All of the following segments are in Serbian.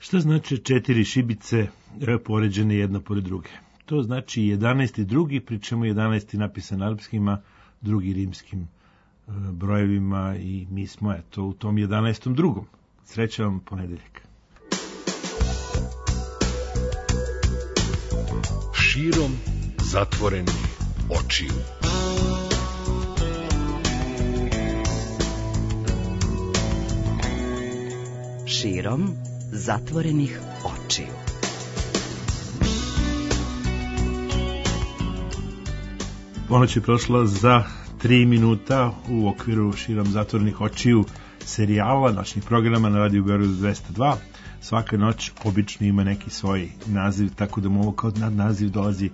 Šta znači 4 šibice poređene jedna pored druge? To znači 11. drugi, pri čemu 11. napisan arapskima, drugi rimskim brojevima i mi smo u tom 11. drugom. Sreća vam ponedeljak. Širom zatvorenih očiju. Širom zatvorenih očiju. Ponoć je prošla za 3 minuta u okviru Širom zatvorenih očiju serijala, noćnih programa na Radio Beogradu 202. Svaka noć obično ima neki svoj naziv, tako da mu ovo kao naziv dolazi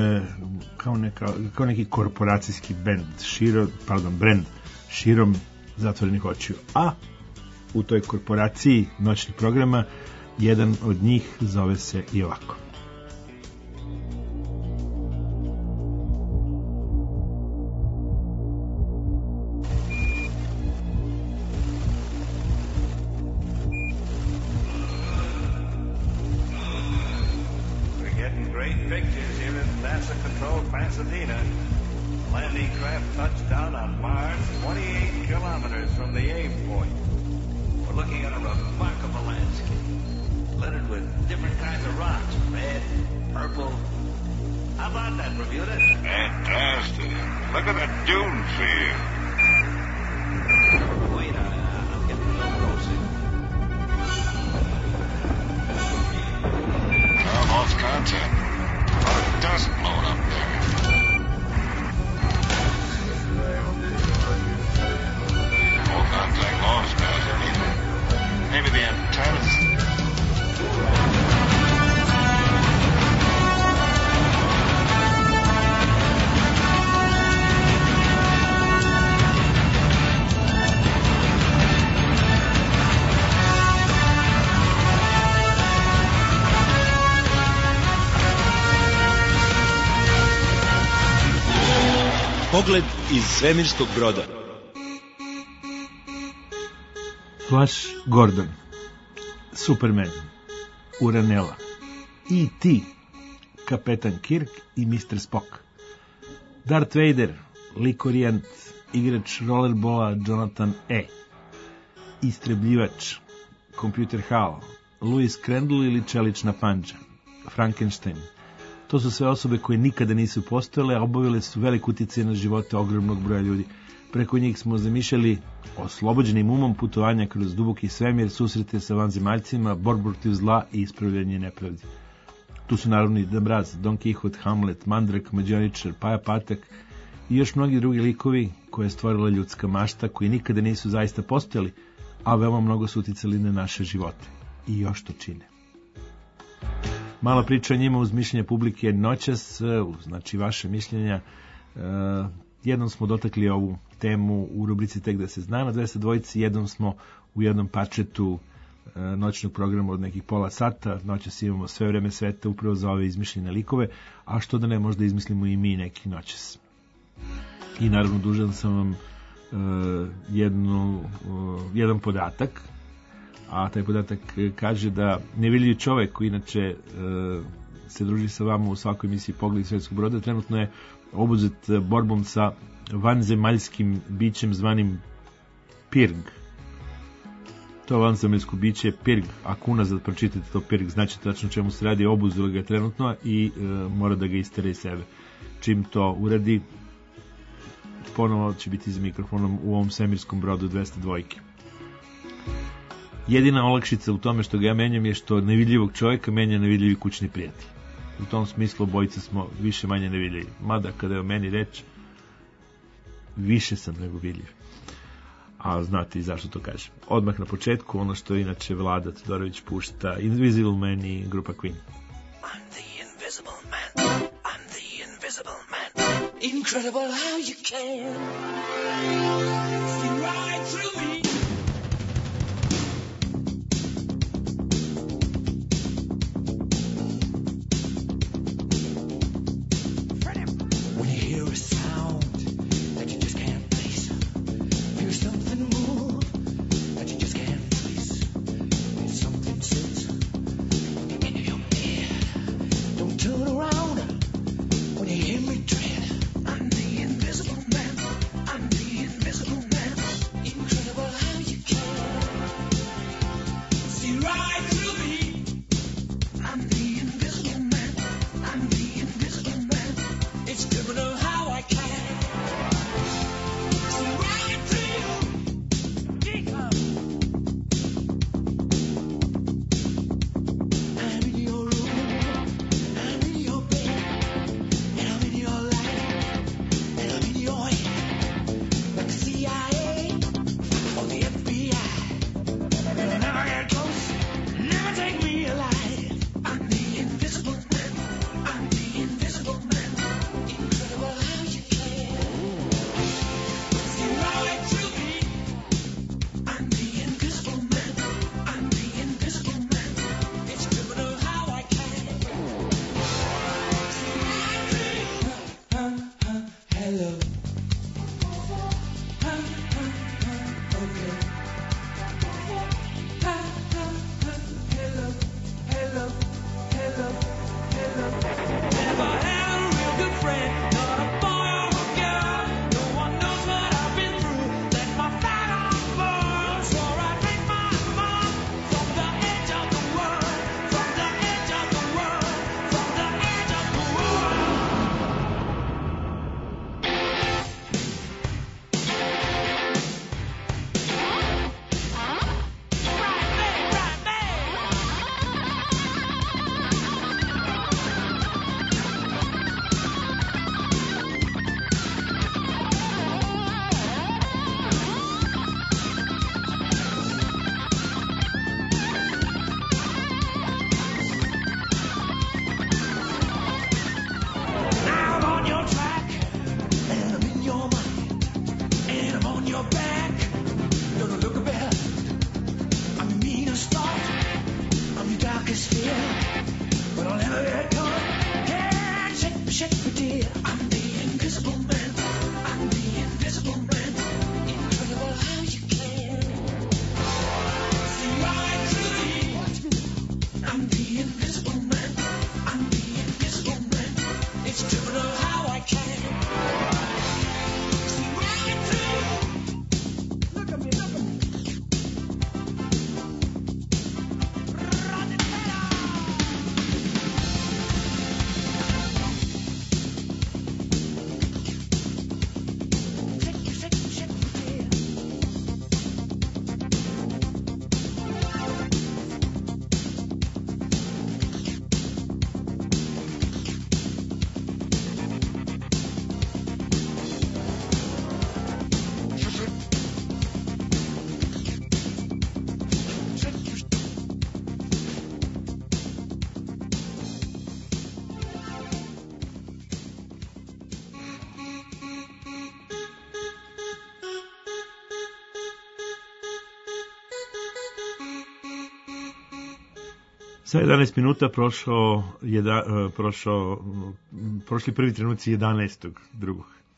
kao neki korporacijski brend Širom zatvorenih očiju. A u toj korporaciji noćnih programa jedan od njih zove se i ovako. Pasadena. Landing craft touched down on Mars 28 kilometers from the aim point. We're looking at a remarkable landscape, littered with different kinds of rocks, red, purple. How about that, Bermuda? Fantastic. Look at the dune field. Wait, I'm getting a little closer. Lost contact. Dust blowing up there. No contact lost, Pasadena. Maybe the antennas. Pogled iz svemirskog broda. Flash Gordon, Superman, Uranela, E.T., Kapetan Kirk i Mr. Spock, Darth Vader, Likorient, igrač rollerbola Jonathan E., Istrebljivač, Kompjuter Hal, Louis Crandall ili Čelična panđa, Frankenstein. To su sve osobe koje nikada nisu postojale, a obavile su velik uticaj na živote ogromnog broja ljudi. Preko njih smo zamišljali oslobođenim umom putovanja kroz duboki svemir, susrete sa vanzemaljcima, borbu protiv zla i ispravljanje nepravdi. Tu su naravno i Mraz, Don Quixote, Hamlet, Mandrak, Mađioničar, Paja Patak i još mnogi drugi likovi koje je stvorila ljudska mašta, koji nikada nisu zaista postojali, a veoma mnogo su uticali na naše živote. I još to čine. Mala priča o njima uz mišljenje publike noćas, znači vaše mišljenja. Jednom smo dotakli ovu temu u rubrici Tek da se zna na 202, jednom smo u jednom parčetu noćnog programa od nekih pola sata. Noćas imamo sve vreme sveta upravo za ove izmišljene likove, a što da ne, možda izmislimo i mi neki noćas. I naravno dužan sam vam jedan podatak, a taj podatak kaže da nevidljivi čovek koji inače se druži sa vama u svakoj emisiji Pogled iz svetskog broda, trenutno je obuzet borbom sa vanzemaljskim bićem zvanim Pirg. To vanzemaljsko biće je Pirg. Ako unazad pročitate to Pirg, znači tačno čemu se radi, obuzela ga trenutno i mora da ga istere iz sebe. Čim to uradi, ponovo će biti za mikrofonom u ovom svemirskom brodu 202. Jedina olakšica u tome što ga ja menjam je što nevidljivog čovjeka menja nevidljivi kućni prijatelj. U tom smislu obojica smo više manje nevidljivi. Mada kada je o meni reč, više sam nego vidljiv. A znate i zašto to kažem. Odmah na početku, ono što inače Vlada Todorović pušta, Invisible Man i grupa Queen. I'm the invisible man. I'm the invisible man. Incredible how you can see right through me. atmosphere, but I'll never get caught. Yeah, shake for dear. I'm the invisible man. I'm the invisible man. Incredible how you can see right through me. I'm the invisible man. I'm the invisible man. It's criminal how I can see right through. Look at me, look at me. Sa 11 minuta prošli prvi trenuci 11.2.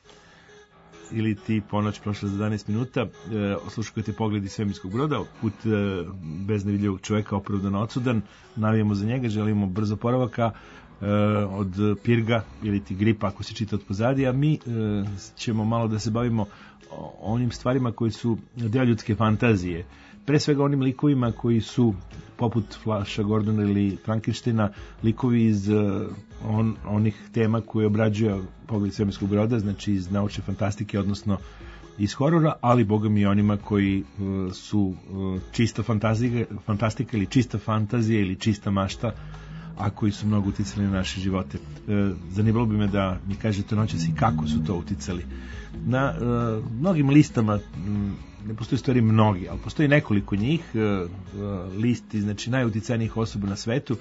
Ili ti ponoć prošla za 11 minuta. Osluškujete Pogled iz svemirskog broda, put bez nevidljivog čoveka, opravdan odsudan. Navijamo za njega, želimo brzo oporavaka od pirga ili ti gripa ako se čita od pozadija. A mi ćemo malo da se bavimo onim stvarima koji su deo ljudske fantazije. Pre svega onim likovima koji su poput Flasha Gordona ili Frankensteina, likovi iz onih tema koje obrađuje Pogled svemirskog broda, znači iz naučne fantastike, odnosno iz horora, ali boga mi onima koji su čista fantastika ili čista fantazija ili čista mašta, a koji su mnogo uticali na naše živote. Zanimalo bi me da mi kažete noćas i kako su to uticali. Na mnogim listama, ne postoji stvari mnogi, ali postoji nekoliko njih, listi, znači najuticajnijih osoba na svetu.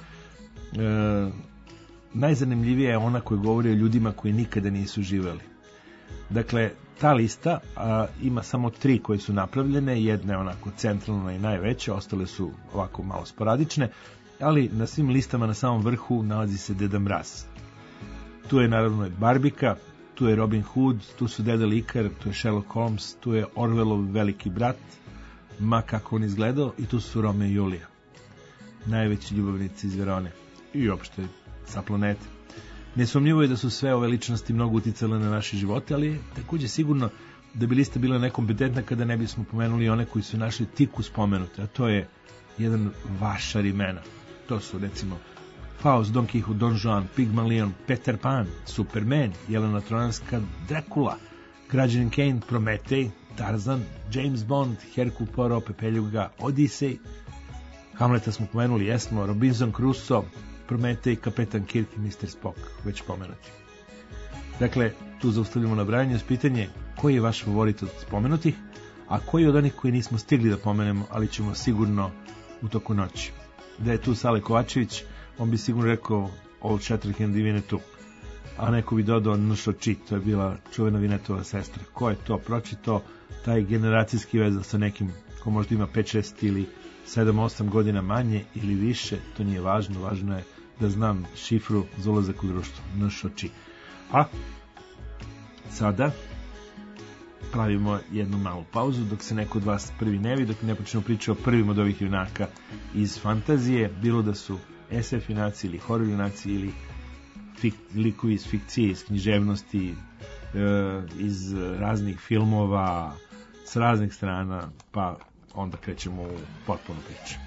Najzanimljivija je ona koja govori o ljudima koji nikada nisu živeli. Dakle, ta lista ima samo 3 koje su napravljene, jedna je onako centralna i najveća, ostale su ovako malo sporadične, ali na svim listama na samom vrhu nalazi se Deda Mraz. Tu je naravno Barbika, tu je Robin Hood, tu su Deda Likar, tu je Sherlock Holmes, tu je Orwellov veliki brat, ma kako on izgledao, i tu su Romeo i Julija, najveći ljubavnici iz Verone i uopšte sa planete. Nesumnjivo je da su sve ove ličnosti mnogo uticale na naše živote, ali je takođe sigurno da bi lista bila nekompetentna kada ne bismo pomenuli one koji su našli tik uz spomenute, a to je jedan vašar imena. To su recimo Faust, Don Quixote, Don Juan, Pygmalion, Peter Pan, Superman, Jelena Tronarska, Dracula, Građanin Kane, Prometej, Tarzan, James Bond, Hercule Poirot, Pepeljuga, Odisej, Hamleta smo pomenuli, jesmo, Robinson Crusoe, Prometej, Kapetan Kirk i Mr. Spock, već pomenuti. Dakle, tu zaustavljamo nabrajanje uz pitanje koji je vaš favorit od spomenutih, a koji od onih koji nismo stigli da pomenemo, ali ćemo sigurno u toku noći. Da je tu Sale Kovačević, on bi sigurno rekao Old Shatterhand i Vinetu, a neko bi dodao Nšo Či, to je bila čuvena Vinetova sestra. Ko je to pročitao, taj generacijski veza sa nekim ko možda ima 5, 6 ili 7, 8 godina manje ili više, to nije važno, važno je da znam šifru za ulazak u društvo, Nšo Či. A sada pravimo jednu malu pauzu dok se neko od vas prvi ne vidi, dok ne počnemo pričati o prvim od ovih junaka iz fantazije, bilo da su SF junaci ili horror junaci ili likovi iz fikcije, iz književnosti, iz raznih filmova, s raznih strana, pa onda krećemo u potpuno priču.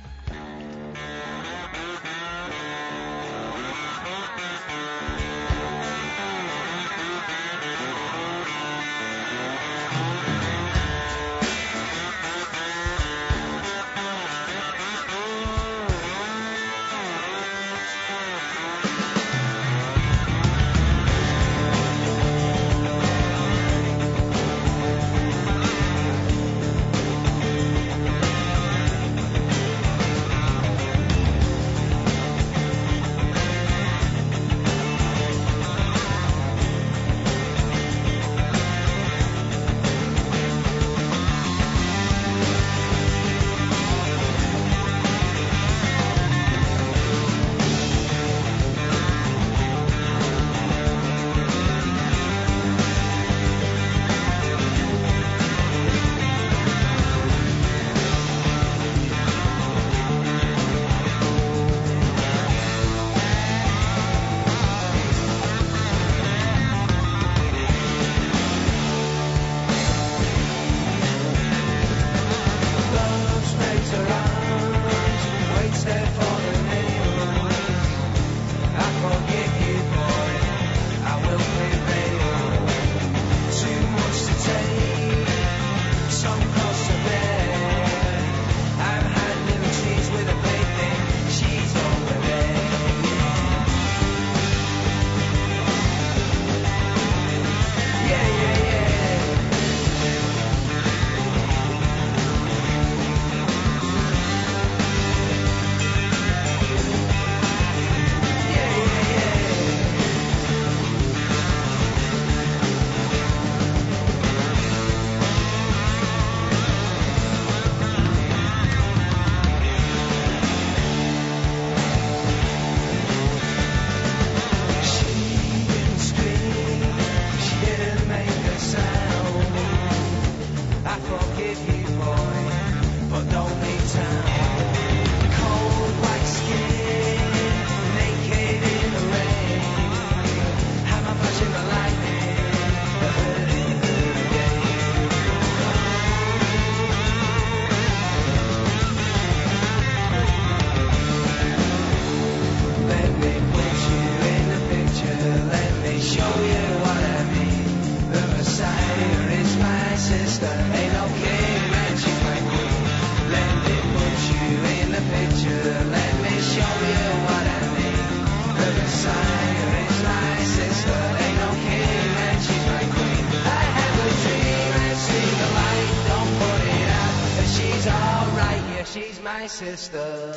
my sister.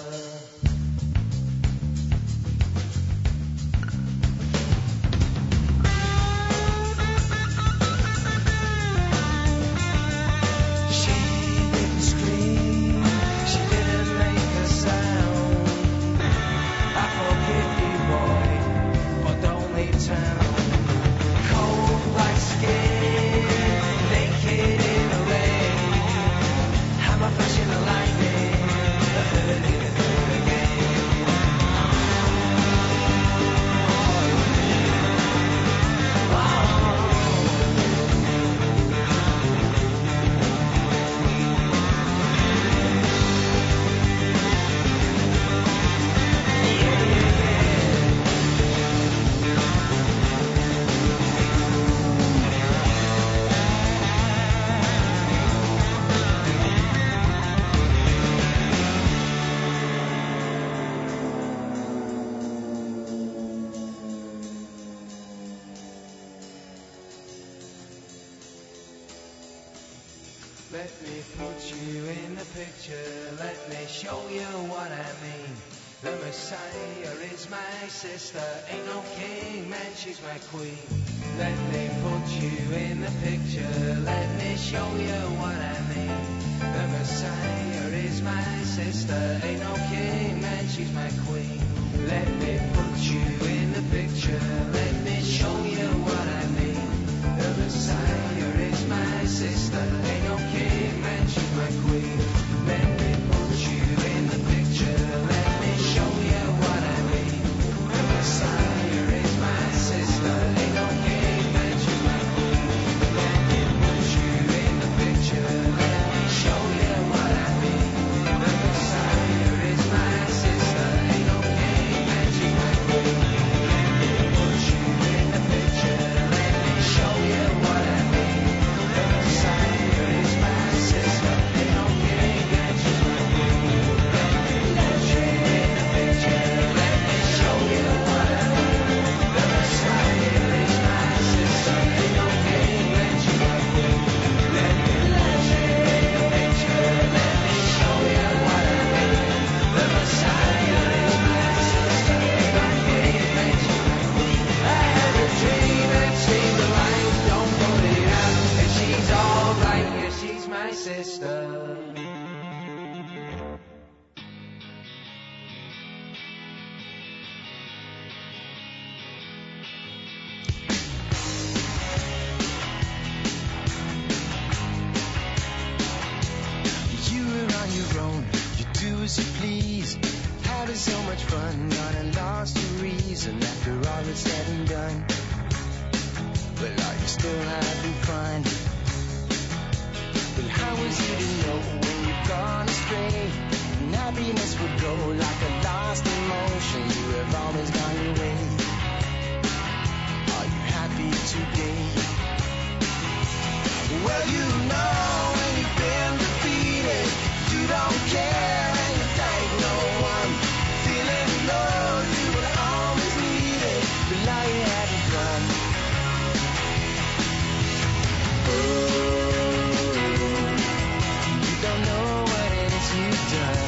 She didn't scream, she didn't make a sound. I forgive you, boy, but don't leave town. Cold black skin, naked in the rain. Hammer flashing the lightning, again. Let me put you in the picture, let me show you what I mean. The Messiah is my sister, ain't no king, man, she's my queen. Let me put you in the picture, let me show you what I mean. The Messiah is my sister, ain't no king, man, she's my queen. Let me put you in the picture, let me show you what I mean. The Messiah is my sister, ain't no king, man, she's my queen. Let me put you in the picture, let me show you what I mean. The Messiah is my sister, ain't no king, man, she's my queen. Let me put you in the picture, let me show you what I mean. The Messiah is my sister, ain't no king, man, she's my queen. Let me put you in the picture, let me show you what I mean. The Messiah is my sister, ain't no king, man, she's my queen. Let me put you in the picture, let me show you what I mean. The Messiah is my sister, ain't no king, man, she's my queen. Let me put you in the picture, let me show you what I mean. The Messiah is my sister, ain't no king, man, she's my queen. I had a dream and seemed the light, don't put it out, and she's all right, yeah, she's my sister. You were on your own, you do as you please. Having so much fun, not a lost your reason after all is said and done. But are you still having fun? But how was you to know when you've gone astray? And happiness would go like a lost emotion. You have always gone your way. Are you happy today? Well, you know when you've been defeated, you don't care and you thank no one. Feeling low, you would always need it, but now you're having fun. You don't know what it is you've done.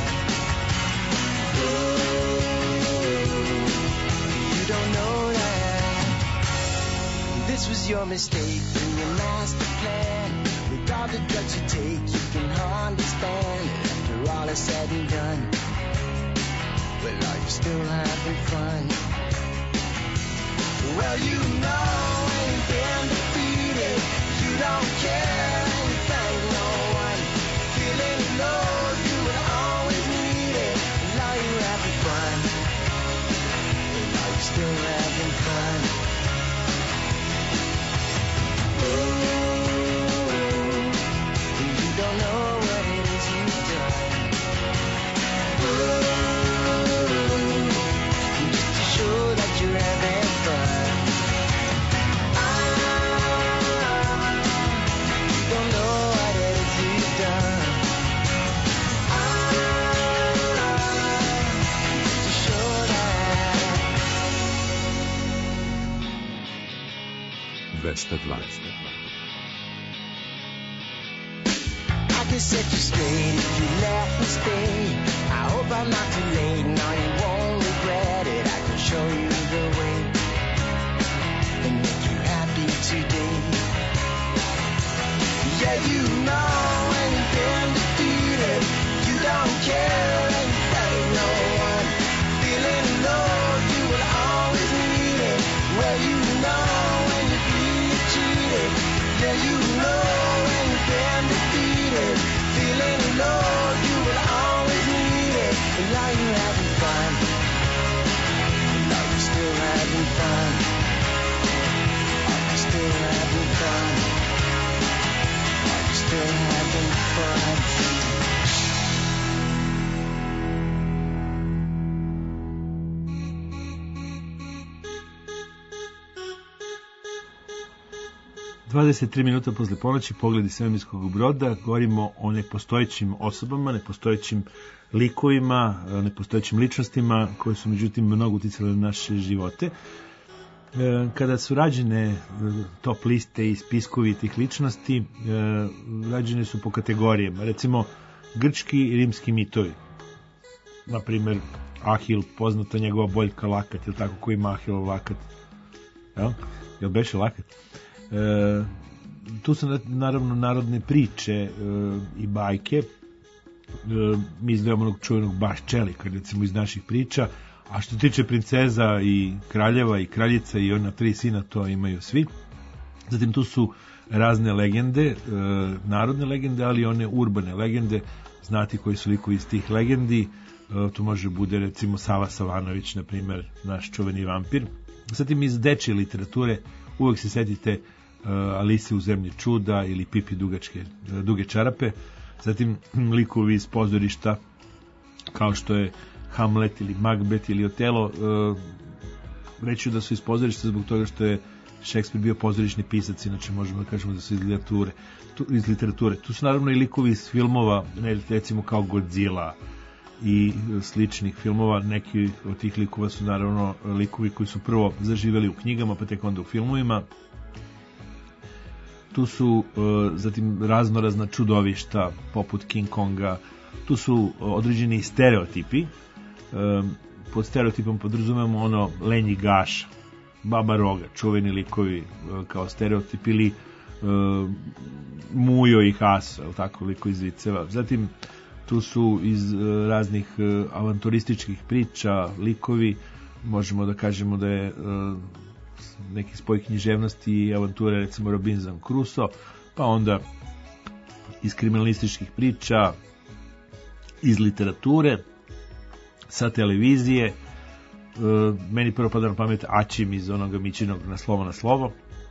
You don't know that this was your mistake in your master plan. With all the drugs you take, you can understand it after all is said and done. Well, are you still having fun? Well, you know when you've been defeated, you don't care and you thank no one. Feeling low, you would always need it. And now you're having fun. And are you still having fun? You don't know what it is you've done. Just to show that you're having fun. You don't know what it is you've done. Just to show that. to set you straight if you let me stay. I hope I'm not too late, no, you won't regret it. I can show you the way and make you happy today. Yeah, you know when you've been defeated, you don't care and you thank no one. Feeling low, you will always need it. Well, you know when you've been cheated. Yeah, you know when you've been defeated. Feeling low, you will always need it. And now you're having fun. And now you're still having fun. Are you still having fun? Are you still having fun? 23 minuta posle ponoći, Pogledi svemirskog broda, govorimo o nepostojećim osobama, nepostojećim likovima, nepostojećim ličnostima koje su međutim mnogo uticale na naše živote. Kada su rađene top liste i spiskovi tih ličnosti, rađene su po kategorijama. Recimo, grčki i rimski mitovi. Naprimer, Ahil, poznata njegova boljka lakat, ili tako, koji ima Ahilov lakat? Jel beše lakat? Tu su naravno narodne priče i bajke. Mi izdajemo onog čuvenog Baš Čelika, recimo, iz naših priča. A što tiče princeza i kraljeva i kraljica i ona 3 sina, to imaju svi. Zatim tu su razne legende, narodne legende, ali i one urbane legende, znati koji su likovi iz tih legendi. Tu može bude recimo Sava Savanović, na primjer, naš čuveni vampir. Zatim iz dečje literature uvek se setite Alise u zemlji čuda ili Pipi duge čarape. Zatim likovi iz pozorišta kao što je Hamlet ili Macbeth ili Otelo. Reći da su iz pozorišta zbog toga što je Šekspir bio pozorišni pisac, inače možemo da kažemo da su iz literature. Tu su naravno i likovi iz filmova, recimo kao Godzilla i sličnih filmova. Neki od tih likova su naravno likovi koji su prvo zaživeli u knjigama, pa tek onda u filmovima. Tu su zatim raznorazna čudovišta poput King Konga. Tu su određeni stereotipi. Pod stereotipom podrazumemo ono Lenji Gaša, Baba Roga, čuveni likovi kao stereotip, ili Mujo i Haso, tako, liko iz viceva. Zatim tu su iz raznih avanturističkih priča likovi, možemo da kažemo da je neki spoj književnosti i avanture, recimo Robinson Crusoe, pa onda iz kriminalističkih priča, iz literature, sa televizije. Meni prvo pada na pamet Ačim iz onoga Mićinog Na slovo.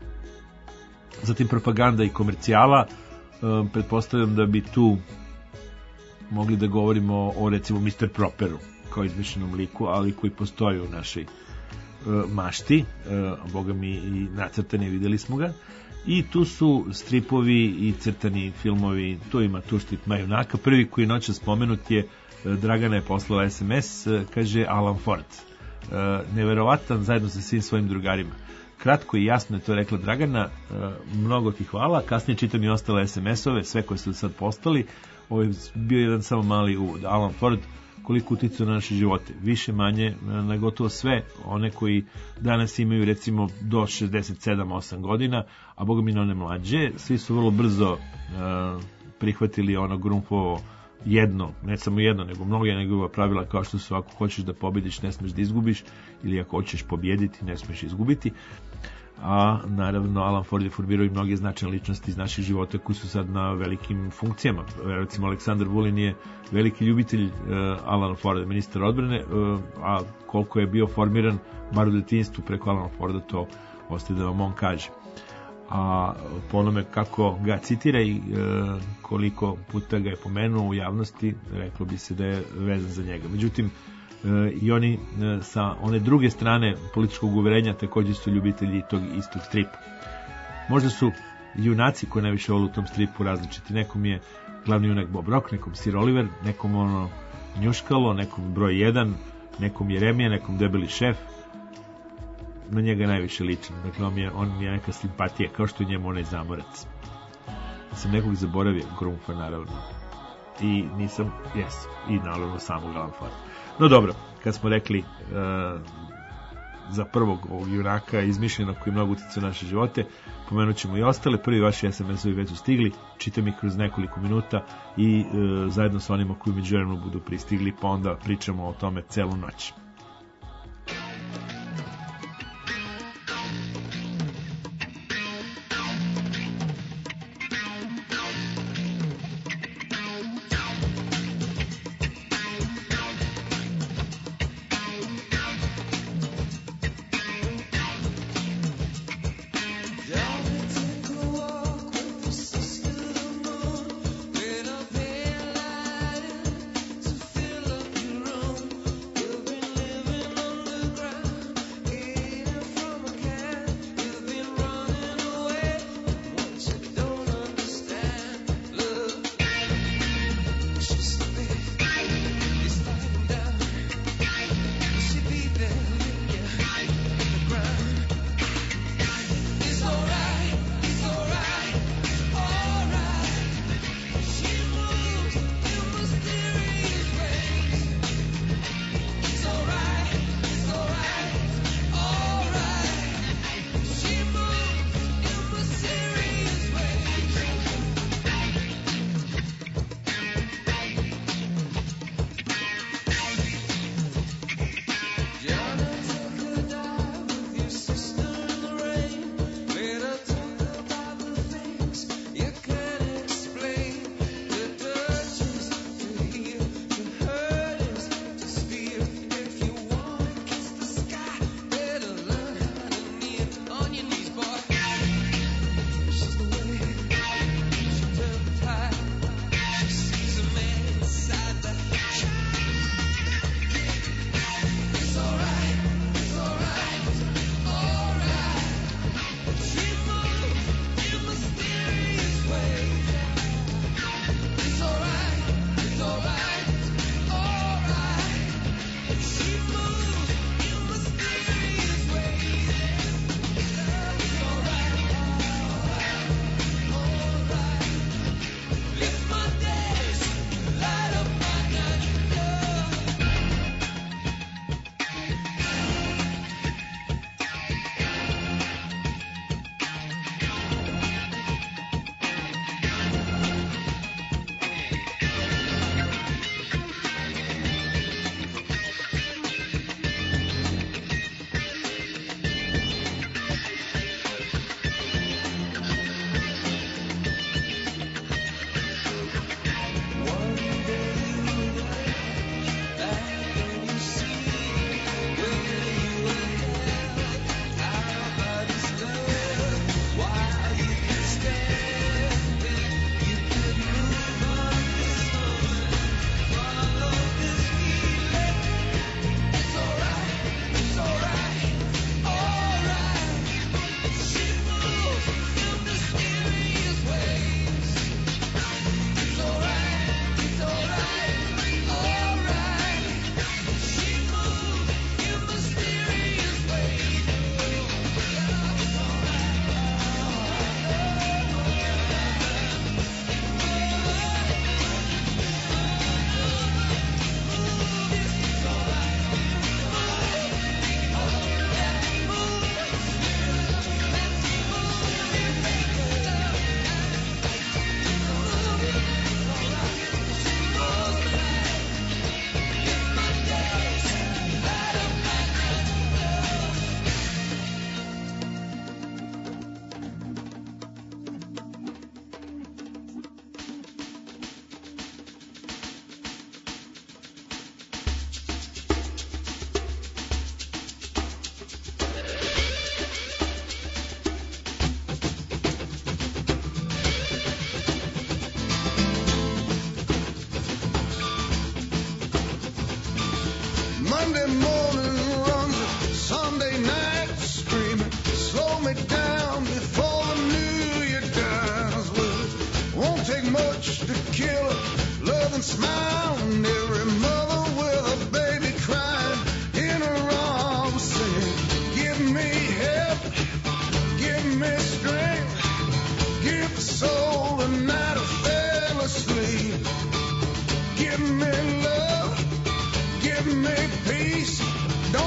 Zatim propaganda i komercijala. Pretpostavljam da bi tu mogli da govorimo o recimo Mr. Properu kao izmišljenom liku, ali koji postoji u našoj mašti, boga mi i nacrtani, videli smo ga. I tu su stripovi i crtani filmovi, tu ima Tuštit dva junaka. Prvi koji je noćas spomenut je, Dragana je poslala SMS, kaže Alan Ford. Neverovatan, zajedno sa svim svojim drugarima. Kratko i jasno je to rekla Dragana, mnogo ti hvala. Kasnije čitam i ostale SMS-ove, sve koje su sad postali. Ovo je bio jedan samo mali uvod. Alan Ford, koliko uticao na naše živote, više manje na gotovo sve one koji danas imaju recimo do 67-8 godina, a boga mi na one mlađe, svi su vrlo brzo prihvatili ono Grumfovo jedno, ne samo jedno, nego mnogo je njegova pravila, kao što su: ako hoćeš da pobediš, ne smeš da izgubiš, ili ako hoćeš pobjediti, ne smeš izgubiti. A naravno Alan Ford je formirao i mnoge značajne ličnosti iz naših života koji su sad na velikim funkcijama. Recimo Aleksandar Vulin je veliki ljubitelj Alana Forda, ministar odbrane, a koliko je bio formiran bar u detinjstvu preko Alana Forda, to ostaje da vam on kaže. A po onome kako ga citira i koliko puta ga je pomenuo u javnosti, reklo bi se da je vezan za njega. Međutim, i oni sa one druge strane političkog uverenja također su ljubitelji tog istog stripa. Možda su junaci koji najviše vole u tom stripu različiti. Nekom je glavni junak Bob Rock, nekom Sir Oliver, nekom ono Njuškalo, nekom Broj 1, nekom Jeremija, nekom Debeli šef. Na njega najviše ličan. Dakle, on je neka simpatija, kao što je njemu onaj Zamorac. Sam nekog zaboravio, Grumfa naravno. i nisam, i naravno samog Alan Forda. No dobro, kad smo rekli za prvog ovog junaka izmišljenog koji mnogo utjecao na naše živote, pomenut ćemo i ostale. Prvi vaši SMS-ovi već su stigli, čitam ih kroz nekoliko minuta i zajedno sa onima koji međuvremenu budu pristigli, pa onda pričamo o tome celu noć. Fill up your room. We'll be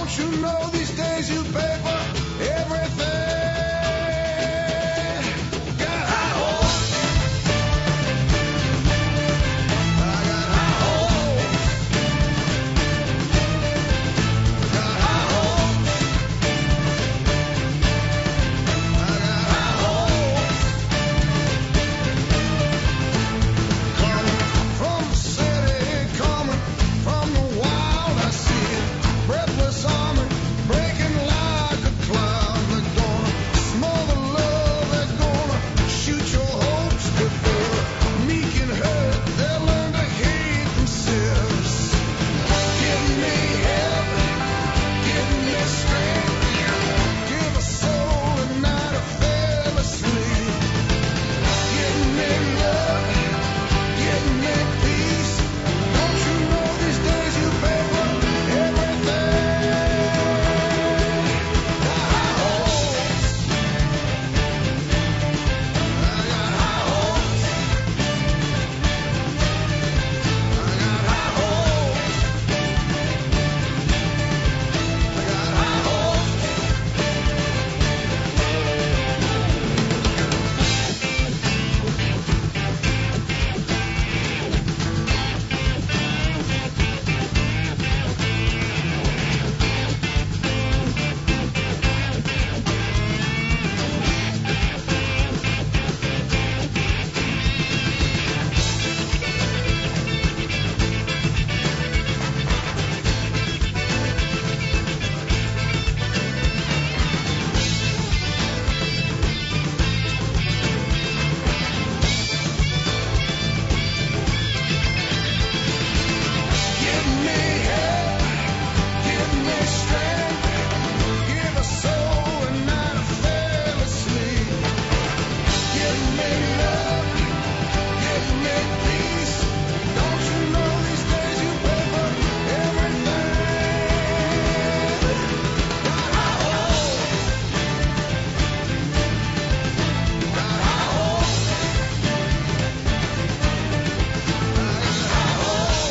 Don't you know these days you pay for everything? Got high hopes. I got high hopes. Got high hopes. I got high hopes. Coming from the city, coming from the wild, I see it. Breathless army breaking like a cloud. They're gonna smother love, they're gonna shoot your hopes before meek and hurt. They'll learn to hate themselves. Give me help, give me strength, give a soul a night of fell asleep. Give me love, give me peace. Don't you know these days you pay for everything? Got high hopes. I got high hopes. I got high hopes. I got high hopes. Give me help, give me strength, give a soul a night of fell asleep. Give me love, give me peace. Don't you know these days you pay for everything? Got high hopes. Got high hopes. I got high hopes.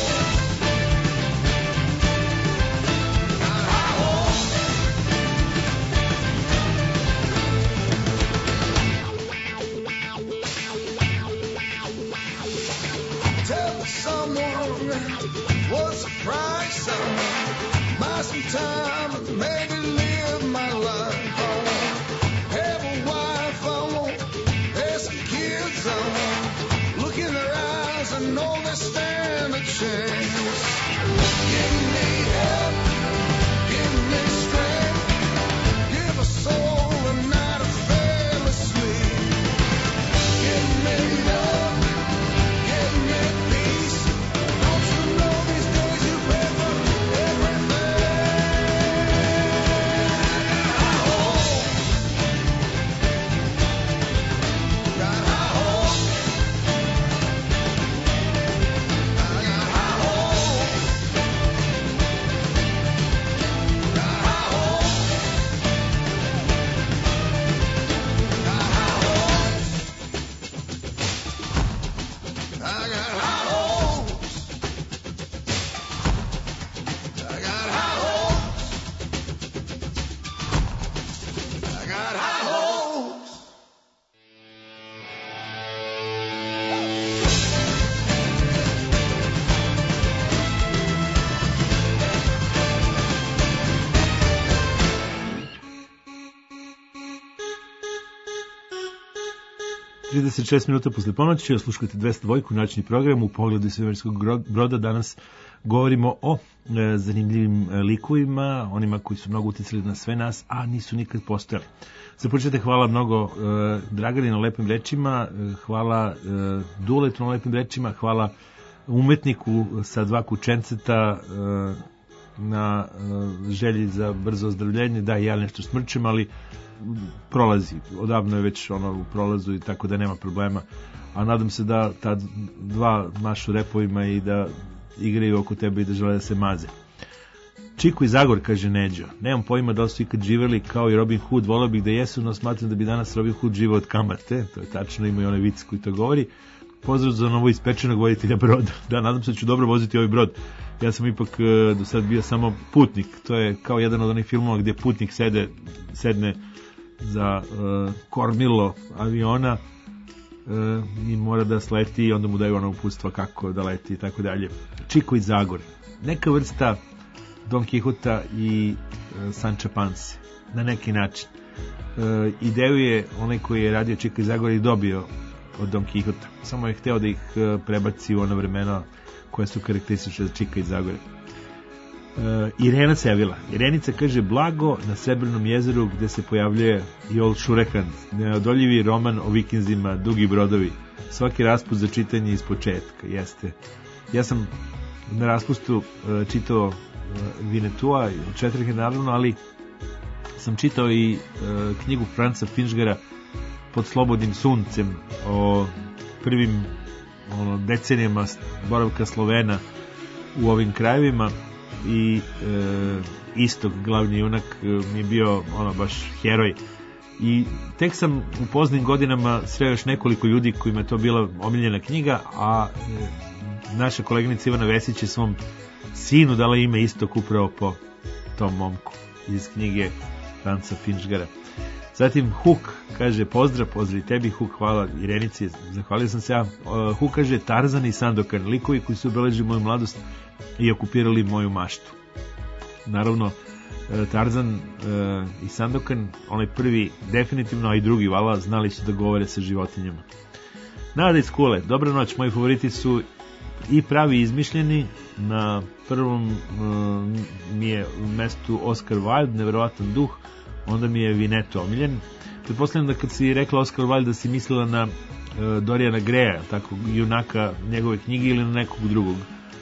Tell someone what's the price I want. Buy some time and maybe live my life. I want have a wife, I want have some kids, I want look in their eyes and know they stand a chance. Give me help, give me strength, give a soul a night of fell asleep. Give me love, give me peace. Don't you know these days you pay for everything? High hopes. Got high hopes. I got high hopes. Got high hopes. Got high hopes. I got high hopes. I got high hopes. I got high hopes. Trideset 6 minuta posle ponoći, osluškujete 202 noćni program u pogledu iz svemirskog broda. Danas govorimo o zanimljivim likovima, onima koji su mnogo uticali na sve nas, a nisu nikad postojali. Za početak hvala mnogo Dragani na lepim rečima, hvala Duletu na lepim rečima, hvala umetniku sa 2 kučenceta na želji za brzo ozdravljenje. Da, ja nešto smrčem, ali prolazi, odavno je već u prolazu i tako da nema problema, a nadam se da ta 2 mašu repovima i da igraju oko tebe i da žele da se maze. Čiku i Zagor, kaže Neđo, nemam pojma da li su ikad živeli kao i Robin Hood, volao bih da jesu, no smatram da bi danas Robin Hood živao od kamate, to je tačno, ima i onaj vic koji to govori. pozdrav za novo ispečenog voditelja broda. Da, nadam se da ću dobro voziti ovaj brod. Ja sam ipak do sad bio samo putnik. To je kao jedan od onih filmova gdje putnik sedne za kormilo aviona i mora da sleti i onda mu daju ona uputstva kako da leti i tako dalje. Čiko iz Zagore. Neka vrsta Don Quixota i Sanča Panse. Na neki način. Ideju je onaj koji je radio Čiko iz Zagore i dobio od Don Quixota. Samo je hteo da ih prebaci u ona vremena koje su karakteristične za Čika iz Zagore. Irena se javila. Irenica kaže: blago na Srebrnom jezeru gde se pojavljuje Jol Šurekand, neodoljivi roman o vikinzima, dugi brodovi, svaki raspust za čitanje iz početka. Jeste. Ja sam na raspustu čitao Vinetua, Četvrke naravno, ali sam čitao i knjigu Franca Finžgara Pod slobodnim suncem o prvim decenijama boravka Slovena u ovim krajevima i Istok, glavni junak, mi je bio baš heroj. I tek sam u poznim godinama sreo još nekoliko ljudi kojima je to bila omiljena knjiga, a naša koleginica Ivana Vesić je svom sinu dala ime Istok upravo po tom momku iz knjige Franca Finžgara. Zatim Huk kaže: pozdrav i tebi Huk, hvala Irenici, zahvalio sam se ja. Huk kaže: Tarzan i Sandokan, likovi koji su obeležili moju mladost i okupirali moju maštu. Naravno, Tarzan i Sandokan, onaj prvi definitivno, a i drugi vala, znali su da govore sa životinjama. Nada iz Kule: dobra noć, moji favoriti su i pravi izmišljeni. Na prvom mi je u mestu Oscar Wilde, neverovatan duh. Onda mi je Vineto omiljen. Pretpostavljam da kad si rekla Oscar Wilde da si mislila na Dorijana Greja, tako junaka njegove knjige, ili na nekog drugog.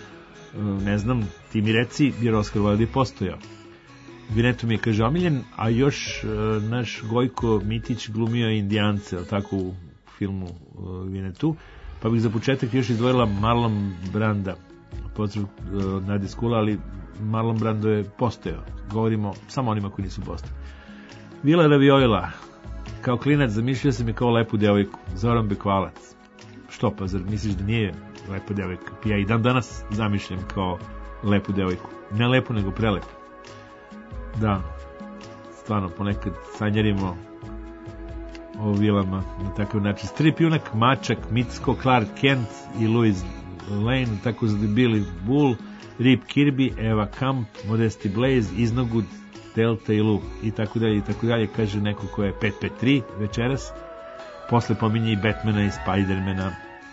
Ne znam, ti mi reci, jer Oscar Wilde je postojao. Vineto mi je, kaže, omiljen, a još naš Gojko Mitić glumio Indijance, tako u filmu Vinetu. Pa bih za početak još izdvojila Marlon Branda. Pozdrav od Nade Skula, ali Marlon Brando je postojao. Govorimo samo onima koji nisu postojali. Vila Ravioila: kao klinac zamišljao sam je kao lepu devojku. Zoran Bekvalac: što pa, zar misliš da nije lepa devojka? Ja i dan danas zamišljam kao lepu devojku. Ne lepu, nego prelepu. Da, stvarno ponekad sanjarimo o vilama na takav način. Strip junak Mačak, Mitsko, Clark Kent i Louis Lane, tako za Billy Bull, Rip Kirby, Eva Camp, Modesty Blaze, Iznogud, Delta i Lu i tako dalje, kaže neko ko je 553 večeras. Posle pominje i Batmana i Spidermana.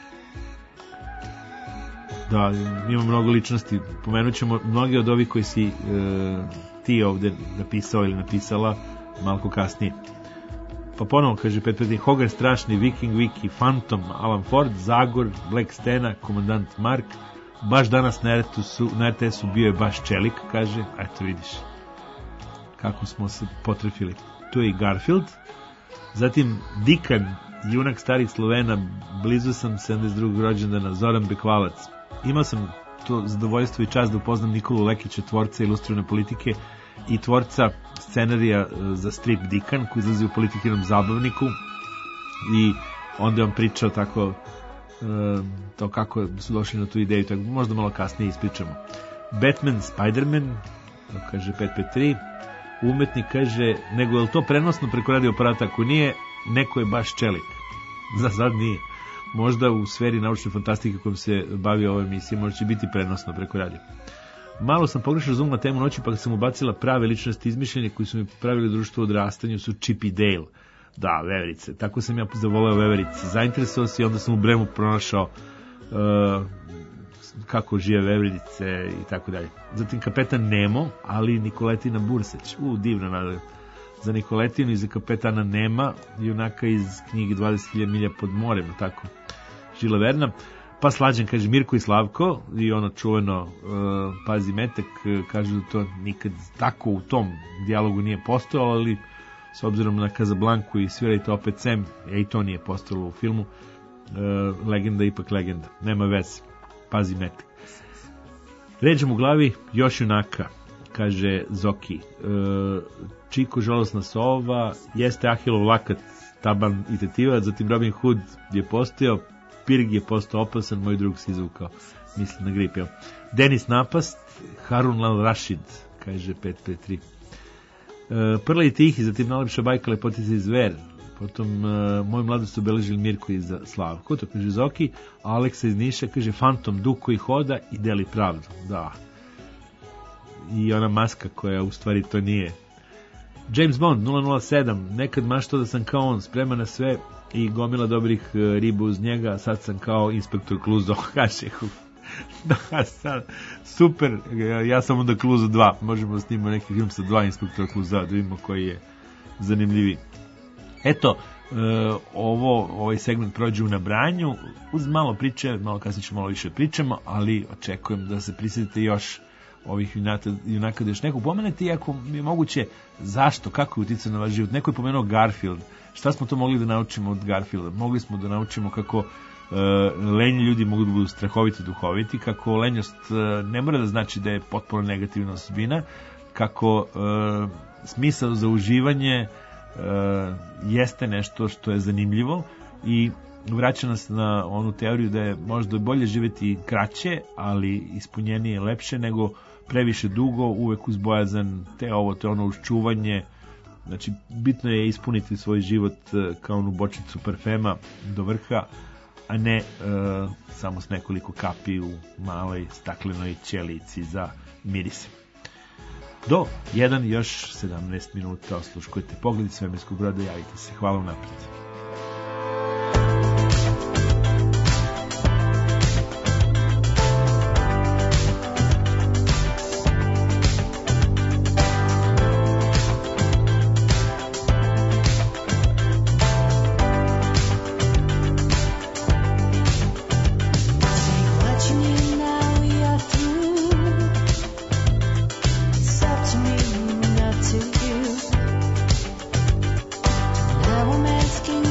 Da, ima mnogo ličnosti. Pomenut ćemo mnogi od ovih koji si ti ovde napisao ili napisala malko kasnije. Pa ponovo kaže 553: Hogar strašni, Viking Wiki, Phantom, Alan Ford, Zagor, Black Stena, Komandant Mark. Baš danas na RTS-u bio je baš Čelik, kaže. Eto vidiš kako smo se potrefili. Tu je i Garfield. Zatim Dikan, junak starih Slovena, blizu sam 72. rođendana, Zoran Bekvalac. Imao sam to zadovoljstvo i čast da upoznam Nikolu Lekića, tvorca ilustrirane politike i tvorca scenarija za strip Dikan, koji izlazi u Politikinom zabavniku, i onda je on pričao tako to kako su došli na tu ideju, tako možda malo kasnije ispričamo. Batman, Spiderman, kaže 553. Umetnik kaže: nego je li to prenosno preko radio aparata? Ako nije, neko je baš Čelik. Za sad nije. Možda u sferi naučne fantastike kojom se bavi ova emisija možda će biti prenosno preko radio. Malo sam pogrešno razumela temu noći, pa sam ubacila prave ličnosti izmišljenje koji su mi pravili društvo u odrastanju, su Chip i Dale. Da, veverice. Tako sam ja zavoleo veverice. Zainteresovao se i onda sam u Bremu pronašao kako žive veverice i tako dalje. Zatim Kapetan Nemo, ali Nikoletina Burseć. Divna nada. Za Nikoletinu i za Kapetana Nema, junaka iz knjige 20.000 milja pod morem, tako, Žila Verna. Pa Slađan, kaže Mirko i Slavko, i ono čuveno Pazi metak, kaže da to nikad tako u tom dijalogu nije postojalo, ali s obzirom na Kazablanku i Svirajte opet Sem, i to nije postojalo u filmu. Legenda ipak legenda, nema veze. Pazi metak. Ređem u glavi još junaka, kaže Zoki. Čiko, žalosna sova, jeste Ahilov lakat, Taban i Tetivac, zatim Robin Hood je postojao, Pirg je postao opasan, moj drug se izvukao. Mislim na grip, jel? Denis napast, Harun al-Rashid, kaže 553. Prla i tihi, zatim najlepša bajka Lepotica i zver. Potom moju mladost obeležili Mirko iz Slavko, to kaže Zoki, a Aleksa iz Niša kaže Fantom, duk koji hoda i deli pravdu. Da. I ona maska koja u stvari to nije. James Bond 007, nekad maštao da sam kao on, spreman na sve i gomila dobrih riba uz njega, sad sam kao inspektor Kluzo, kaže. Da, sad, super, ja sam onda Kluzo 2, možemo snimati neki film sa 2 inspektora Kluza, da vidimo koji je zanimljiviji. Eto, ovaj segment prođe u nabranju, uz malo priče, malo kasnije ćemo malo više pričamo, ali očekujem da se prisjetite još ovih junaka da još neko pomenete, iako mi je moguće zašto, kako je uticao na vaš život. Neko je pomenuo Garfield, šta smo to mogli da naučimo od Garfielda? Mogli smo da naučimo kako lenji ljudi mogu da budu strahovito duhoviti, kako lenjost ne mora da znači da je potpuno negativna osobina, kako smisao za uživanje jeste nešto što je zanimljivo i vraća nas na onu teoriju da je možda bolje živjeti kraće, ali ispunjenije, lepše nego previše dugo, uvek uz bojazan te ovo, te ono, uz čuvanje. Znači, bitno je ispuniti svoj život kao onu bočicu parfema do vrha, a ne samo s nekoliko kapi u maloj staklenoj ćelici za mirise. Do 1 još 17 minuta osluškujete Pogled iz svemirskog broda, javite se. Hvala vam napred. Asking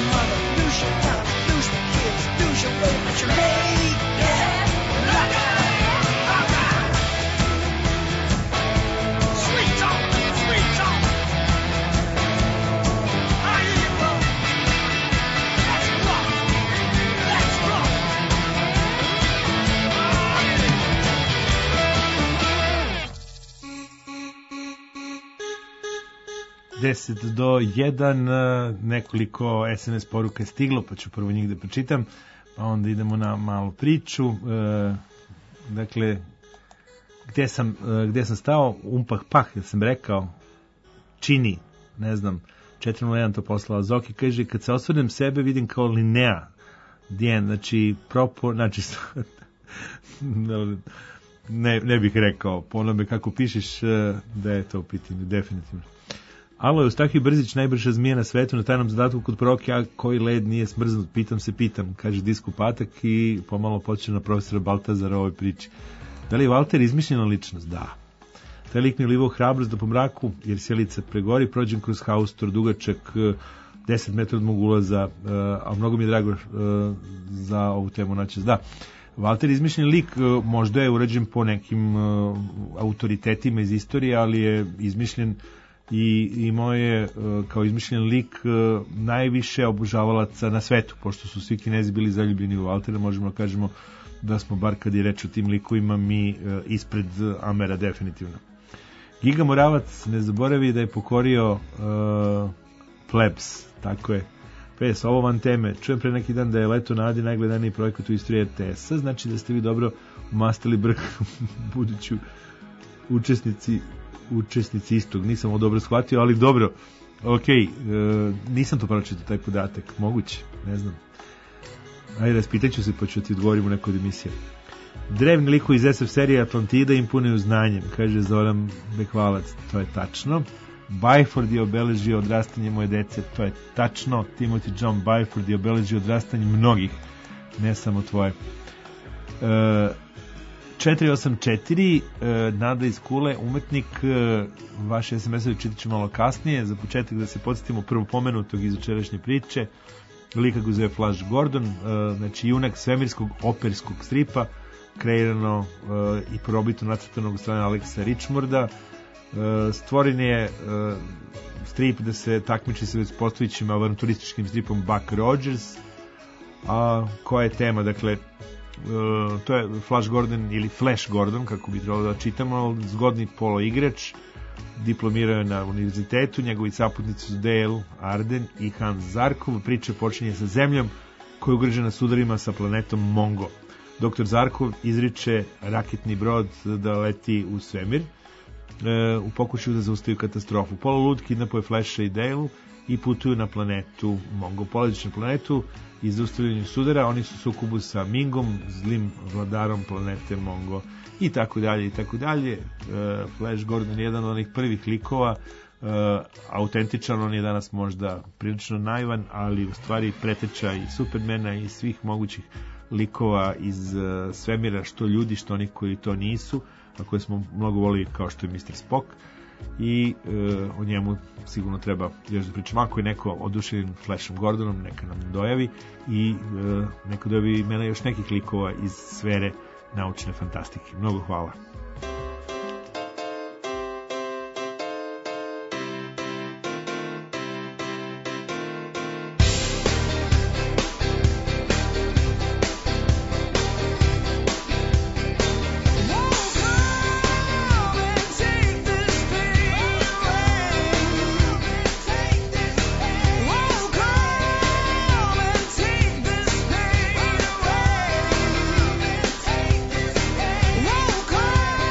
mother, lose your talent, lose the kids, lose your way, but you're made, yeah, rock on. Sweet talk, sweet talk. I hear you, bro. Let's rock, let's rock. 10 do 1, nekoliko SMS poruka je stiglo, pa ću prvo njih da pročitam, pa onda idemo na malu priču. Dakle, gde sam stao, umpah pah, ja sam rekao, čini, ne znam, 401 to poslala Zoki, kaže, kad se osvrnem sebe vidim kao linea, dijen, znači, ne bih rekao, po onome kako pišeš da je to u pitanju, definitivno. Alo, Eustahij Brzić, najbrža zmija na svetu, na tajnom zadatku kod proroke, a koji led nije smrznut, pitam, kaže Disko Patak i pomalo počne na profesora Baltazara o ovoj priči. Da li je Valter izmišljena ličnost? Da. Taj lik mi je ulivao hrabrost da po mraku, jer sjelica pregori, prođem kroz haustor, dugačak 10 metara od mog ulaza, a mnogo mi je drago za ovu temu načas. Da, Valter izmišljen lik, možda je urađen po nekim autoritetima iz istorije, ali je izmišljen i imao je kao izmišljen lik najviše obožavalaca na svetu, pošto su svi Kinezi bili zaljubljeni u Valtera, možemo da kažemo da smo, bar kad je reč o tim likovima, mi ispred Amera definitivno. Giga Moravac, ne zaboravi da je pokorio Plebs, tako je. PS, ovo van teme, čujem pre neki dan da je Leto na Adi najgledaniji projekat u istoriji RTS-a, znači da ste vi dobro umastili brk buduću učesnici istog, nisam ovo dobro shvatio, ali dobro, nisam to pročitao taj podatak, moguće, ne znam. Ajde, raspitaću se pa ću ti odgovorim u nekoj od emisija. Drevni liko iz SF serije Atlantida imponuju znanjem, kaže Zoran Bekvalac, to je tačno. Byford je obeležio odrastanje moje dece, to je tačno. Timothy John Byford je obeležio odrastanje mnogih, ne samo tvoje. 484, Nada iz Kule, umetnik, vaše SMS-ove čitat ću malo kasnije, za početak da se podsjetimo prvo pomenutog iz jučerašnje priče, lika ga zove Flash Gordon, znači junak svemirskog operskog stripa, kreirano i probito nacrtanog od strane Alexa Richmorda. Stvoren je strip da se takmiči sa već postojićim avanturističkim stripom Buck Rogers, a koja je tema, dakle, to je Flash Gordon ili Flash Gordon, kako bi trebalo da čitamo, zgodni polo igrač, diplomirao je na univerzitetu, njegovi saputnici su Dale Arden i Hans Zarkov. Priča počinje sa zemljom koja je ugrožena sudarima sa planetom Mongo. Dr. Zarkov izriče raketni brod da leti u svemir u pokušaju da zaustavi katastrofu. Polo lud kidnapuje Flasha i Dale i putuju na planetu Mongo. Poletičnu planetu i zaustavljanju sudara, oni su sukobu sa Mingom, zlim vladarom planete Mongo, i tako dalje, i tako dalje. Flash Gordon je jedan od onih prvih likova, autentičan, on je danas možda prilično naivan, ali u stvari preteča i Supermana i svih mogućih likova iz svemira, što ljudi, što oni koji to nisu, a koje smo mnogo volili, kao što je Mr. Spock, i o njemu sigurno treba još da pričam. Ako je neko oduševljen Flashom Gordonom, neka nam dojavi i neka dojavi imena još nekih likova iz sfere naučne fantastike. Mnogo hvala. Whoa,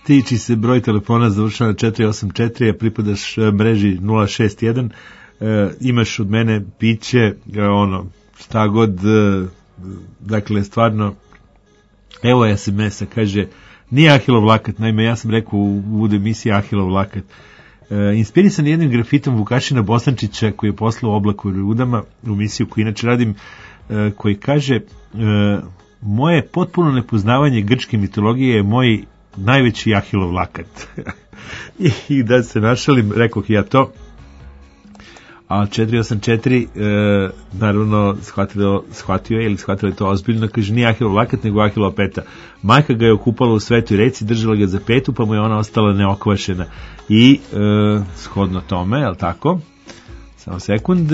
Tiči se broj telefona završava 484, a pripadaš mreži 061, imaš od mene piće, šta god, dakle, stvarno, evo SMS-a, kaže, nije Ahilov lakat, naime, ja sam rekao u emisiji Ahilov lakat. Inspirisan jednim grafitom Vukašina Bosančića, koji je poslao Oblak u rudama, u emisiju koju inače radim, koji kaže, moje potpuno nepoznavanje grčke mitologije je moj najveći Ahilov lakat. I da se našalim, rekoh ja to, a 484 naravno shvatio je ili shvatilo je to ozbiljno, kaže, nije Ahilov lakat nego Ahilova peta. Majka ga je okupala u svetoj reci, držala ga za petu, pa mu je ona ostala neokvašena. I shodno tome, je li tako? Samo sekund.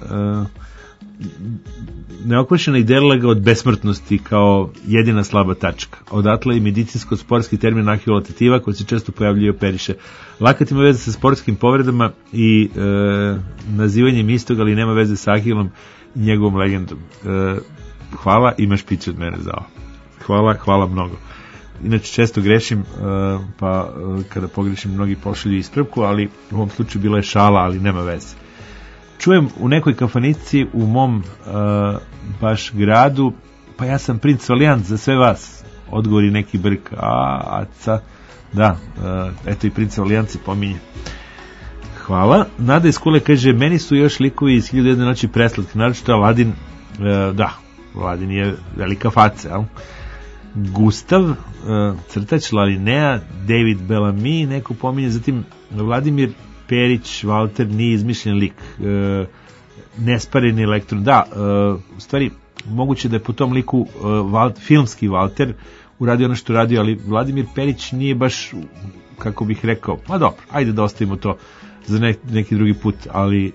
Neokvašena i delila ga od besmrtnosti kao jedina slaba tačka. Odatle i medicinsko-sportski termin Ahilova tetiva, koji se često pojavljuje i operiše. Lakat ima veze sa sportskim povredama i nazivanjem istog, ali nema veze sa Ahilom i njegovom legendom. Hvala, imaš piće od mene za ovo. Hvala mnogo. Inače, često grešim, pa kada pogrešim mnogi pošalju ispravku, ali u ovom slučaju bila je šala, ali nema veze. Čujem u nekoj kafanici u mom baš gradu, pa ja sam princ Valijant za sve vas. Odgovori neki brk. Da, eto i princ Valijant se pominje. Hvala. Nada iz Kule kaže, meni su još likovi iz 1001 noći preslatki, naročito Aladin. Da, Aladin je velika faca, jel? Gustav, crtač Lalinea, David Bellamy, neko pominje, zatim Vladimir Perić, Valter, nije izmišljen lik, nespareni elektron. Da, u stvari, moguće da je po tom liku filmski Valter uradio ono što radio, ali Vladimir Perić nije baš, kako bih rekao, ma dobro, ajde da ostavimo to za neki drugi put, ali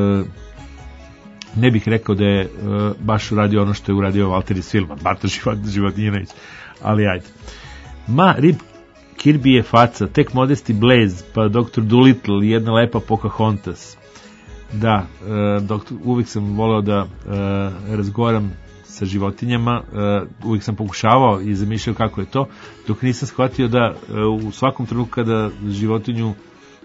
ne bih rekao da je baš uradio ono što je uradio Valter iz filma, Bartoš Životinjinović, ali ajde. Rip Kirby je faca, tek Modesti Blaze, pa Dr. Dolittle, jedna lepa Pocahontas. Da, uvijek sam voleo da razgovaram sa životinjama, uvijek sam pokušavao i zamišljao kako je to, dok nisam shvatio da u svakom trenutku kada životinju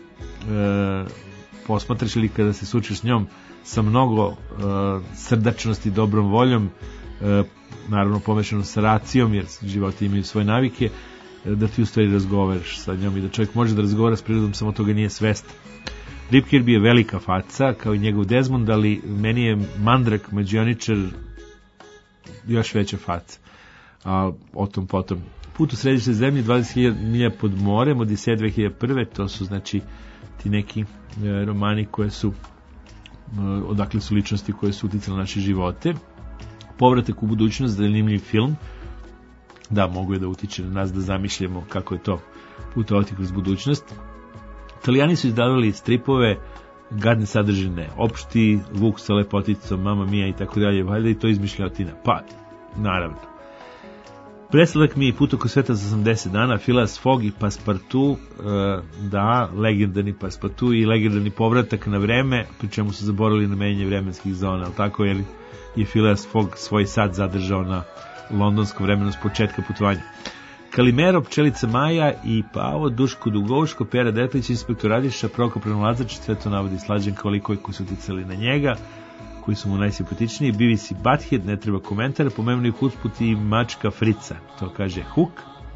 posmatraš ili kada se sučiš s njom sa mnogo srdačnosti, dobrom voljom, naravno pomešano sa racijom, jer životinje imaju svoje navike, da ti u stvari razgovaraš sa njom i da čovjek može da razgovara s prirodom, samo toga nije svestan. Rip Kirby je velika faca, kao i njegov Desmond, ali meni je Mandrak Mađioničar još veća faca. A o tom potom. Put u središte zemlje, 20.000 milja pod morem, Odiseja 2001. To su znači ti neki romani koje su, odakle su ličnosti koje su uticale na naše živote. Povratak u budućnost, zanimljiv film. Da, mogu je da utiče na nas da zamišljamo kako je to putovati kroz budućnost. Italijani su izdavali stripove gadne sadržine, opšti, Vuk sa lepoticom, Mama Mia i tako dalje, valjda i to izmišljotina. Pa, naravno. Presladak mi je put oko sveta za 80 dana, Phileas Fogg i Passepartout, da, legendarni Passepartout i legendarni povratak na vreme, pri čemu su zaboravili na menjanje vremenskih zona, ali tako je Phileas Fogg svoj sat zadržao na londonskom vremenu s početka putovanja. Kalimero, Pčelica Maja i Pavo, Duško Dugovško, Pera Detlić, Inspektor Radiša, Prokop Ranolazač, sve to navodi Slađan kao likovi koji su uticali na njega, koji su mu najsimpatičniji. BBC Butthead, ne treba komentar, pomenuo ih usput i Mačka Frica, to kaže Hook.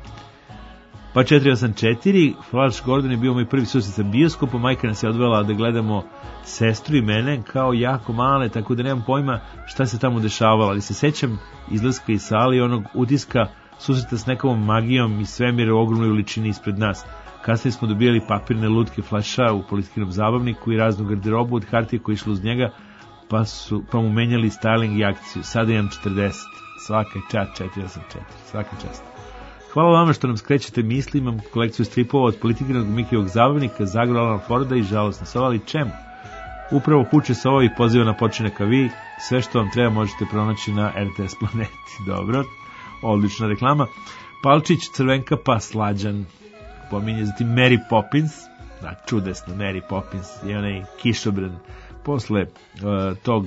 Pa 484, Flash Gordon je bio moj prvi susret sa bioskopom, majka nas je odvela da gledamo sestru i mene kao jako male, tako da nemam pojma šta se tamo dešavalo, ali se sećam izlaska iz sali i onog utiska susreta s nekom magijom i svemira u ogromnoj veličini ispred nas. Kasnije smo dobijali papirne lutke Flasha u policijskom zabavniku i raznu garderobu od hartije koji išlo uz njega, pa mu menjali styling i akciju. Sada imam 40. Svaka čast 484. Svaka čast. Hvala vama što nam skrećete misli. Imam kolekciju stripova od politikinog Mikijevog zabavnika, Zagor Alana Forda i Žalosna sova, ali čemu? Upravo Huče sova i poziva na počinak, a vi sve što vam treba možete pronaći na RTS Planeti. Dobro, odlična reklama. Palčić, Crvenka, pa Slađan pominje, zatim Mary Poppins, da, čudesna Mary Poppins i onaj kišobran posle tog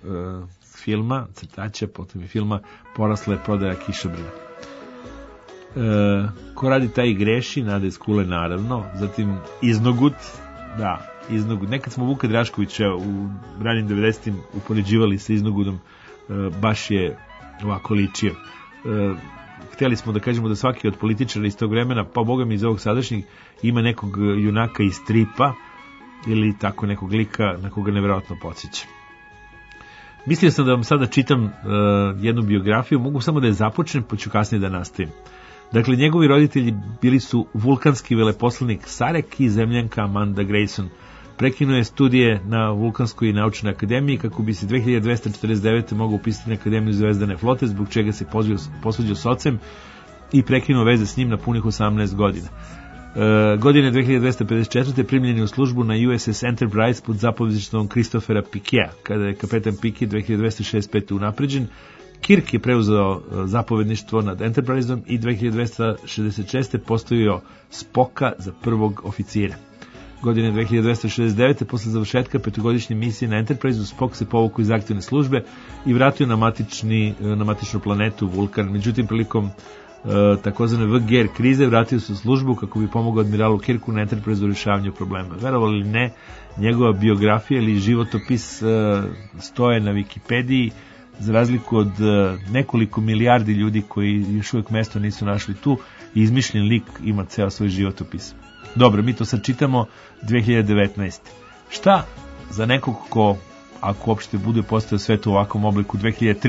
filma, crtača, potom je filma, porasla je prodaja kišobrana. Ko radi taj i greši, Nada iz Kule naravno, zatim Iznogut, da, Iznogut. Nekad smo Vuka Draškovića u ranim 90-im upoređivali sa Iznogudom, baš je ovako ličio. Hteli smo da kažemo da svaki od političara iz tog vremena, pa boga mi iz ovog sadašnjeg, ima nekog junaka iz stripa ili tako nekog lika na koga nevjerojatno podsjeća. Mislio sam da vam sada čitam jednu biografiju, mogu samo da je započnem, pa ću kasnije da nastavim. Dakle, njegovi roditelji bili su vulkanski veleposlanik Sarek i zemljanka Amanda Grayson. Prekinuo je studije na Vulkanskoj naučnoj akademiji kako bi se 2249. mogao upisati na Akademiju zvezdane flote, zbog čega se posvađao s ocem i prekinuo veze s njim na punih 18 godina. Godine 2254. primljen je u službu na USS Enterprise pod zapovjedništvom Christophera Pikea. Kada je kapetan Pike 2265. unapređen, Kirk je preuzeo zapovjedništvo nad Enterpriseom i 2266. postavio Spocka za prvog oficira. Godine 2269. posle završetka petogodišnje misije na Enterpriseu, Spock se povukao iz aktivne službe i vratio na matičnu planetu Vulkan. Međutim, prilikom takozvane VGR krize vratio se u službu kako bi pomogao admiralu Kirku na Enterpriseu u rješavanju problema. Verovali ili ne, njegova biografija ili životopis stoje na Wikipediji, za razliku od nekoliko milijardi ljudi koji još uvijek mesto nisu našli tu, i izmišljen lik ima ceo svoj životopis. Dobro, mi to sad čitamo 2019. Šta za nekog ko, ako uopšte bude postao svet u ovakvom obliku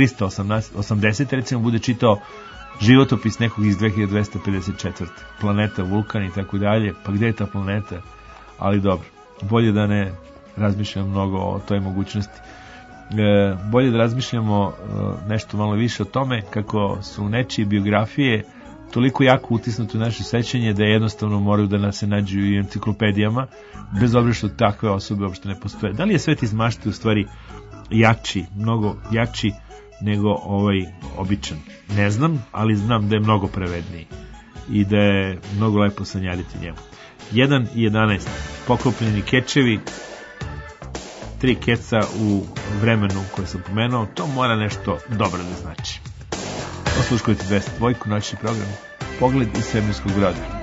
2380, recimo bude čitao životopis nekog iz 2254. Planeta Vulkan i tako dalje, pa gde je ta planeta? Ali dobro, bolje da ne razmišljam mnogo o toj mogućnosti. Bolje da razmišljamo nešto malo više o tome kako su nečije biografije toliko jako utisnuti u naše sećanje da jednostavno moraju da nas se nađu i enciklopedijama, bez obzira što takve osobe uopšte ne postoje. Da li je svet iz mašte u stvari jači, mnogo jači nego ovaj običan? Ne znam, ali znam da je mnogo pravedniji i da je mnogo lepo sanjariti njemu. 1 i 11. Poklopljeni kečevi, 3 keca u vremenu koje sam pomenuo, to mora nešto dobro da znači. Osluškujete 202, noćni program Pogled iz svemirskog broda.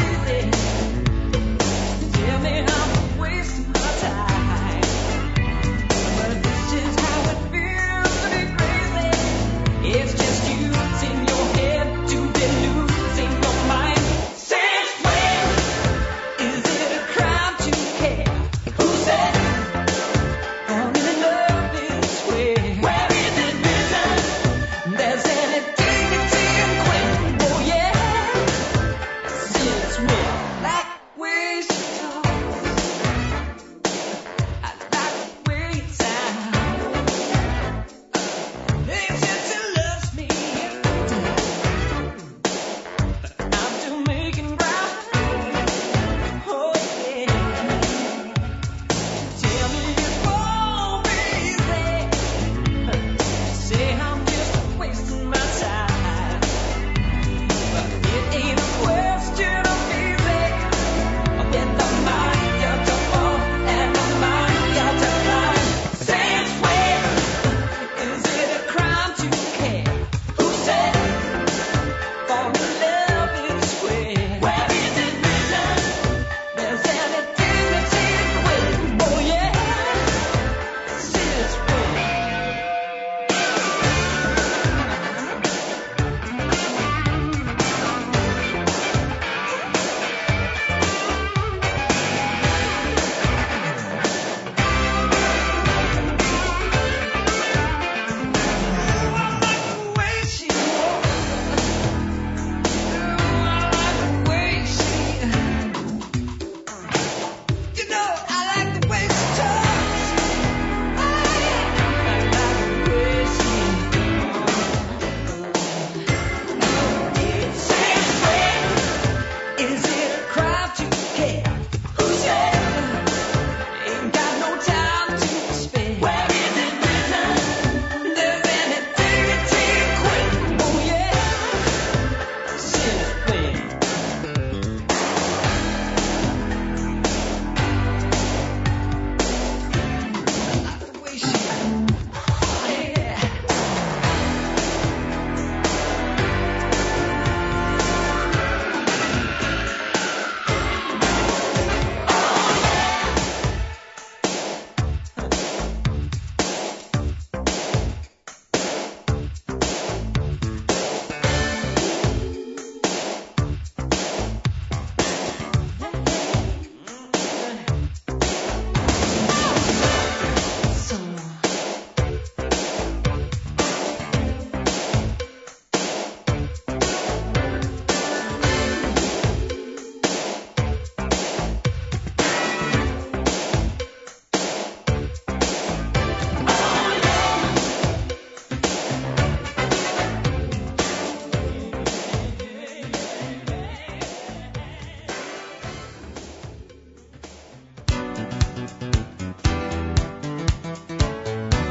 Tell me how I'm wasting my time.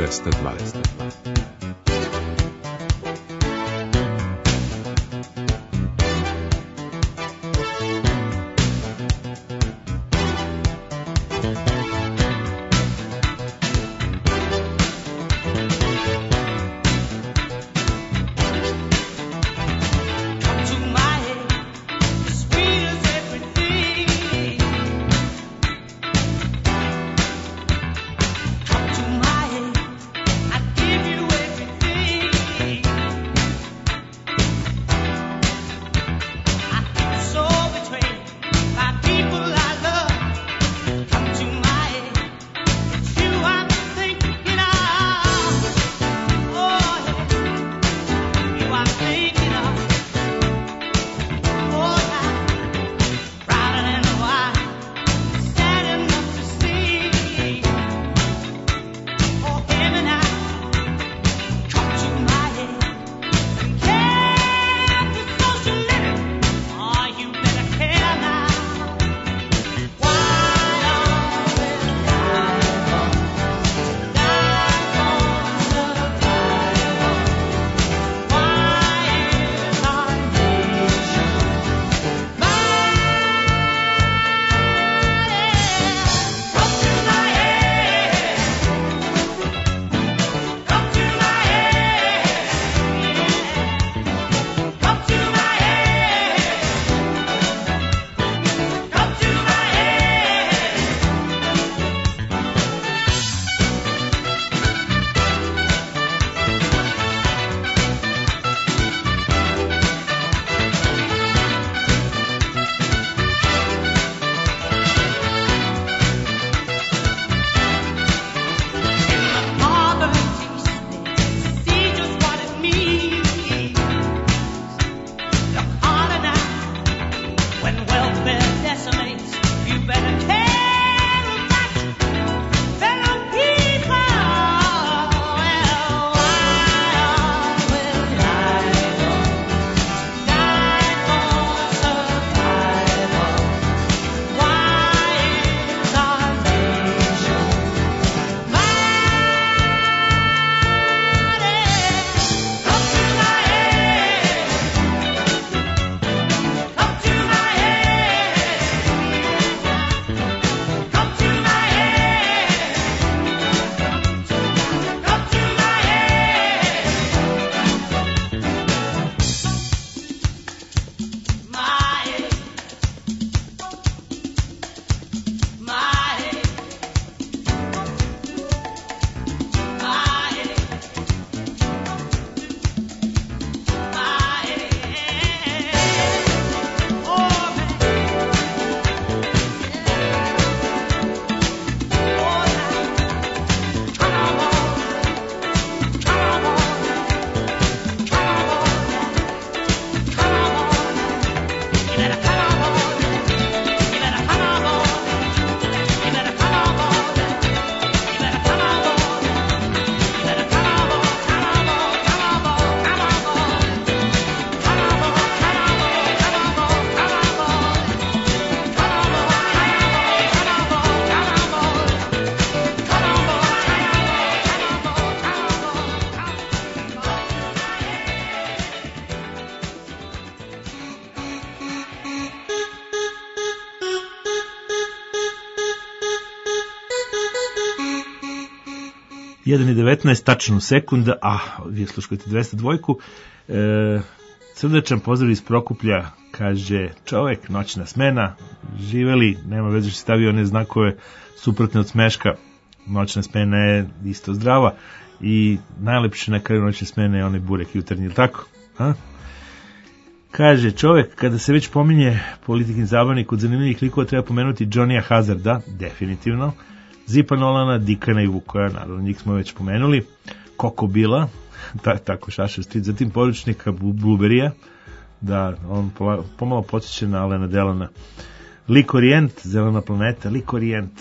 222. Jedan i 19 tačno sekunda, a vi slušajte 202. Srdečan pozdrav iz Prokuplja, kaže čovek, noćna smena, živeli, nema veze što stavio one znakove suprotne od smeška, noćna smena je isto zdrava i najlepše na kraju noćne smene je onaj burek jutarnji, ili tako? A? Kaže čovek, kada se već pominje politikin zabavnik od zanimljivih likova, treba pomenuti Johnnya Hazarda, definitivno, Zipa Nolana, Dikana i Vukoja, naravno njih smo već pomenuli, Koko Bila, tako Šašer Street, zatim poručnika Blueberrya, da on pomalo podsjeća na Alena Delana, Lik Orient, Zelena planeta, Lik Orient.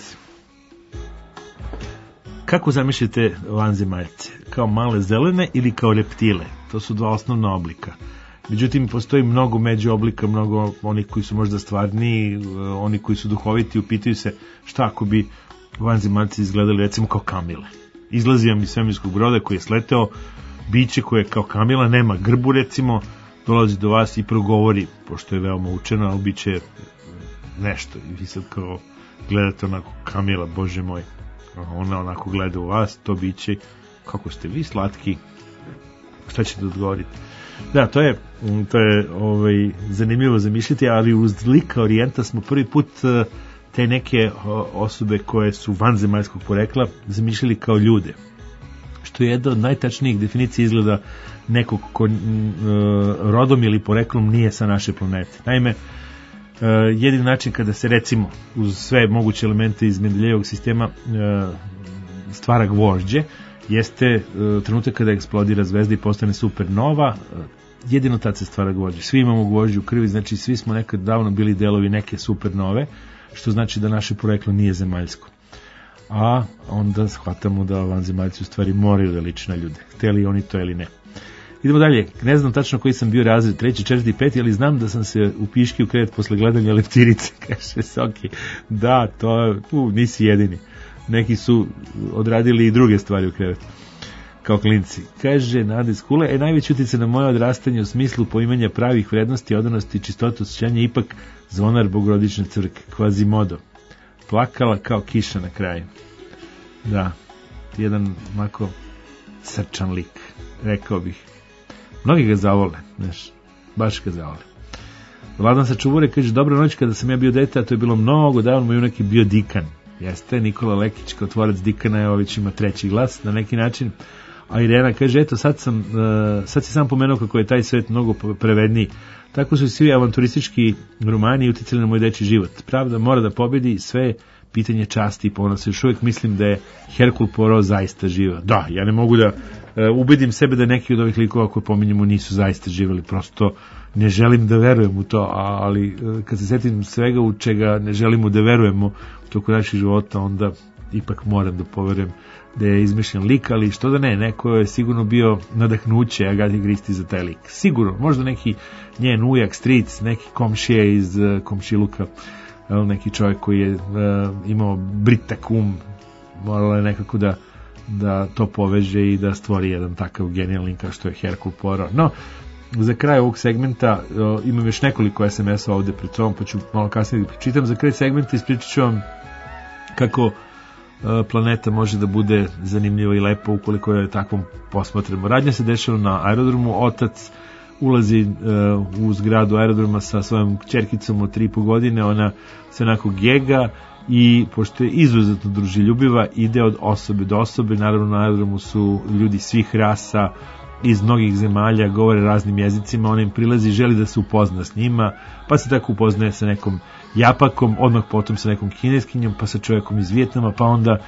Kako zamišljate vanzemaljce? Kao male zelene ili kao reptile? To su dva osnovna oblika. Međutim, postoji mnogo među oblika, mnogo onih koji su možda stvarni, oni koji su duhoviti, upitaju se šta ako bi vanzemaljci izgledali recimo kao kamile. izlazi vam iz svemirskog broda koji je sleteo, biće koje kao kamila, nema grbu recimo, dolazi do vas i progovori, pošto je veoma učeno, ali biće nešto. I vi sad kao gledate onako kamila, bože moj, ona onako gleda u vas, to biće, kako ste vi slatki, šta ćete odgovoriti? Da, to je zanimljivo zamišljati, ali uz lika Orijenta smo prvi put te neke osobe koje su vanzemaljskog porekla zamišljali kao ljude, što je jedna od najtačnijih definicija izgleda nekog ko rodom ili poreklom nije sa naše planete. Naime, jedini način kada se recimo uz sve moguće elemente iz Mendeljejevog sistema stvara gvožđe jeste trenutak kada eksplodira zvezda i postane supernova. Jedino tad se stvara gvožđe. Svi imamo gvožđe u krvi, znači svi smo nekad davno bili delovi neke supernove, što znači da naše poreklo nije zemaljsko. A onda shvatamo da vanzemaljci u stvari moraju da liče na ljude, hteli oni to ili ne. Idemo dalje, ne znam tačno koji sam bio razred, 3., 4., 5., ali znam da sam se upiškio u krevet posle gledanja Leptirice, kaže Soki. Da, to nisi jedini. Neki su odradili i druge stvari u krevetu, kao klinci. Kaže Nada iz Kule, najveći utjecaj na moje odrastanje u smislu poimanja pravih vrednosti, odanosti i čistote osjećanja ipak zvonar Bogorodične crkve, Quasimodo. Plakala kao kiša na kraju. Da, jedan mako srčan lik, rekao bih. Mnogi ga zavole, znaš, baš ga zavole. Vladan sa Čuvure kaže, dobra noć, kada sam ja bio dete, a to je bilo mnogo davno, moj unak je bio dikan. Jeste, Nikola Lekić kao tvorac Dikana, evo već ima 3. glas na neki način. A Irena kaže, eto sad si sam pomenuo kako je taj svet mnogo prevedniji. Tako su svi avanturistički romani uticali na moj dečji život. Pravda mora da pobedi, sve pitanje časti i ponosa. Još uvijek mislim da je Herkul Poirot zaista živa. Da, ja ne mogu da ubedim sebe da neki od ovih likova koje pominjemo nisu zaista živeli, prosto ne želim da verujem u to, ali kad se setim svega u čega ne želimo da verujemo u toku naših života, onda ipak moram da poverujem da je izmišljen lik, ali što da ne, neko je sigurno bio nadahnuće Agati Kristi za taj lik. Sigurno, možda neki njen ujak, stric, neki komšija iz komšiluka, neki čovjek koji je imao britak morala je nekako da to poveže i da stvori jedan takav genijalni kao što je Herkul Poirot. No, za kraj ovog segmenta imam još nekoliko SMS-a ovde pred sobom, pa ću malo kasnije da pročitam. Za kraj segmenta ispričat ću vam kako planeta može da bude zanimljiva i lepa ukoliko je takvom posmatramo. Radnja se dešava na aerodromu, otac ulazi u zgradu aerodroma sa svojom kćerkicom od 3,5 godine, ona se onako gega i pošto je izuzetno druželjubiva ide od osobe do osobe. Naravno na aerodromu su ljudi svih rasa iz mnogih zemalja, govore raznim jezicima, ona im prilazi i želi da se upozna s njima, pa se tako upoznaje sa nekom Japakom, odmah potom sa nekom Kineskinjom, pa sa čovjekom iz Vijetnama, pa onda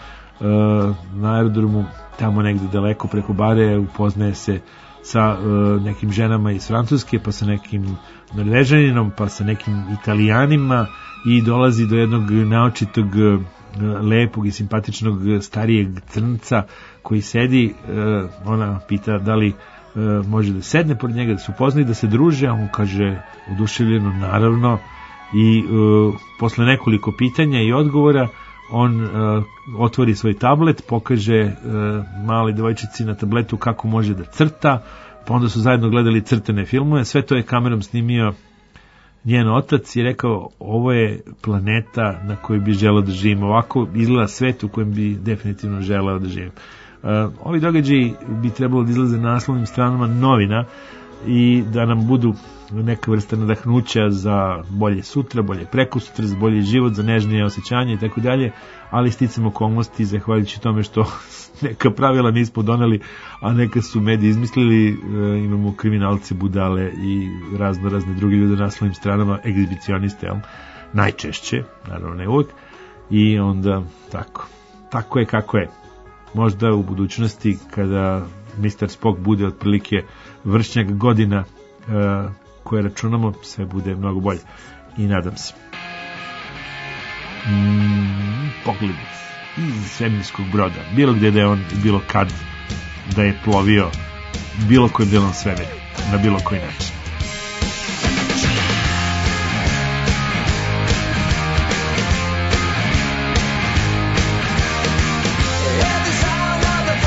na aerodromu tamo negde daleko preko bare upoznaje se sa nekim ženama iz Francuske, pa sa nekim Norvežaninom, pa sa nekim Italijanima i dolazi do jednog naočitog lepog i simpatičnog starijeg crnca koji sedi, ona pita da li može da sedne pored njega, da se upozna i da se druže, a on kaže oduševljeno naravno i posle nekoliko pitanja i odgovora on otvori svoj tablet, pokaže mali devojčici na tabletu kako može da crta, pa onda su zajedno gledali crtene filmove, sve to je kamerom snimio njen otac i rekao, ovo je planeta na kojoj bi želeo da živim, ovako izgleda svet u kojem bi definitivno želeo da živim. Ovi događaji bi trebalo da izlaze na naslovnim stranama novina i da nam budu neka vrsta nadahnuća za bolje sutra, bolje prekosutra, za bolji život, za nežnije osjećanje i tako dalje, ali sticam okolnosti zahvaljujući tome što neka pravila nismo doneli, a neka su mediji izmislili, imamo kriminalce, budale i razne druge ljude na naslovnim stranama, egzibicioniste, jel? Najčešće, naravno ne uvijek, i onda tako je kako je. Možda u budućnosti kada Mr. Spock bude otprilike vršnjak godina koje računamo, sve bude mnogo bolje i nadam se. Pogled iz svemirskog broda, bilo gdje da je on, bilo kad da je plovio bilo koji delom svemira, na bilo koji način. At the sound of the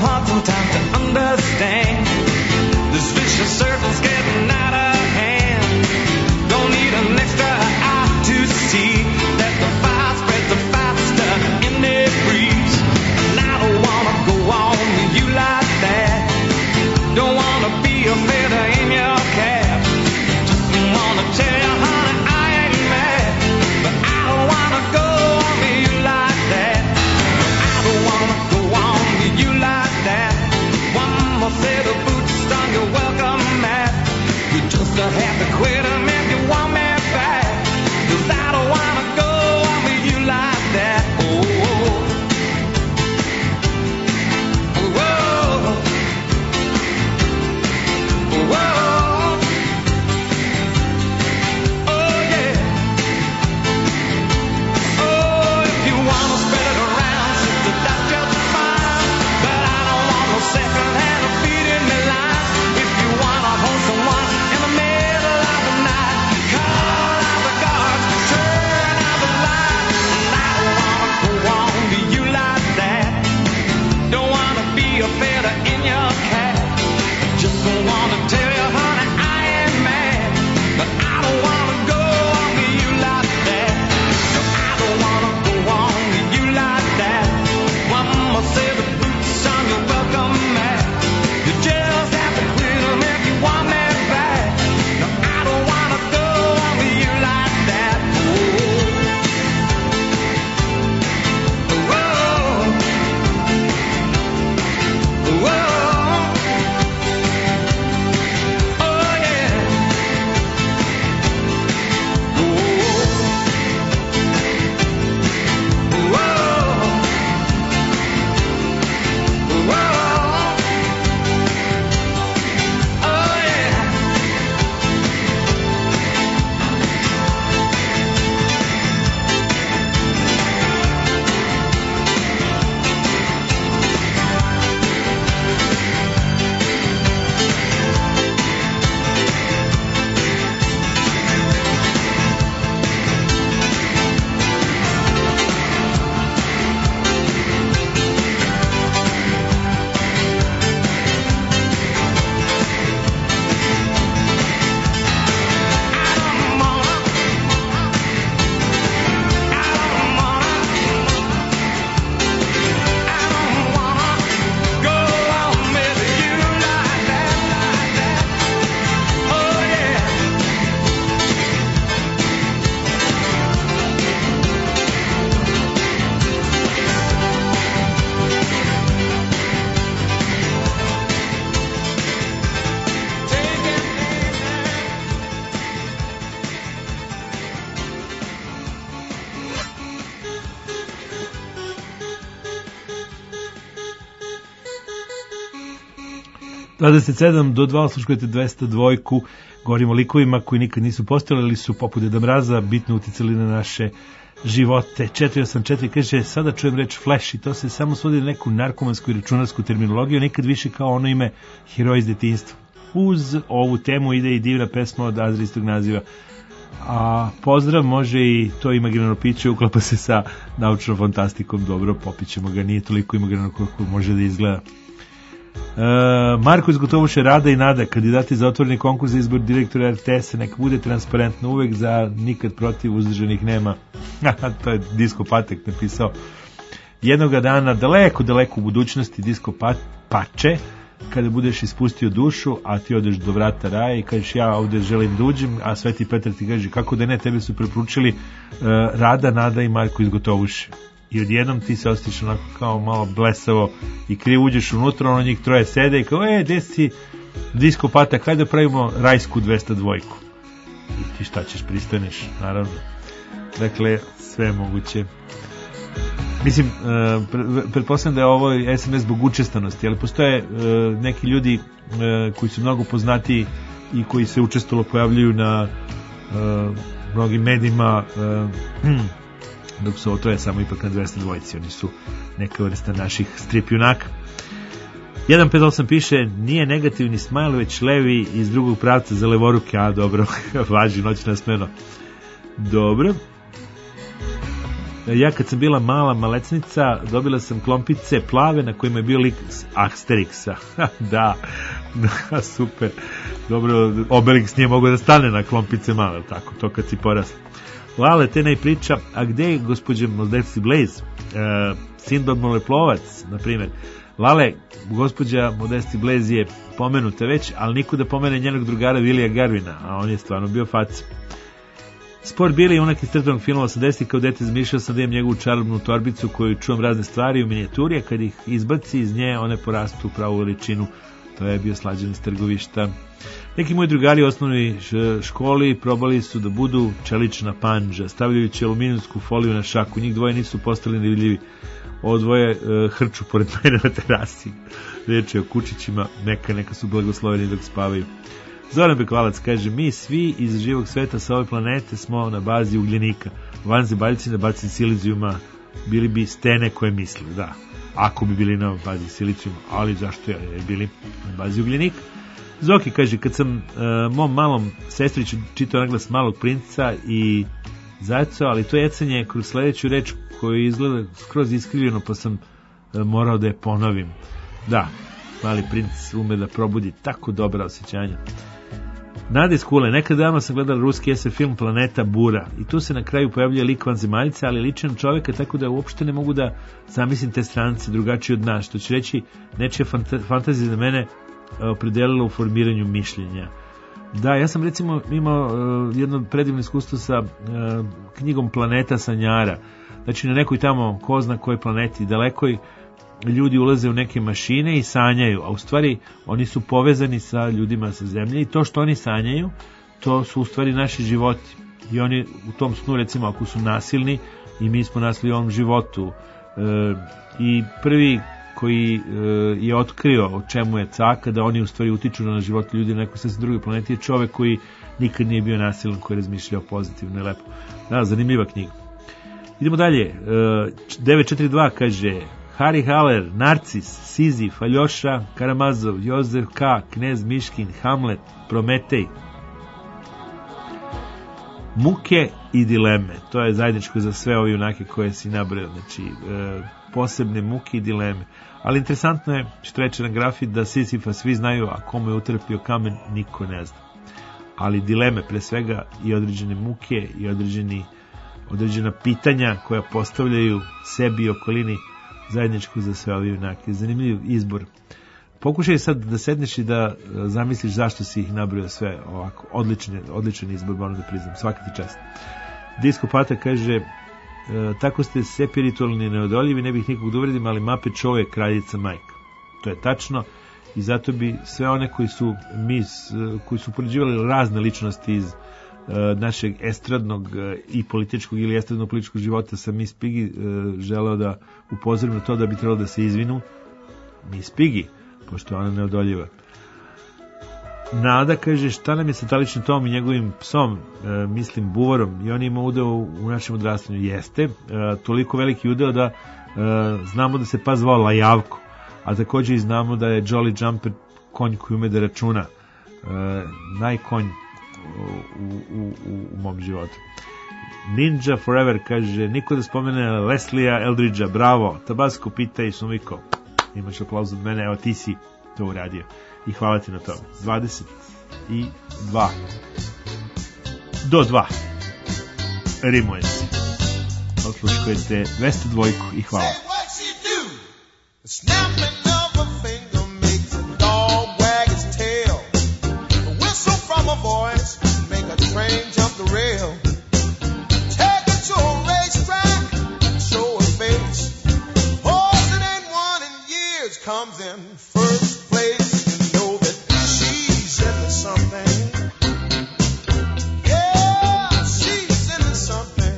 hard sometimes to understand. This vicious circle's getting out of hand. Don't need an extra eye to see that the fire spreads faster in the breeze. And I don't wanna go on with you like that. Don't wanna be a feather in your cap. Just wanna tell you, honey, I ain't mad, but I don't wanna go on with you like that. I don't wanna go on with you like that. One more set of boots on your welcome mat. You just have to quit 'em if you want me back. 'Cause I don't wanna go on with you like that. Oh, whoa, whoa, oh yeah. Oh, if you wanna spread it around, sister, that's just fine. But I don't want no second-hand feeding me line. If you wanna hold someone in the middle of the night, call out the guards, turn out the light. And I don't wanna go on with you like that. Don't wanna be a feather in your cap. Just don't wanna tell you, honey, I ain't mad, but I don't wanna go on with you like that. No, I don't wanna go on with you like that. One more set of boots on your welcome mat. You just have to quit 'em if you want me back. No, I don't wanna go on with you like that. Whoa, whoa, oh yeah. ...27 do 2 osluškujete 202, govorimo o likovima koji nikad nisu postojali, ali su poput Deda Mraza bitno uticali na naše živote. 484 kaže, sada čujem reč Flash i to se samo svodi na neku narkomansku i računarsku terminologiju, nikad više kao ono ime heroj iz detinjstva. Uz ovu temu ide i divna pesma od Azra istog naziva. A pozdrav može i to imaginarno piće, uklapa se sa naučnom fantastikom, dobro, popićemo ga, nije toliko imaginarno koliko može da izgleda. Marko iz Gotovuše, Rada i Nada, kandidati za otvoreni konkurs za izbor direktora RTS-a, neka bude transparentno, uvek za, nikad protiv, uzdržanih nema. To je Disko Patek napisao. Jednoga dana, daleko, daleko u budućnosti, Disko Pače, kada budeš ispustio dušu, a ti odeš do vrata raja i kažeš ja ovde želim da uđem, a Sveti Petar ti kaže kako da ne, tebe su preporučili Rada, Nada i Marko iz Gotovuše. I odjednom ti se ostiš onako kao malo blesavo i krivo uđeš unutra, ono njih troje sede i kao, gde si Disko Patak, hajde da pravimo rajsku 202. I ti šta ćeš, pristaneš, naravno. Dakle, sve je moguće. Mislim, pretpostavljam da je ovo SMS zbog učestanosti, ali postoje neki ljudi koji su mnogo poznati i koji se učestalo pojavljuju na mnogim medijima, dok su to je samo ipak na 202, oni su neka vrsta naših strip junaka. 158 piše, nije negativni smajl, već levi iz drugog pravca za levoruke, a dobro, važi noćna smena. Dobro. Ja kad sam bila mala malecnica, dobila sam klompice plave na kojima je bio lik Asterixa. Da, super. Dobro, Obelix nije mogao da stane na klompice male, tako, to kad si porasla. Lale, te ne priča, a gde je gospođa Modesty Blaze? Sinbad Moleplovac, na primjer. Lale, gospođa Modesty Blaze je pomenuta već, ali niko da pomene njenog drugara Willija Garvina, a on je stvarno bio fac. Sport Billy je unak iz crtanog filma 80, kao dete zmišljao sam da imam njegovu čarobnu torbicu koju čuvam razne stvari u minijaturi, a kad ih izbaci iz nje, one porastu u pravu veličinu. To je bio Slađan iz Trgovišta. Neki moji drugari u osnovnoj školi probali su da budu čelična panđa, stavljajući aluminijsku foliju na šaku. Njih dvoje nisu postali nevidljivi. Ovo dvoje hrču pored mene na terasi. Reč je o kučićima, neka su blagosloveni dok spavaju. Zoran Bekvalac kaže, mi svi iz živog sveta sa ove planete smo na bazi ugljenika. Vanzemaljci na bazi silizijuma bili bi stene koje misle, da. Ako bi bili na bazi silizijuma, ali zašto je bili na bazi ugljenika? Zoki kaže, kad sam mom malom sestriću čitao naglas Malog princa i Zajco, ali to jecanje kroz sledeću reč koju izgleda skroz iskrivljeno, pa sam morao da je ponovim. Da, Mali princ ume da probudi tako dobra osjećanja. Nade Skule, nekad davno sam gledala ruski SF film Planeta Bura i tu se na kraju pojavljuje lik vanzemaljca, ali ličan čoveka, tako da uopšte ne mogu da zamislim te strance drugačije od nas, što će reći nečija fantazija za mene opredelila u formiranju mišljenja. Da, ja sam recimo imao jedno predivno iskustvo sa knjigom Planeta sanjara. Znači na nekoj tamo, ko zna kojoj planeti dalekoj, ljudi ulaze u neke mašine i sanjaju, a u stvari oni su povezani sa ljudima sa zemlje i to što oni sanjaju, to su u stvari naši životi. I oni u tom snu, recimo, ako su nasilni, i mi smo nasilni u ovom životu. I prvi koji je otkrio o čemu je caka, da oni u stvari utiču na život ljudi na nekoj sasvim drugoj planeti, je čovek koji nikad nije bio nasilan, koji je razmišljao pozitivno i lepo. Da, zanimljiva knjiga. Idemo dalje. 942 kaže Harry Haller, Narcis, Sizif, Aljoša, Karamazov, Jozef K, Knez Miškin, Hamlet, Prometej. Muke i dileme. To je zajedničko za sve ove junake koje si nabrao. Znači, posebne muke i dileme. Ali interesantno je što reče na grafi da Sizifa svi znaju, a komu je utrpio kamen, niko ne zna. Ali dileme, pre svega, i određene muke i određena pitanja koja postavljaju sebi i okolini, zajedničko za sve ove junake. Zanimljiv izbor. Pokušaj sad da sedneš i da zamisliš zašto si ih nabrojao sve ovako. Odličan izbor, moram da priznam. Svaka ti čast. Disko Pata kaže, tako ste spiritualni i neodoljivi, ne bih nikog da uvredim, ali Muppet Show je kraljica majka. To je tačno i zato bi sve one koji su upoređivali razne ličnosti iz našeg estradnog i političkog ili estradnog političkog života sa Miss Piggy želeo da upozorim na to da bi trebalo da se izvinu Miss Piggy, pošto ona neodoljiva. Nada kaže, šta nam je sa Taličnim Tomom i njegovim psom, mislim Buvarom, i on ima udeo u našem odrastanju. Jeste, toliko veliki udeo da znamo da se pas zvao Lajavko, a također i znamo da je Jolly Jumper konj koji ume da računa, najkonj u mom životu. Ninja Forever kaže, niko da spomene Leslija Eldridgea, bravo, Tabasco pita i Sumiko. Imaš aplauz od mene, evo ti si to uradio i hvala ti na tome. 22 do 2 rimuje se. Odsluškujete 202 i hvala. Comes in first place, you know that she's into something. Yeah, she's into something.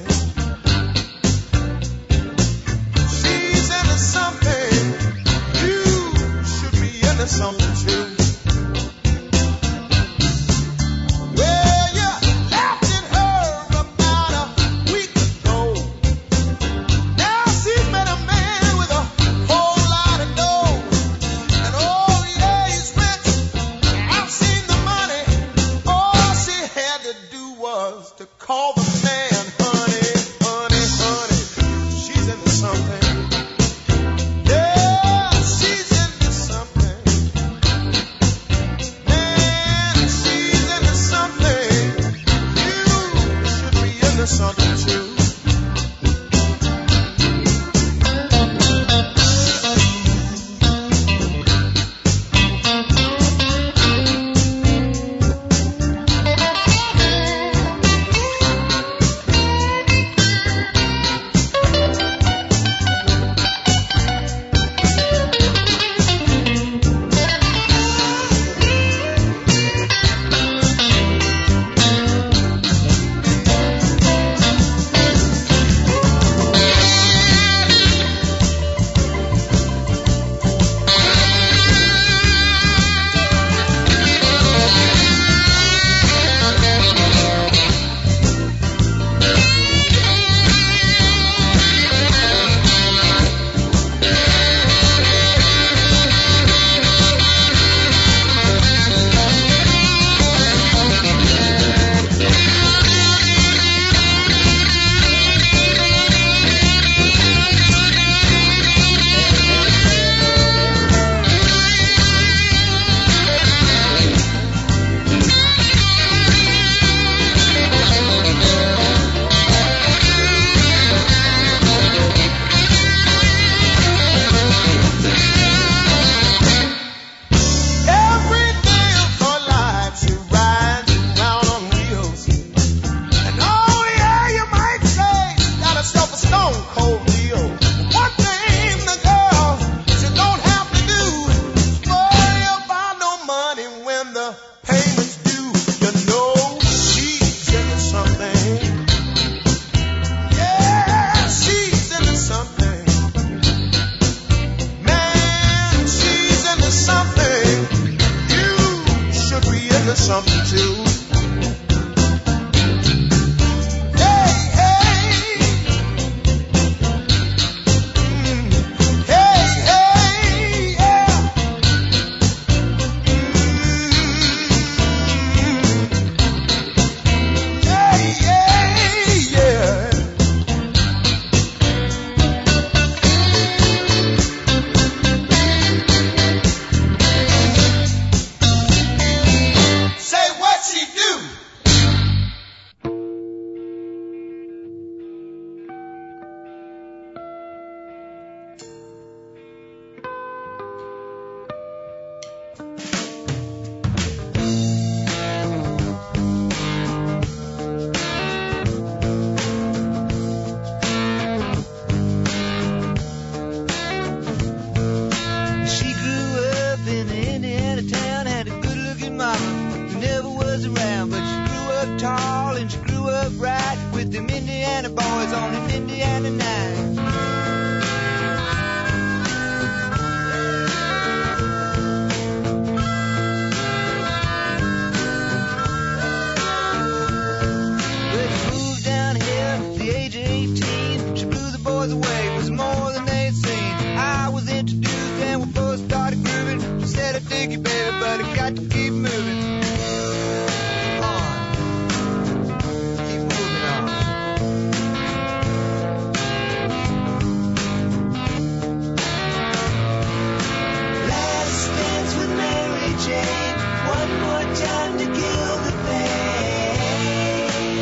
She's into something. You should be into something too. Well, you laughed at her about a week ago. Now she's met a man with a whole lot of dough. To call the man honey, honey, honey. grew up right with them Indiana boys on an Indiana night. When she moved down here at the age of 18, she blew the boys away. It was more than they'd seen. I was introduced and we both started grooving. She said, I dig you, baby, but I got to keep moving. Time to kill the pain.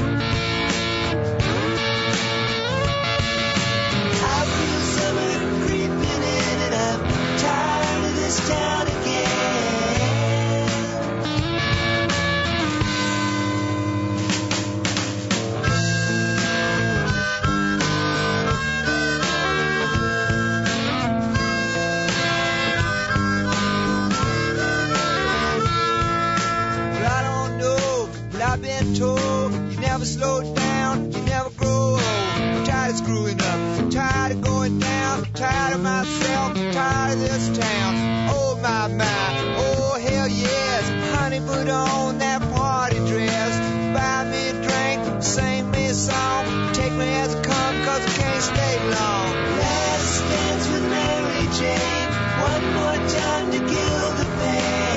I feel summer creeping in and I'm tired of this town I've been told you never slow down, you never grow old. I'm tired of screwing up, I'm tired of going down, I'm tired of myself, I'm tired of this town. Oh my, oh hell yes, honey, put on that party dress. Buy me a drink, sing me a song, take me as I come, cause I can't stay long. Last dance with Mary Jane, one more time to kill the pain.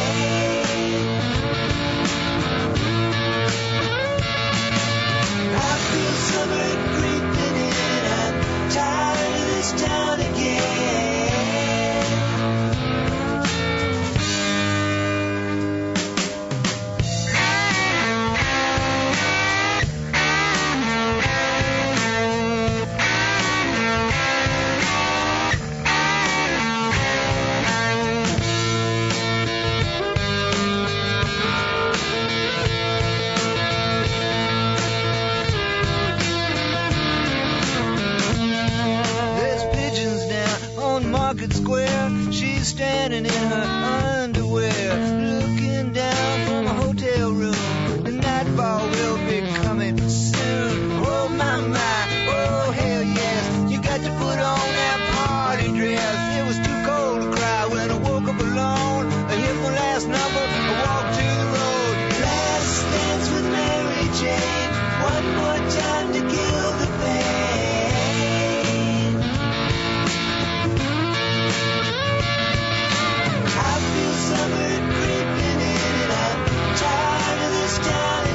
Summer creeping in, I'm tired of this town again. Market Square, she's standing in her underwear, looking down from a hotel room. The nightfall will be coming soon. Oh my, oh hell yes, you got to put on that party dress. It was too cold to cry when I woke up alone. I hit my last number, I walked to the road. Last dance with Mary Jane, one more time to kill the pain. Summer creeping in and I'm tired of this town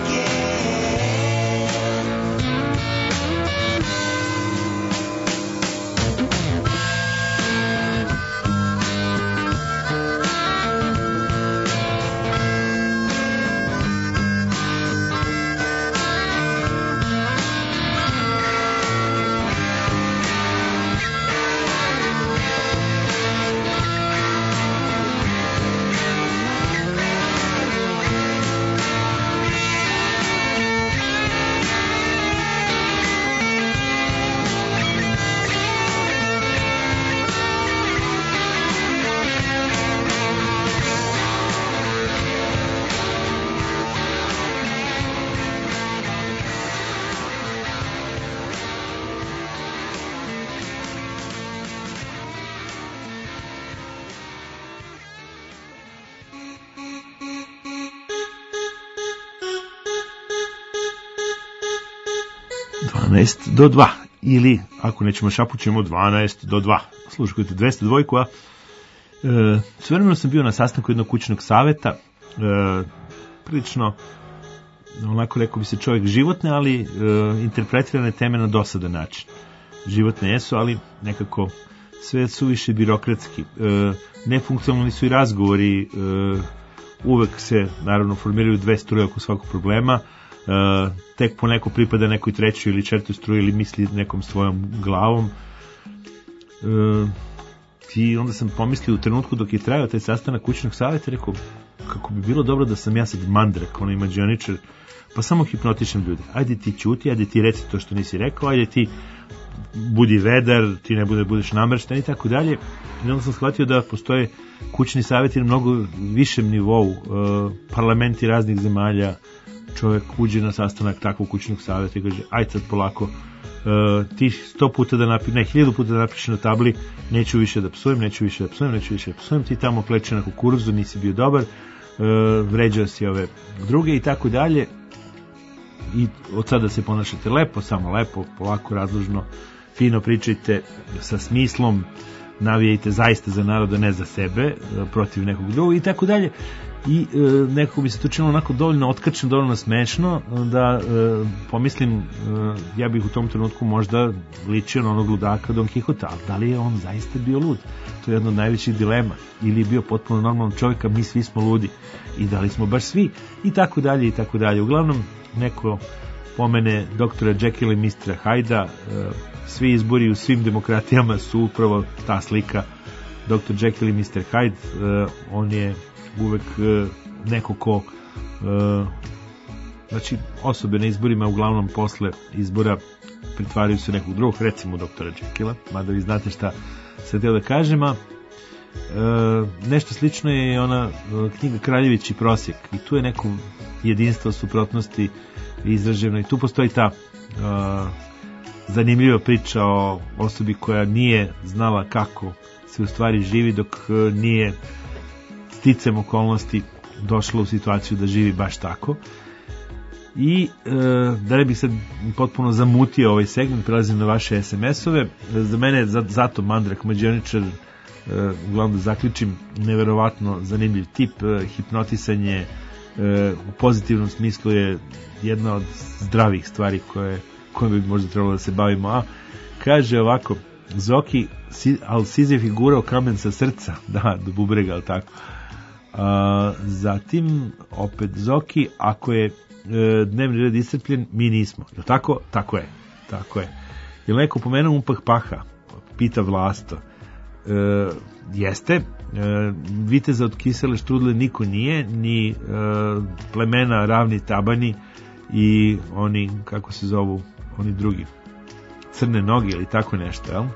do 2 ili ako nećemo šapućemo 12 do 2. Slušajte 202, Svevremeno sam bio na sastanku jednog kućnog saveta, prilično, onako rekao bi se čovjek životne, ali interpretirane teme na dosadan način. Životne jesu, ali nekako sve suviše birokratski. Nefunkcionalni su i razgovori, uvek se naravno formiraju dve struje oko svakog problema, tek po neko pripada nekoj trećoj ili četvrtoj struji ili misli nekom svojom glavom. I onda sam pomislio u trenutku dok je trajao taj sastanak kućnog savjeta, rekao kako bi bilo dobro da sam ja sad mandrak, ono imađioničar, pa samo hipnotišem ljude. Ajde ti ćuti, ajde ti reci to što nisi rekao, ajde ti budi vedar, ti ne budeš namršten i tako dalje. I onda sam shvatio da postoje kućni savjeti na mnogo višem nivou, parlamenti raznih zemalja, čovjek uđe na sastanak takvog kućnog savjeta i kaže, aj sad polako, ti 100 puta da napišeš, ne, 1000 puta da napišeš na tabli, neću više da psujem, ti tamo pleče na kukuruzu, nisi bio dobar, vređao si ove druge i tako dalje. I od sada se ponašate lepo, samo lepo, polako, razložno, fino pričajte sa smislom, navijajte zaista za naroda, ne za sebe, protiv nekog drugog i tako dalje. I nekako bi se to činilo onako dovoljno otkačeno, dovoljno smešno da pomislim, ja bih u tom trenutku možda ličio na onog ludaka Don Quixota, ali da li je on zaista bio lud? To je jedna od najvećih dilema. Ili je bio potpuno normalan čovjek, a mi svi smo ludi. I da li smo baš svi? I tako dalje, i tako dalje. Uglavnom, neko pomene doktora Jekylla i Mr. Hyda, svi izbori u svim demokratijama su upravo ta slika. Dr. Jekyll i Mr. Hyde, on je uvek neko ko znači osobe na izborima uglavnom posle izbora pretvaraju se nekog drugog, recimo doktora Jekylla, mada vi znate šta se htio da kažem, a nešto slično je ona knjiga Kraljević i prosjek i tu je neko jedinstvo suprotnosti izraženo i tu postoji ta zanimljiva priča o osobi koja nije znala kako se u stvari živi dok nije sticam okolnosti došla u situaciju da živi baš tako. I da ne bih sad potpuno zamutio ovaj segment, prelazim na vaše SMS-ove. Za mene je zato Mandrak Mađioničar, uglavnom da zaključim, neverovatno zanimljiv tip. Hipnotisanje u pozitivnom smislu je jedna od zdravih stvari koje bi možda trebalo da se bavimo. A kaže ovako, Zoki, al Sizif je gurao kamen sa srca, da, do bubrega, ali tako. Zatim opet Zoki, ako je dnevni red iscrpljen, mi nismo. Je li tako? Tako je. Je li neko pomenuo Umpah Paha? Pita Vlasto. Jeste. Viteza od kisele štrudle niko nije, ni plemena Ravni Tabani i oni, kako se zovu, oni drugi, Crne noge ili tako nešto, jel?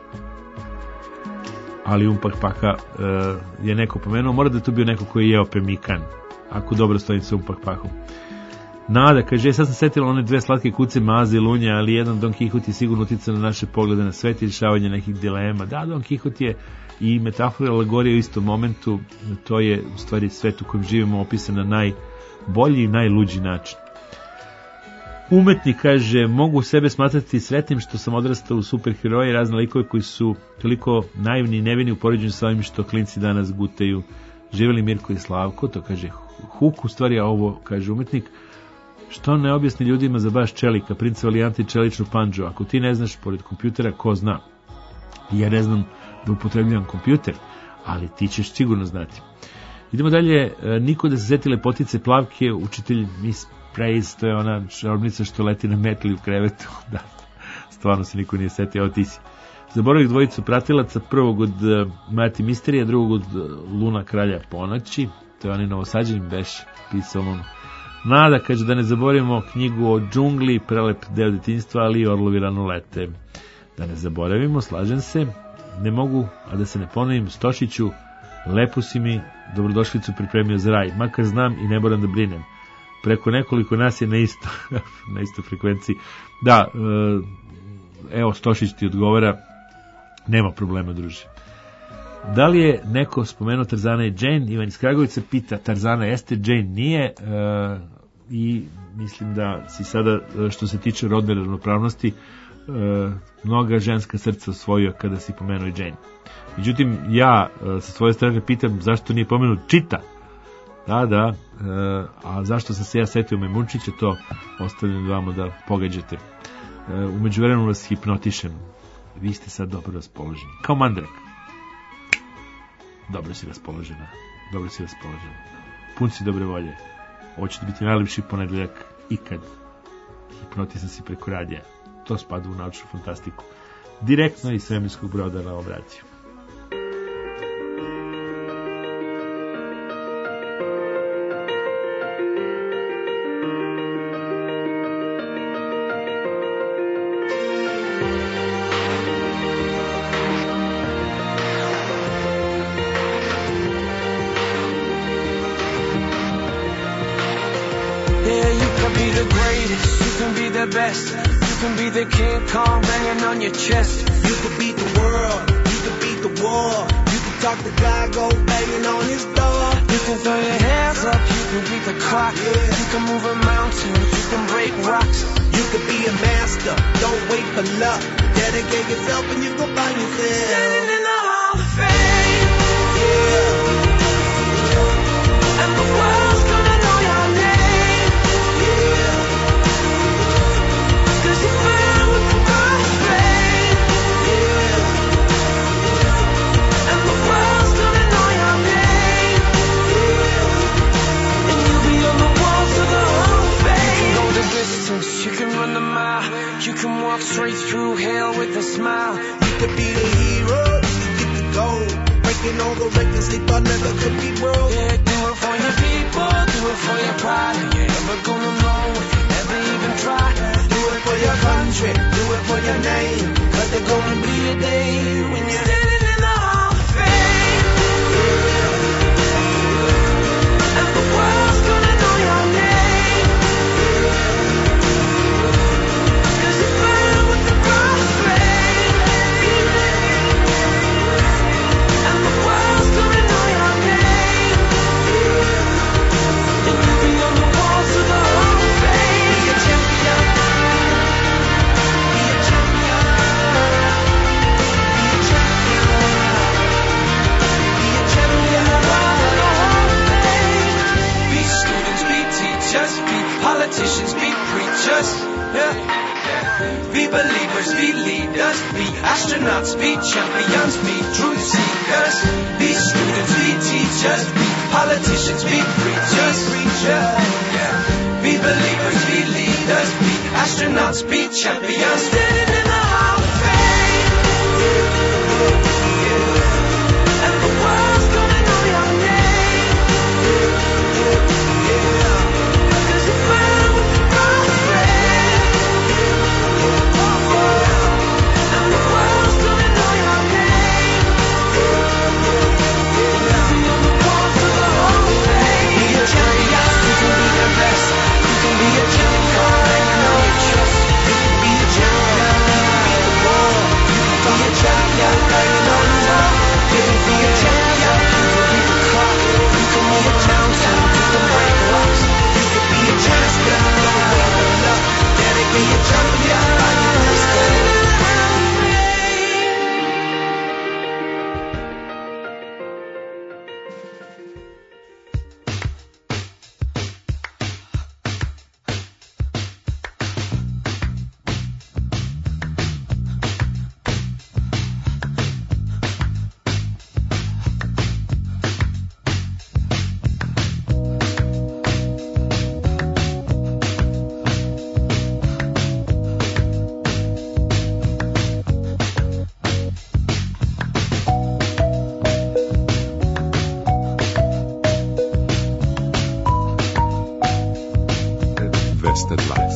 Ali Umpah Paha je neko pomenuo, mora da je tu bio neko koji je jeo pemikan, ako dobro stojim sa Umpah Pahom. Nada, kaže, sad sam setila one dve slatke kuce Maze i Lunja, ali jedan Don Quixote je sigurno uticao na naše poglede na svet i rješavanje nekih dilema. Da, Don Quixote je i metafora i alegorija u istom momentu, to je u stvari svet u kojem živimo opisan na najbolji i najluđi način. Umetnik, kaže, mogu sebe smatrati sretnim što sam odrastao u superheroje i razne likove koji su toliko naivni i nevini u poređenju sa ovim što klinci danas gutaju. Živeli Mirko i Slavko, to kaže Huk, u stvari, a ovo kaže umetnik, što ne objasni ljudima za baš čelika, princa valijante i čeličnu pandžu, ako ti ne znaš pored kompjutera, ko zna? Ja ne znam da upotrebljavam kompjuter, ali ti ćeš sigurno znati. Idemo dalje, niko da se seti lepotice Plavke, učitelj Miss Praise, to je ona čarobnica što leti na metli u krevetu. Da, stvarno se niko nije setio, ti si. Zaboravih dvojicu pratilaca, prvog od Mati Misterija, drugog od Luna Kralja ponoći, to je onaj Novosađanin beš pisao on. Nada, kaže, da ne zaboravimo knjigu o džungli, prelep deo detinjstva, ali i Orlovi rano lete. Da ne zaboravimo, slažem se, ne mogu, a da se ne ponovim, Stošiću, lepo si mi dobrodošlicu pripremio za raj, makar znam i ne moram da brinem. Preko nekoliko nas je na istoj frekvenciji. Da, evo Stošić ti odgovara, nema problema, druže. Da li je neko spomenuo Tarzana i Jane? Ivan iz Kragovica pita, Tarzana jeste, Jane nije, i mislim da si sada, što se tiče rodne ravnopravnosti, mnoga ženska srca osvojio kada si pomenuo i Jane. Međutim, ja sa svoje strane pitam zašto nije pomenut Čita. Da, a zašto sam se ja setio Memunčića, to ostavljam vama da pogađate. U međuvremenu vas hipnotišem. Vi ste sad dobro raspoloženi. Kao Mandrak. Dobro si raspoložena. Pun si dobre volje. Ovo će biti najlepši ponedeljak ikad. Hipnotisan si preko radija. To spada u naučnu fantastiku. Direktno iz svemirskog broda na ovom radiju. Yeah, you can be best. You can be the King Kong banging on your chest. You could beat the world, you could beat the war. You can talk to God, go banging on his door. You can throw your hands up, you can beat the clock. You can move a mountain, you can break rocks. You could be a master, don't wait for luck. Dedicate yourself and you go find yourself. Standing in the Hall of Fame. And the world's gonna know your name. 'Cause you fell with the right flame. And the world's gonna know your name. And you'll be on the walls of the Hall of Fame. You can go the distance, you can run the mile. You can walk straight through hell with a smile. You could be the hero, you can get the gold. Breaking all the records they thought never could be broke. Yeah, do it for your people, do it for your pride. And you're never gonna know if you never even try. Do it for your country, do it for your name. 'Cause there's gonna be a day when you're standing in the Hall of Fame. And the world's gonna know your name. 'Cause you fell with the right flame. And the world's gonna know your name. And you'll be on the walls of the Hall of Fame. Be a champion. Be a champion. Be a champion. Be a champion of the Hall of Fame. Be students, be teachers, be politicians, be preachers. Yeah. Be believers, be leaders, be astronauts, be champions, be truth seekers. Be students, be teachers, be politicians, be preachers. Yeah. Be believers, be leaders, be astronauts, be champions. Standing in the Hall of Fame. And the world's gonna know your name. 'Cause you fell with the right flame. And the world's gonna know your name. You'll be on the walls of the Hall of Fame. Be a champion, you can be the best. You can be a champion, banging on your chest. You can be a champion, you can beat the world. You can be a champion, banging on the wall. You can be a champion, you can beat the clock. You can move a mountain, you can break rocks. You can be a champion, don't wait for luck. Be a champion, banging on your chest. Vested Life.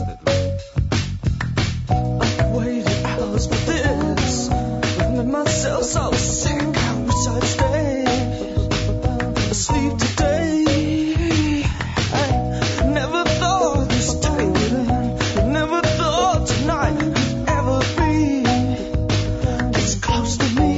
I've waited hours for this. I've made myself so sick. I wish I'd stay asleep today. I never thought this day would end. Never thought tonight would ever be this close to me.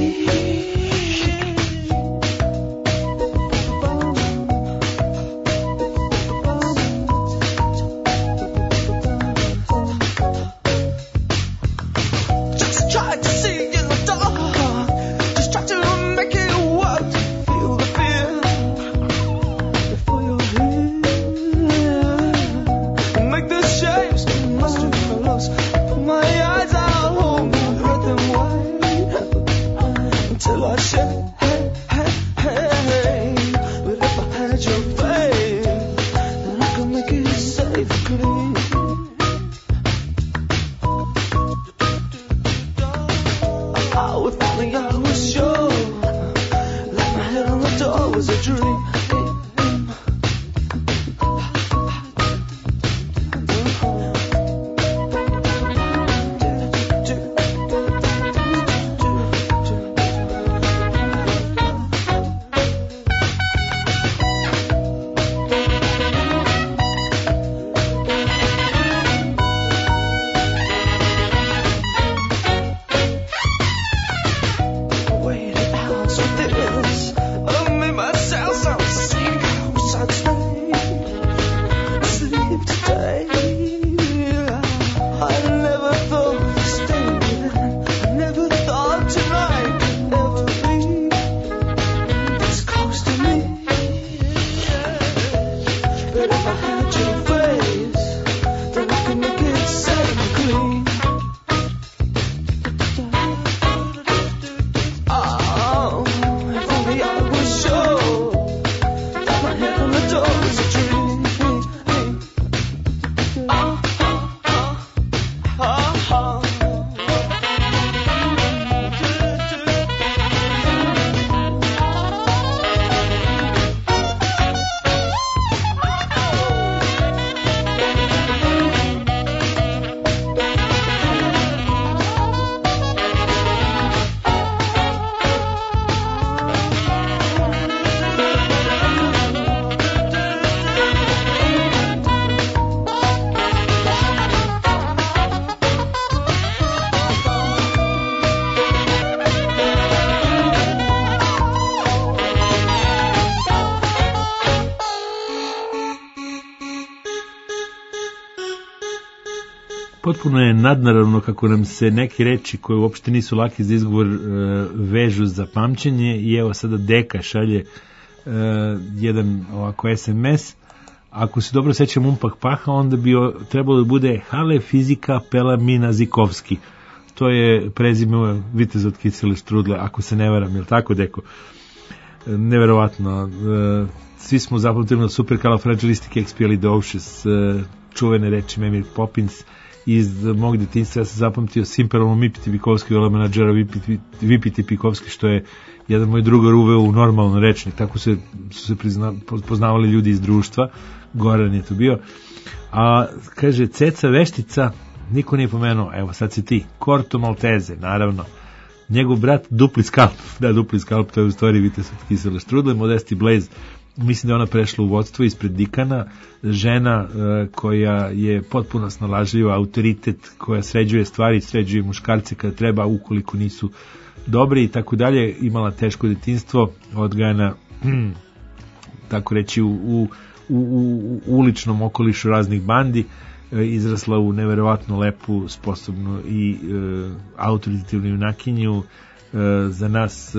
Tried to see in the dark, just try to make it work. Feel the fear before you're here. Make the shapes must have lost. Put my eyes out, hold me, hurt them wide until I shed. But if I had your faith, then I could make it safe, couldn't if only I was sure, like my head on the door was a dream. I never thought of staying there. I never thought tonight could ever be this close to me. But if I had your face, then I could make it safe and clean. Oh, if only I was sure that my head on the door was a dream. Potpuno je nadnaravno kako nam se neke reči koje uopšte nisu laki za izgovor vežu za pamćenje i evo sada Deka šalje jedan ovako SMS. Ako se dobro sećam Umpak Paha, onda bi trebalo da bude Hale Fizika Pelamina Zikovski. To je prezime vitez od kisele štrudle, ako se ne varam, je li tako, Deko? Neverovatno. Svi smo zapamtili od Supercalifragilisticexpialidocious, čuvene reči Mary Poppins. Iz mog detinjstva ja sam zapamtio Simperolom Mipiti Pikovski, Ola menadžera Vipiti Pikovski, što je jedan moj drugar uveo u normalno rečnik. Tako su se poznavali ljudi iz društva. Goran je to bio. A kaže, Ceca Veštica, niko nije pomenuo, evo sad si ti, Corto Malteze, naravno. Njegov brat Dupli Skalp, da, Dupli Skalp, to je u stvari vitez od kisele štrudle, Modesti Blaze. Mislim da je ona prešla u vodstvo ispred Dikana, žena koja je potpuno snalažljiva, autoritet, koja sređuje stvari, sređuje muškarce kada treba, ukoliko nisu dobri i tako dalje. Imala teško detinjstvo, odgajana, tako reći, u uličnom okolišu raznih bandi, izrasla u neverovatno lepu, sposobnu i autoritativnu junakinju. Za nas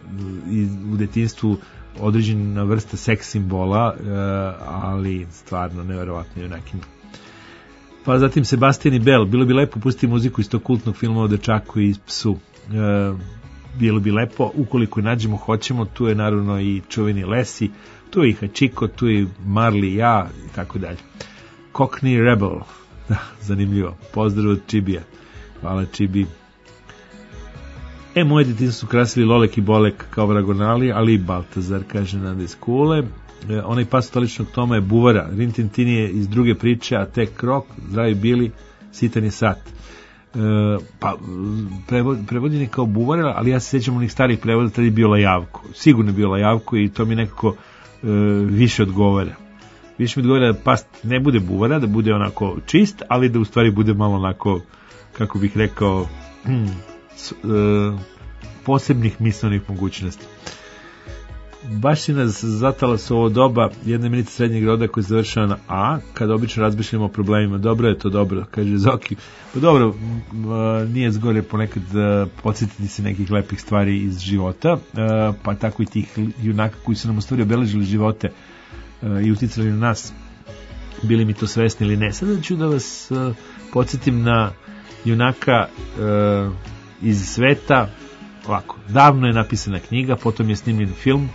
u detinjstvu određena vrsta seks simbola, ali stvarno neverovatno junakinja. Pa zatim Sebastian i Bell, bilo bi lepo pustiti muziku iz tog kultnog filma o dečaku i Psu. Bilo bi lepo, ukoliko je nađemo, hoćemo. Tu je naravno i čuveni Lesi, tu je i Hachiko, tu je Marley, ja i tako dalje. Cockney Rebel, da, zanimljivo. Pozdrav od Čibija. Hvala Čibi. Moje detinjstvo su krasili Lolek i Bolek kao Vragonali, ali i Baltazar, kaže Nanda iz Kule. Onaj pas stoličnog Toma je Buvara, Rintintin je iz druge priče, a tek Krok, Zdravi Bili, Sitan je Sat. Pa prevođen je kao Buvara, ali ja se sjećam onih starih prevoda, tada je bio Lajavko. Sigurno je bio Lajavko i to mi nekako više odgovara. Više mi odgovara da past ne bude Buvara, da bude onako čist, ali da u stvari bude malo onako, kako bih rekao, posebnih mislionih mogućnosti. Baš si nas zatala s ovo doba jedna imenica srednjeg roda koja je završena na A, kada obično razmišljamo o problemima. Dobro je to, dobro, kaže Zoki. Pa dobro, nije zgore ponekad podsjetiti se nekih lepih stvari iz života, pa tako i tih junaka koji su nam u stvari obeležili živote i uticali na nas, bili mi to svesni ili ne. Sada ću da vas podsjetim na junaka iz sveta. Ovako, davno je napisana knjiga, potom je snimljen film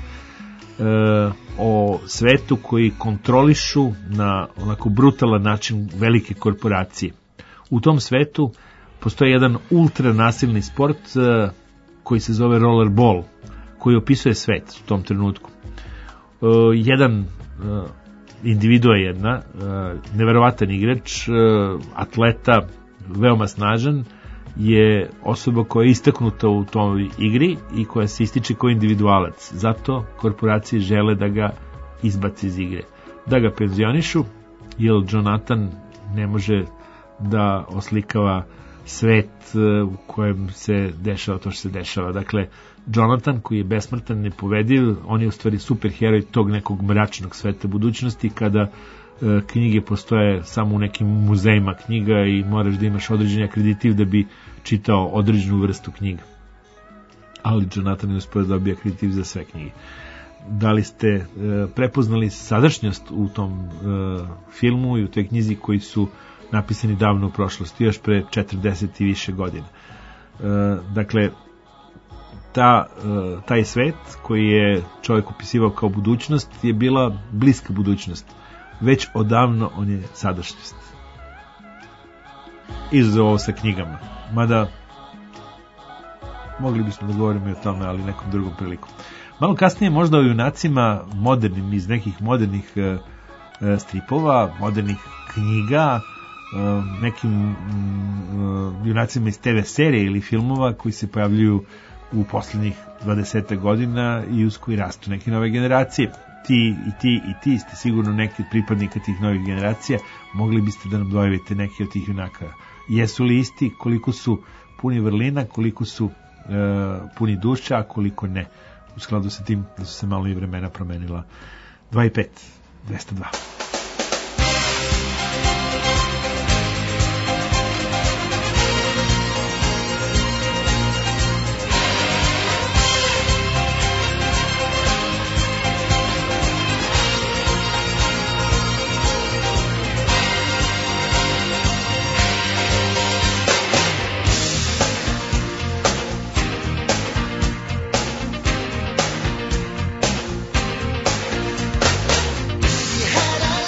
o svetu koji kontrolišu na onako brutalan način velike korporacije. U tom svetu postoji jedan ultra nasilni sport koji se zove rollerball, koji opisuje svet u tom trenutku. Jedan individua jedna, neverovatan igrač, atleta, veoma snažan, je osoba koja je istaknuta u toj igri i koja se ističe kao individualac. Zato korporacije žele da ga izbaci iz igre, da ga penzionišu, jer Jonathan ne može da oslikava svet u kojem se dešava to što se dešava. Dakle, Jonathan, koji je besmrtan, nepobediv, on je u stvari superheroj tog nekog mračnog sveta budućnosti, kada knjige postoje samo u nekim muzejima knjiga i moraš da imaš određeni akreditiv da bi čitao određenu vrstu knjiga. Ali Jonathan je uspio da dobije akreditiv za sve knjige. Da li ste prepoznali sadašnjost u tom filmu i u toj knjizi koji su napisani davno u prošlosti, još pre 40 i više godina. Dakle, taj svet koji je čovjek opisivao kao budućnost je bila bliska budućnost. Već odavno on je sadašnjost. Izuzev ovo sa knjigama. Mada mogli bismo da govorimo i o tome, ali nekom drugom prilikom. Malo kasnije možda o junacima modernim, iz nekih modernih stripova, modernih knjiga, nekim junacima iz TV serije ili filmova koji se pojavljuju u poslednjih 20 godina i uz koji rastu neke nove generacije. Ti ste sigurno neki pripadnika tih novih generacija. Mogli biste da nam dojavite neke od tih junaka. Jesu li isti, koliko su puni vrlina, koliko su puni duša, a koliko ne. U skladu sa tim da su se malo i vremena promenila. 2 i 5, 202. Had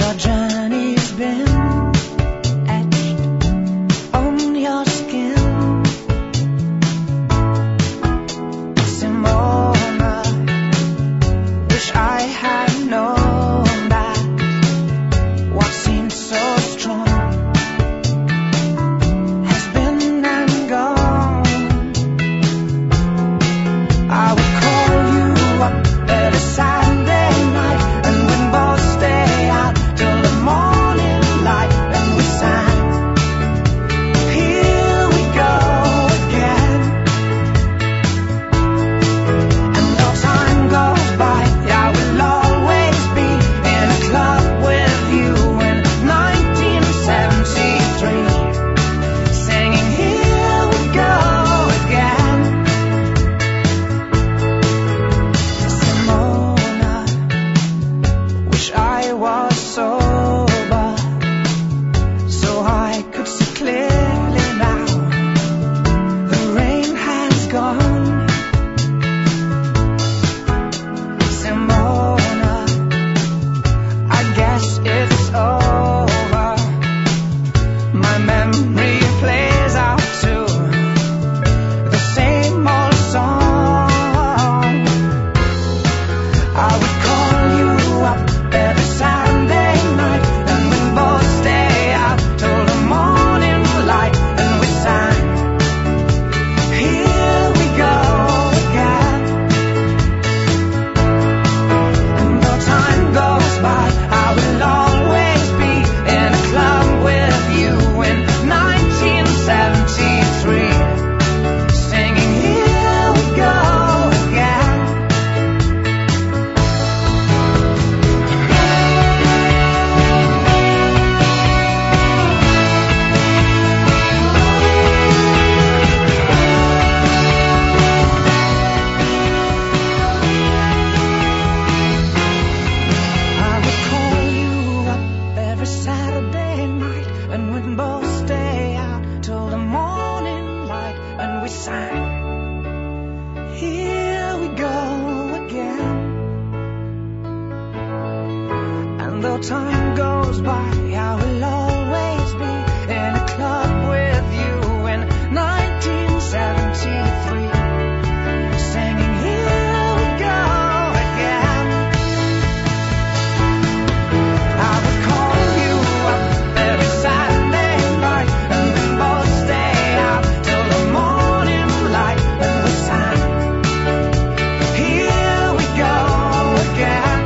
our journey's been etched on your skin. Simona, wish I had known that what seemed so strong has been and gone. I would call you up every Saturday night, and we'd both stay out till the morning light, and we sang, here we go again. And though time goes by, I will always be in a club with you in 1973, singing, here we go again. Simona, wish I was sober, so I could see clearly now. The rain has gone. Simona, I guess it's over. My memory plays out to the same old song. I would call you up every Saturday night, and we'd both stay out till the morning light, and we sang, here we go again. And though time goes by, I will always be in a club with you in 1973, singing, here we go again. I would call you up every Saturday night, and we'd both stay out till the morning light, and we sang, here we go again. And though time goes by, I will always be in a club with you in 1973, singing, here we go again. I would call you up every Saturday night, and we both stay out till the morning light, and we sang, here we go again.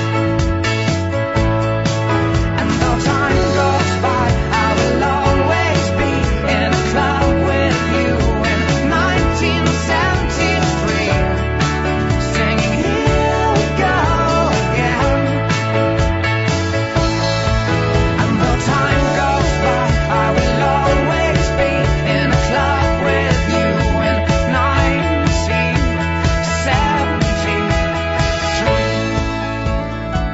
And though time goes by, I will always be in a club with you in 1973, singing, here we go again. And though time goes by, I will always be in a club with you in 1973.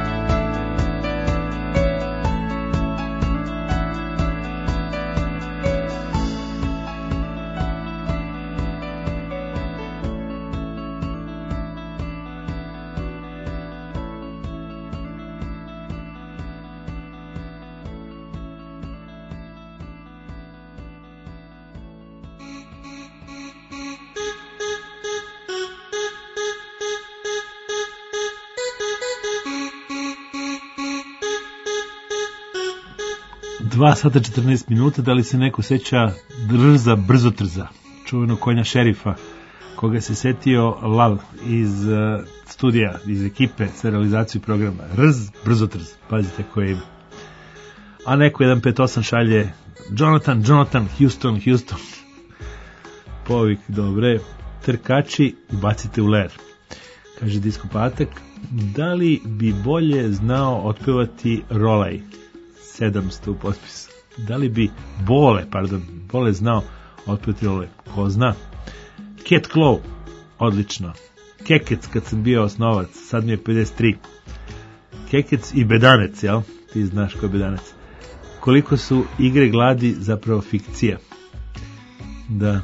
Dva sata 14 minuta, da li se neko seća Drza Brzotrza, čuvenog konja šerifa, koga se setio Lav iz studija, iz ekipe sa realizaciju programa. Rz Brzotrz, pazite koje ime. A neko 158 šalje Jonathan, Houston. Povik, dobre, trkači, ubacite u ler. Kaže Disko Patak, da li bi bolje znao otpevati Rolaj? 700 u potpisu. Da li bi Bole znao otpevati Rolaj? Ko zna? Cat Claw, odlično. Kekec kad sam bio osnovac, sad mi je 53. Kekec i Bedanec, jel? Ti znaš ko je Bedanec. Koliko su igre gladi zapravo fikcija? Da.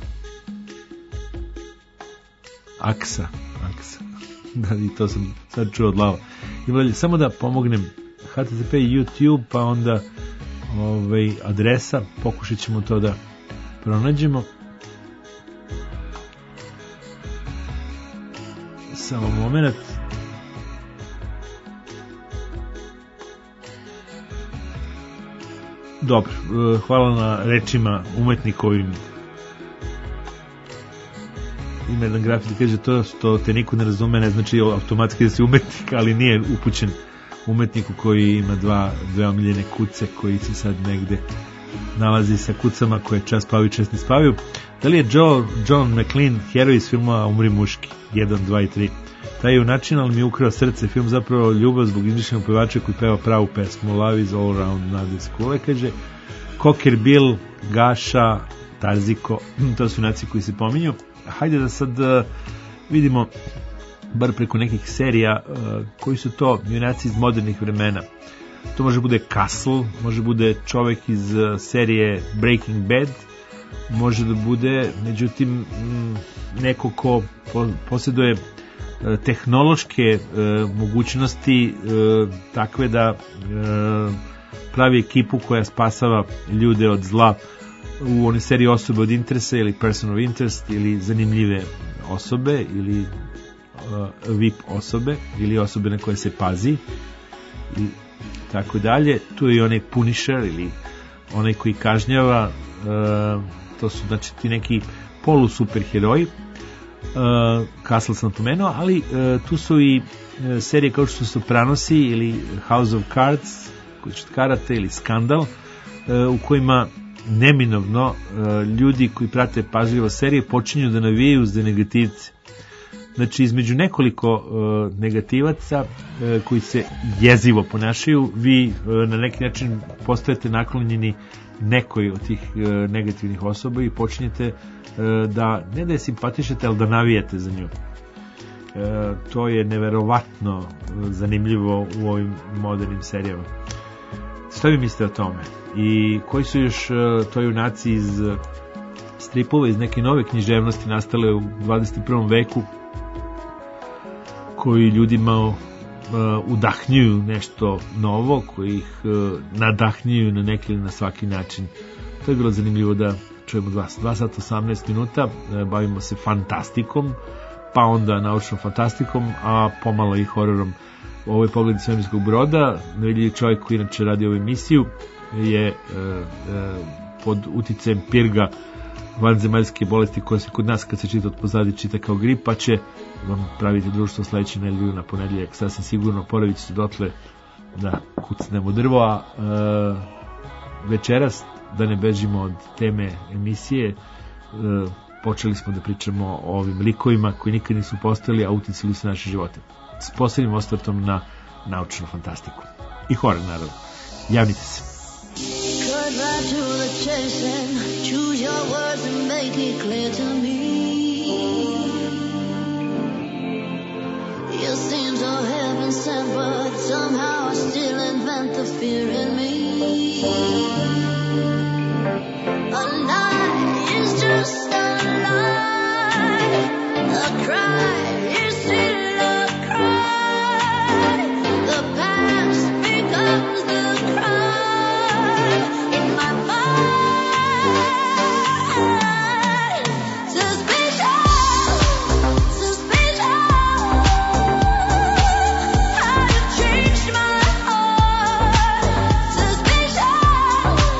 Aksa. Da, i to sam sad čuo od Lava. I volje, samo da pomognem HTTP YouTube, pa onda adresa, pokušat ćemo to da pronađemo. Samo moment. Dobro, hvala na rečima umetnikovim. Ima jedan grafit da kaže to što te niko ne razume ne znači automatski da si umetnik, ali nije upućen umetniku koji ima dve omiljene kuce koji se sad negde nalazi sa kucama koje čas spavaju, čas ne spavaju. Da li je John McClane heroj iz filma Umri muški 1, 2 i 3? Taj junačin, ali mi je ukrao srce. Film zapravo ljubav zbog izmišljenog pevača koji peva pravu pesmu Love is all around Nadice Kule, kaže Cocker Bill, Gaša, Tarziko, to su junaci koji se pominju. Hajde da sad vidimo bar preko nekih serija koji su to junaci iz modernih vremena. To može bude Castle, može bude čovek iz serije Breaking Bad, može da bude, međutim, neko ko posjeduje tehnološke mogućnosti takve da pravi ekipu koja spasava ljude od zla u onoj seriji Osobe od interesa ili Person of Interest ili zanimljive osobe ili VIP osobe ili osobe na koje se pazi i tako dalje. Tu je i onaj Punisher ili onaj koji kažnjava, to su znači ti neki polu superheroji. Castle sam pomenuo, ali tu su i serije kao što su Sopranosi ili House of Cards, karate ili Skandal, u kojima neminovno ljudi koji prate pažljivo serije počinju da navijaju za negativce. Znači, između nekoliko negativaca koji se jezivo ponašaju, vi na neki način postajete naklonjeni nekoj od tih negativnih osoba i počinjete da, ne da je simpatišete, ali da navijete za nju. To je neverovatno zanimljivo u ovim modernim serijama. Šta vi mislite o tome? I koji su još to junaci iz stripova, iz neke nove književnosti nastale u 21. veku, koji ljudima udahnjuju nešto novo, koji ih nadahnjuju na neki ili na svaki način. To je bilo zanimljivo da čujemo od vas. 2 sata 18 minuta, bavimo se fantastikom, pa onda naučnom fantastikom, a pomalo i hororom. Ovo je Pogled iz svemirskog broda. Nevidljivi čovjek koji inače radi ovu emisiju je pod uticajem pirga vanzemaljske bolesti koja se kod nas kad se čita od pozadi čita kao grip, pa će vam praviti društvo sledeće nedelju na ponedjeljak. Sasvim sigurno Porović se dotle da kucnemo drvo, a večeras, da ne bežimo od teme emisije, počeli smo da pričamo o ovim likovima koji nikad nisu postojali, a uticali su naše živote. S posebnim osvrtom na naučnu fantastiku. I horor, naravno. Javnite se. Cut right to the chase and choose your words and make it clear to me. You seem so heaven sent, but somehow I still invent the fear in me. A lie is just a lie. A cry is still a cry. The past becomes the cry in my mind. Suspicion, suspicion. How you changed my heart. Suspicion.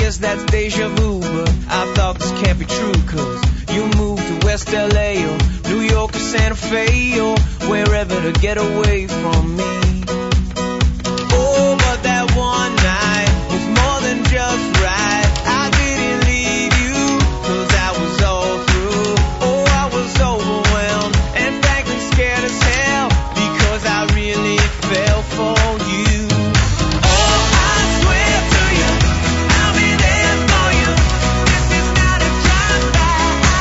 guess that's deja vu, but I thought this can't be true, cause you moved to West LA or New York or Santa Fe or wherever to get away from me. Oh, but that one night was more than just right. I didn't leave you, cause I was all through. Oh, I was overwhelmed and frankly scared as hell, because I really fell for you. Oh, I swear to you, I'll be there for you. This is not a drive-by.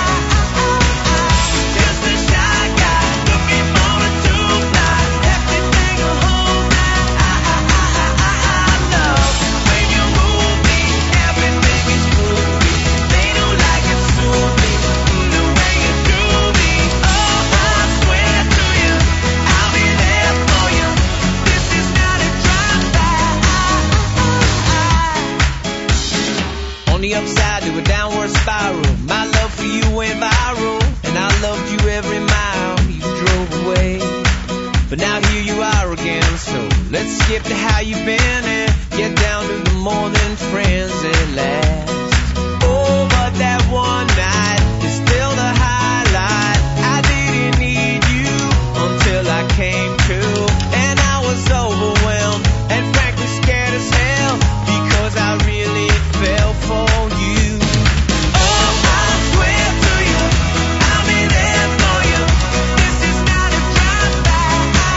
Just a shy guy looking for a two-fly. Everything will hold back. I love when you move me. Everything is groovy. They don't like it soon-y, the way you do me. Oh, I swear to you, I'll be there for you. This is not a drive-by. On the upside to a downward spiral, my love for you went viral, and I loved you every mile you drove away. But now here you are again, so let's skip to how you've been and get down to the more than friends at last. Oh, but that one night is still the highlight. I didn't need you until I came to, and I was overwhelmed and frankly scared as hell, because I really fell for you. Oh, I swear to you, I'll be there for you. This is not a drive-by.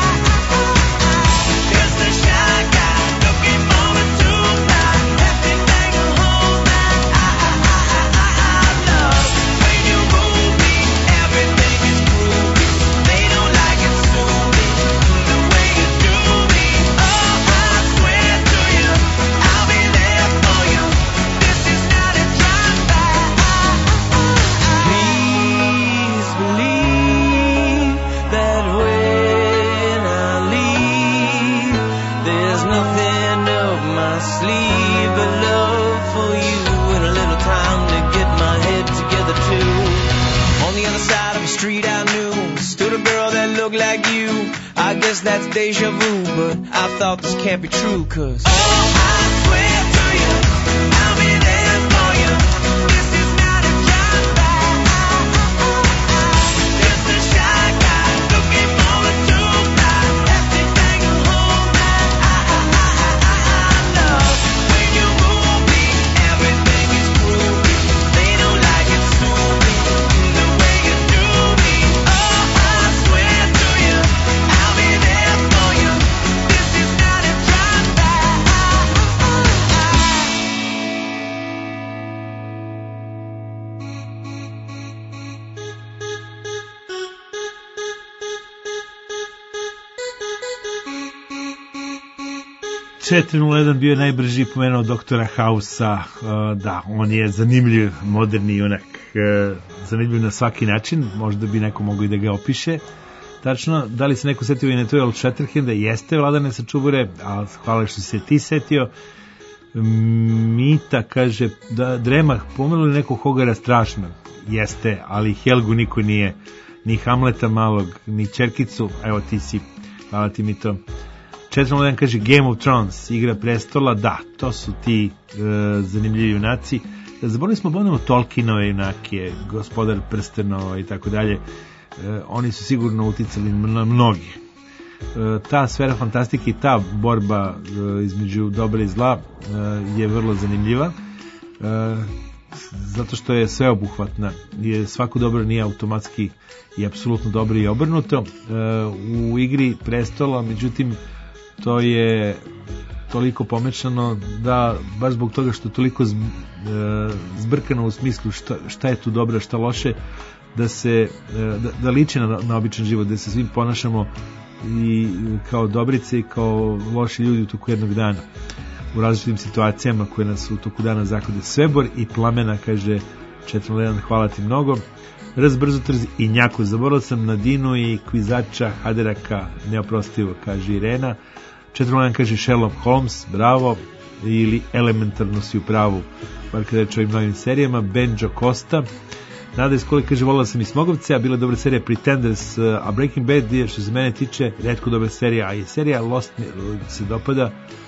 Just a shy guy looking for a two-fly. Everything will hold back. I love when you move me. Everything is groovy. They don't like it soon-y, the way you do me. Oh, I swear to you, I'll be there for you. This is not a drive-by. Please believe that when I leave, there's nothing up my sleeve but love for you and a little time to get my head together too. On the other side of the street I knew stood a girl that looked like you. I guess that's deja vu, but I thought this can't be true, cause oh, I swear to you, I'll be there for you. This is not a drive-by. Just a shy guy looking for a two-fly. Everything will hold back. I love when you move me. Everything is groovy. They don't like it soon-y, the way you do me. Oh, I swear to you, I'll be there for you. This is not a drive-by. ...4:01 bio je najbrži, pomenuo doktora Hausa. Da, on je zanimljiv, moderni junak, zanimljiv na svaki način, možda bi neko mogao i da ga opiše. Tačno, da li se neko setio i na to Shatterhanda? Jeste, Vladane Sačubure, a hvala što se ti setio. Mita kaže da Dremah pomenuli nekog Hogara strašno. Jeste, ali Helgu niko nije, ni Hamleta malog, ni Čerkicu. Evo ti si, hvala ti mi to. 4:01 kaže Game of Thrones, Igra prestola. Da, to su ti zanimljivi junaci. Zaboravili smo bonemo Tolkienove junake, Gospodar prstenova i tako dalje. Oni su sigurno uticali na mnogi. Ta sfera fantastike i ta borba između dobra i zla je vrlo zanimljiva, zato što je sveobuhvatna. Svako dobro nije automatski i apsolutno dobro i obrnuto. U Igri prestola, međutim, to je toliko pomešano da baš zbog toga što je toliko zbrkano u smislu šta je tu dobro, šta loše, da liči na običan život, da se svim ponašamo i kao dobrice i kao loši ljudi u toku jednog dana u različitim situacijama koje nas u toku dana zaklade. Svebor i Plamena, kaže 4:01, hvala ti mnogo. Brzotrz i Njako, zaboravila sam na Dinu i kvizača Haderaka, neoprostivo, kaže Irena. 4:01 kaže Sherlock Holmes, bravo, ili elementarno si u pravu, bar kada reći o ovim novim serijama. Benjo Costa. Nada iz Kole kaže volila sam i Smogovce, a bila je dobra serija Pretenders, a Breaking Bad je što se mene tiče retko dobra serija, a i serija Lost se dopada.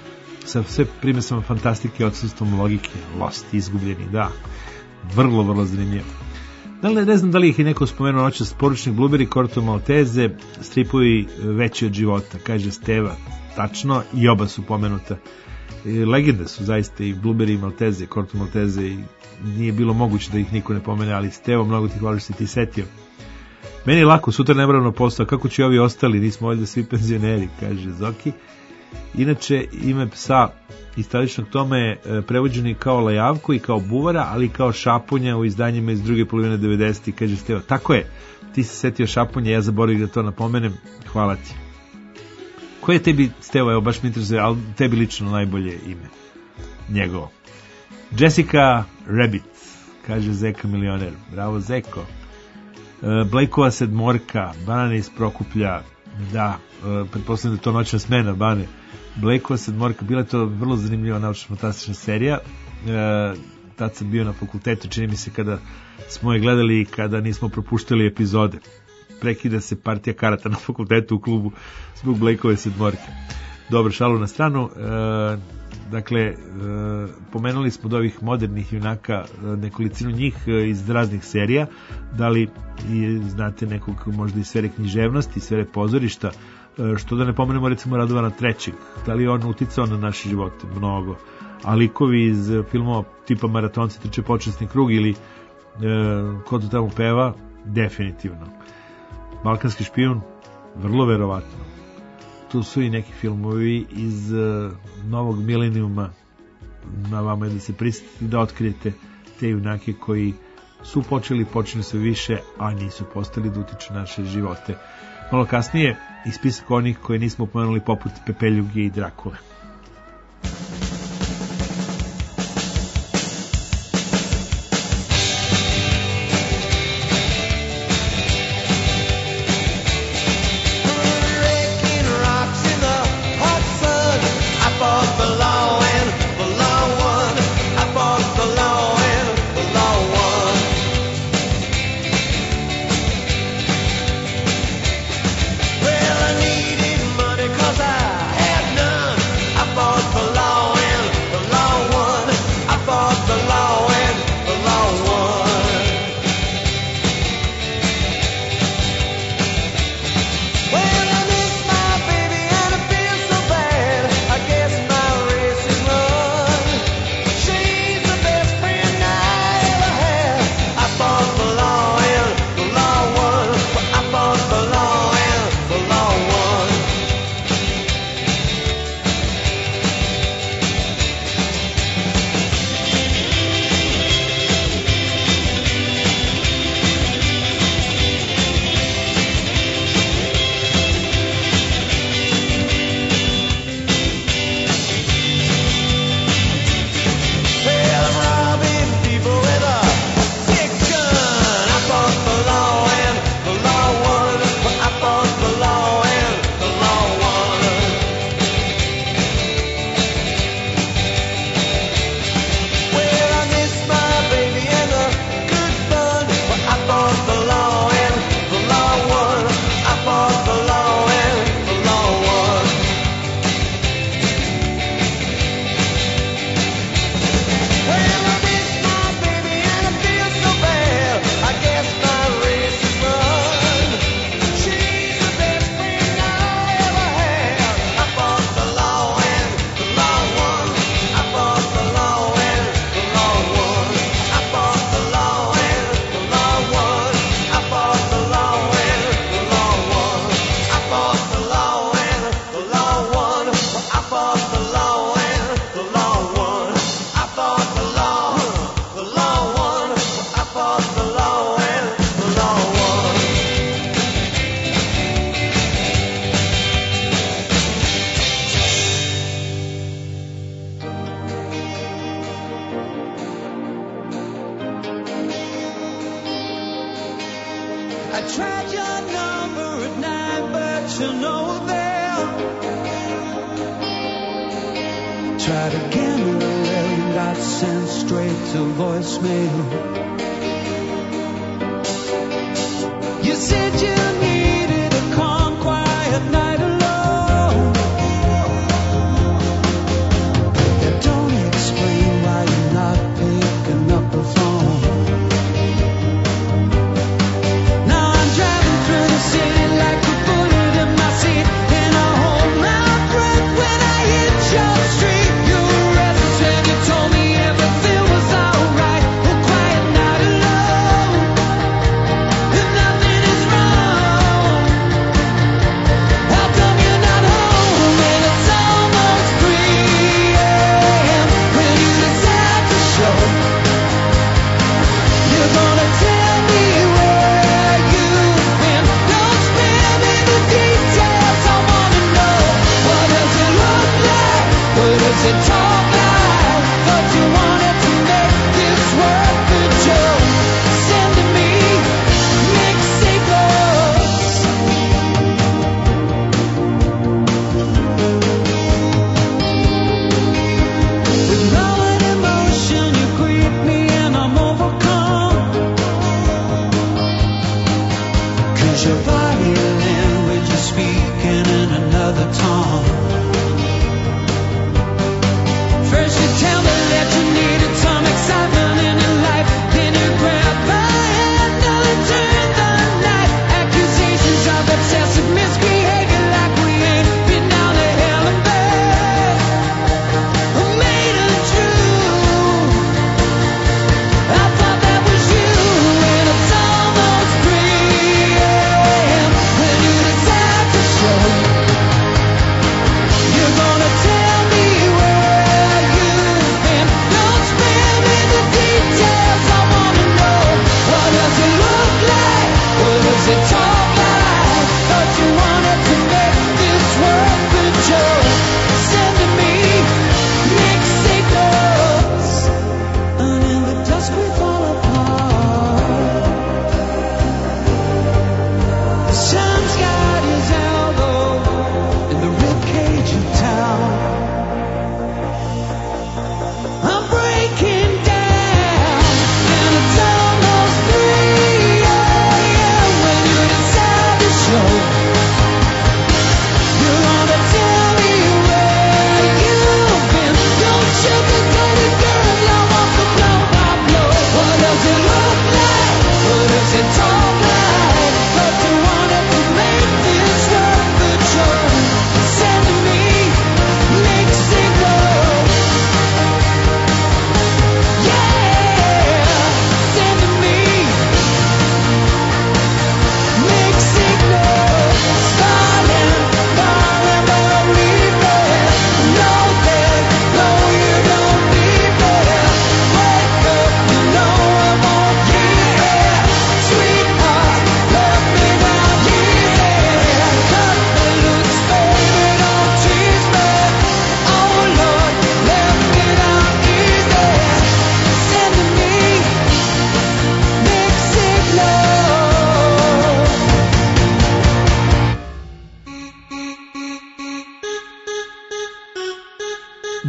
sa sve primesama fantastike, odsustvom logike, Lost, izgubljeni, da, vrlo, vrlo zanimljivo. Ne znam da li ih je neko spomenuo noćas, Poručnik Blueberry, Corto Maltese, stripovi veći od života, kaže Steva, tačno, i oba su pomenuta. Legende su zaista i Blueberry i Maltese, Corto Maltese, i nije bilo moguće da ih niko ne pomene, ali Stevo, mnogo ti hvala što si ti setio. Meni je lako, sutra nemravno posao, kako će ovi ostali, nismo ovdje svi penzioneri, kaže Zoki. Inače, ime psa istaličnog toma je prevođeni kao Lajavko i kao Buvara, ali i kao Šapunja u izdanjima iz druge polovine 90. kaže Stevo. Tako je, ti se setio Šapunja, ja zaboravim da to napomenem, hvala ti. Koje je tebi, Stevo, evo baš mi interesuje, ali tebi lično najbolje ime? Njegovo. Jessica Rabbit, kaže Zeka milioner. Bravo Zeko. Blejkova sedmorka, Banane iz Prokuplja, da, pretpostavljam da je to noćna smena, Bane. Blejkova sedmorka, bila je to vrlo zanimljiva naučno-fantastična serija. Tad sam bio na fakultetu, čini mi se kada smo je gledali i kada nismo propuštali epizode. Prekida se partija karata na fakultetu u klubu zbog Blejkove sedmorke. Dobro, šalu na stranu. Dakle, pomenuli smo od ovih modernih junaka nekolicinu njih iz raznih serija, da li znate nekog možda iz sfere književnosti, iz sfere pozorišta, što da ne pomenemo recimo Radovana III, da li je on uticao na naše živote? Mnogo. A likovi iz filmova tipa Maratonci trče počasni krug ili Ko to tamo peva, definitivno. Balkanski špijun, vrlo verovatno. Tu su i neki filmovi iz novog milenijuma, na vama je da se prisjetite da otkrijete te junake koji su počeli sve više, a nisu postali da utiču naše živote. Malo kasnije i spisak onih koje nismo pomenuli poput Pepeljuge i Drakule.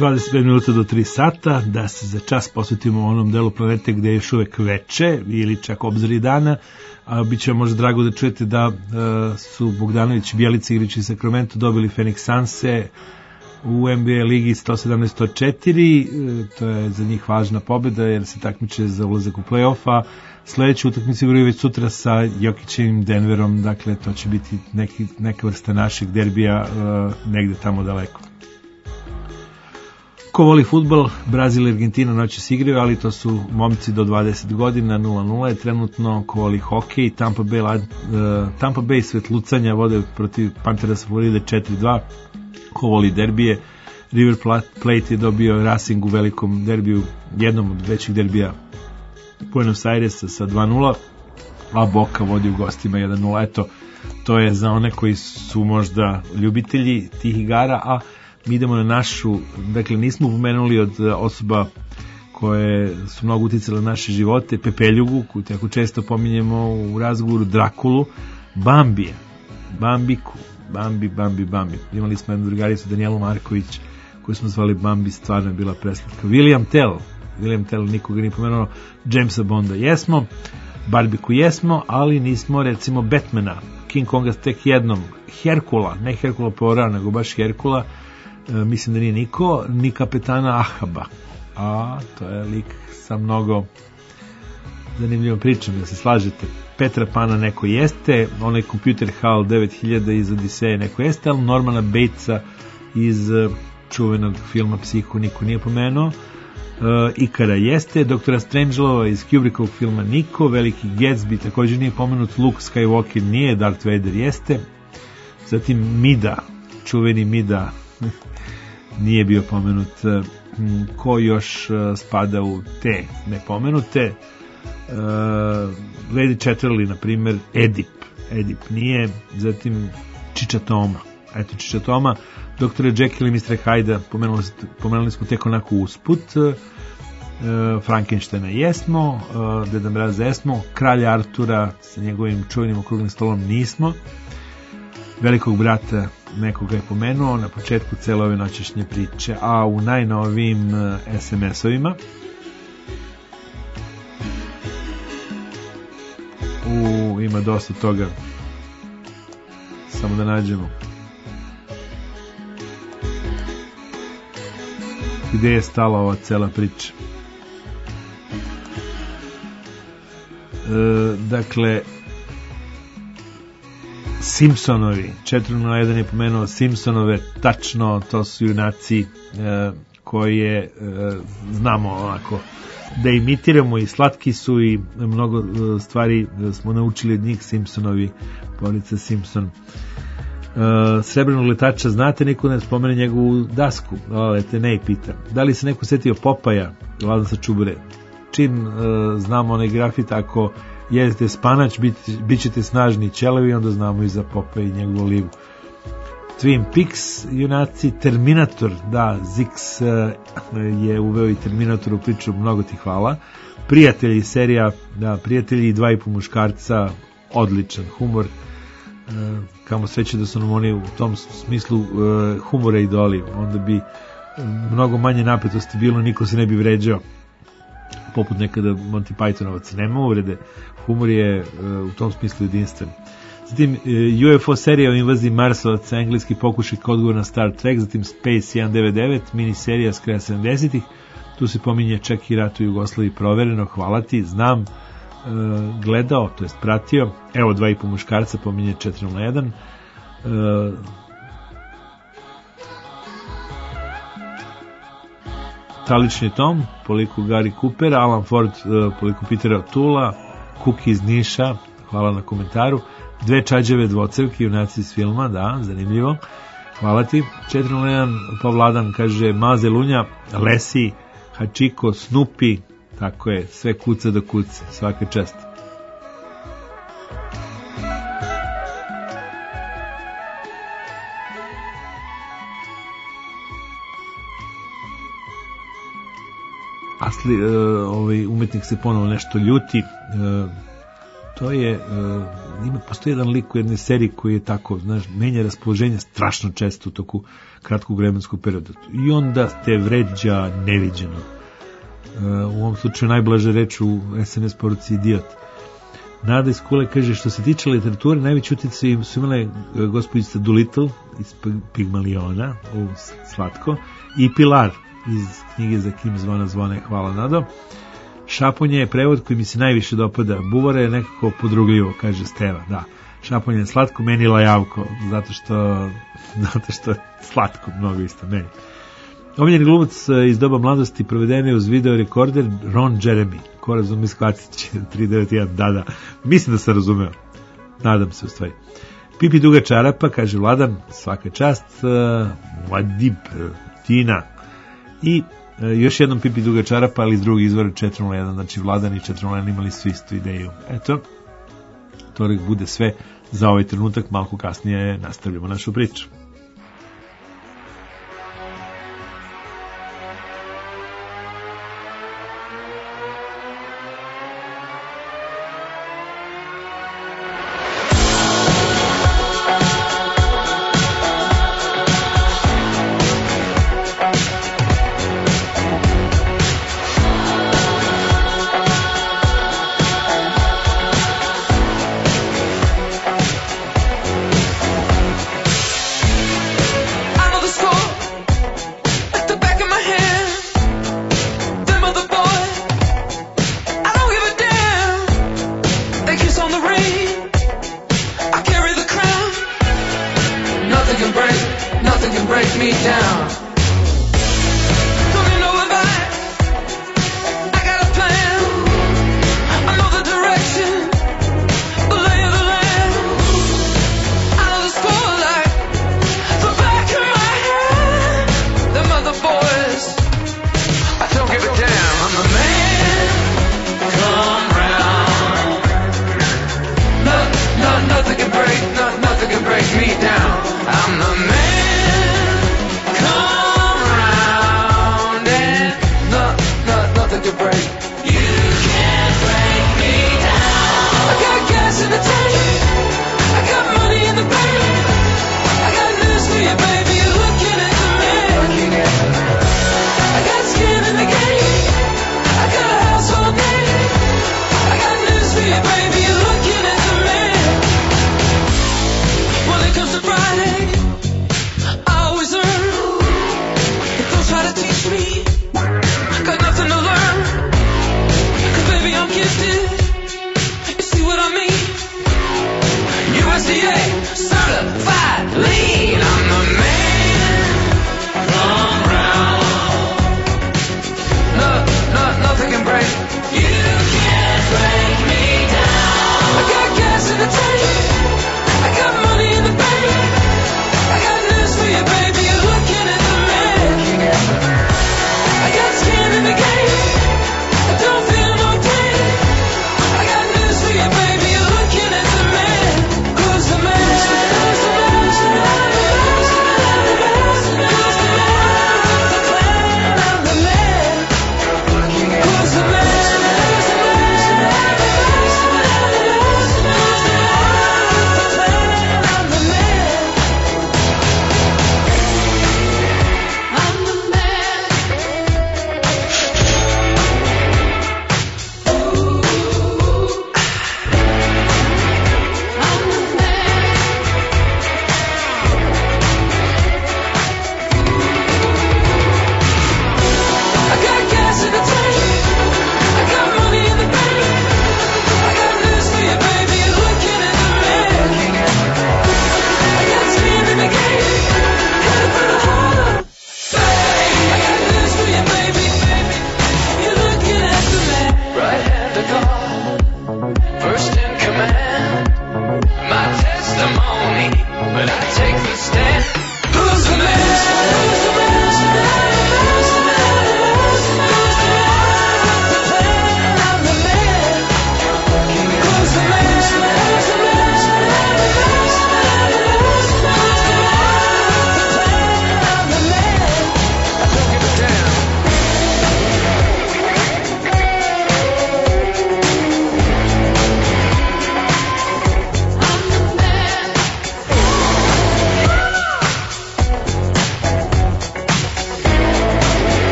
25 minuta do 3 sata, da se za čas posvetimo onom delu planete gde je još uvek veče ili čak obzori dana, a bit će vam možda drago da čujete da su Bogdanović i Bjelica igrači Sacramento dobili Phoenix Sunse u NBA ligi 107-104, to je za njih važna pobeda jer se takmiče za ulazak u play-offa. Sledeću utakmicu igraju već sutra sa Jokićevim Denverom, dakle to će biti neka vrsta našeg derbija negde tamo daleko. Ko voli fudbal, Brazil i Argentina noći se igraju, ali to su momci do 20 godina, 0-0 je trenutno. Ko voli hokej, Tampa Bay svetlucanja vode protiv Pantherasa Floride 4-2. Ko voli derbije, River Plate je dobio Racing u velikom derbiju, jednom od većih derbija Buenos Airesa sa 2-0, a Boca vodi u gostima 1-0. Eto, to je za one koji su možda ljubitelji tih igara, a mi idemo na našu, dakle nismo pomenuli od osoba koje su mnogo uticale na naše živote, Pepeljugu, koju tako često pominjemo u razgovoru, Drakulu, Bambiku, Bambi. Imali smo jednu drugaricu, Danijelu Marković, koju smo zvali Bambi, stvarno je bila preslatka. William Tell, nikoga nije pomenuo, Jamesa Bonda jesmo, Barbiku jesmo, ali nismo recimo Batmana, King Konga tek jednom, Herkula, ne Herkula Poirot, nego baš Herkula, mislim da nije niko, ni kapetana Ahaba, a to je lik sa mnogo zanimljivom pričom, da se slažete. Petra Pana neko jeste, onaj Computer HAL 9000 iz Odiseje neko jeste, ali Normana Batesa iz čuvenog filma Psihu niko nije pomenuo. Ikara jeste, doktora Strangelova iz Kubrickovog filma niko, Veliki Gatsby također nije pomenut, Luke Skywalker nije, Darth Vader jeste, zatim Mida, čuveni Mida nije bio pomenut. Ko još spada u te nepomenute? Lady Chatterley, na primjer, Edip nije, zatim Čiča Toma, Dr. Jekyll i Mr. Hyde pomenuli smo tek onako usput. Frankensteina jesmo, Deda Mraza jesmo, Kralja Artura sa njegovim čuvenim okruglim stolom nismo, Velikog brata nekoga je pomenuo na početku cele ove noćašnje priče, a u najnovijim SMS-ovima ima dosta toga, samo da nađemo gde je stala ova cela priča. Dakle, Simpsonovi, 401 je pomenuo Simpsonove, tačno, to su junaci koje znamo onako da imitiramo i slatki su i mnogo stvari smo naučili od njih. Simpsonovi, porodica Simpson. Srebrnog letača znate, niko ne spomene njegovu dasku. Ne pita. Da li se neko setio Popaja, Vladan sa Čubure? Čim znamo onaj grafit, ako jedete spanač, bit ćete snažni ćelevi, onda znamo i za Popaja i njegovu olivu. Twin Peaks, junaci, Terminator, da, Zix je uveo i Terminator u priču, mnogo ti hvala. Prijatelji serija, da, Prijatelji i 2,5 muškarca, odličan humor, kamo sreće da su nam oni u tom smislu humora idoli, onda bi mnogo manje napetosti bilo, niko se ne bi vređao poput nekada Monty Pythonovaca. Nema uvrede, humor je u tom smislu jedinstven. Zatim UFO serija o invaziji Marsovaca, engleski pokušaj odgovor na Star Trek, zatim Space 199, mini serija s kraja 70-ih, tu se pominje čak i rat u Jugoslaviji, provereno, hvala ti, znam, gledao, to jest pratio, evo 2,5 muškarca, pominje 401, Talični Tom, po liku Gary Coopera, Alan Ford, po liku Petera Tula, Kuki iz Niša, hvala na komentaru, Dve čađave dvocevke, junaci iz filma, da, zanimljivo, hvala ti. 401, Pavladan kaže Maze Lunja, Lesi, Hačiko, Snoopy, tako je, sve kuca do kuce, svaka čast. Asli, umetnik se ponovo nešto ljuti, to je Postoji jedan lik u jednoj seriji koji je tako, znaš, menja raspoloženje strašno često u toku kratkog vremenskog perioda. I onda te vređa neviđeno. U ovom slučaju najblaže reč u SMS poruci idiot. Nada iz Kule kaže, što se tiče literature, najveći utjecaj su imale gospođica Doolittle iz Pigmaliona, slatko, i Pilar iz knjige Za kim zvona zvone, hvala Nado. Šaponje je prevod koji mi se najviše dopada. Buvara je nekako podrugljivo, kaže Steva, da. Šaponje je slatko, meni lajavko, zato što je slatko, mnogo isto meni. Omiljeni glumac iz doba mladosti proveden je uz video rekorder Ron Jeremy. Ko razumi, shvatit će 391, da. Mislim da sam razumeo. Nadam se u stvari. Pipi duga čarapa, kaže Vladan, svaka čast. Vladib, Tina. I još jednom Pipi duga čarapa, ali iz drugog izvora 401, znači Vladan i 401 imali su istu ideju. Eto, to bude sve za ovaj trenutak, malko kasnije nastavljamo našu priču.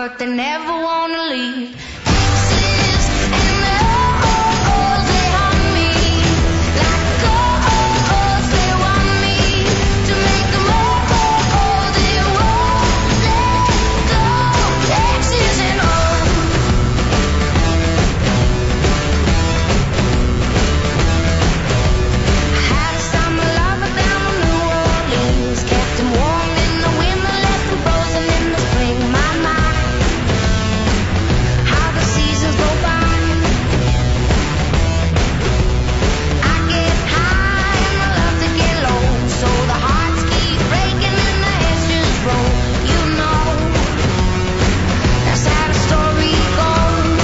but they never wanna leave. Exes and oh, they haunt me like ghosts. They want me to make them they won't let go. Exes and had a summer lover down in New Orleans, kept him warm in the winter, left him frozen in the spring. My mind, how the seasons go by. I get high and I love to get low, so the hearts keep breaking and the heads just roll. You know, that's how the story goes.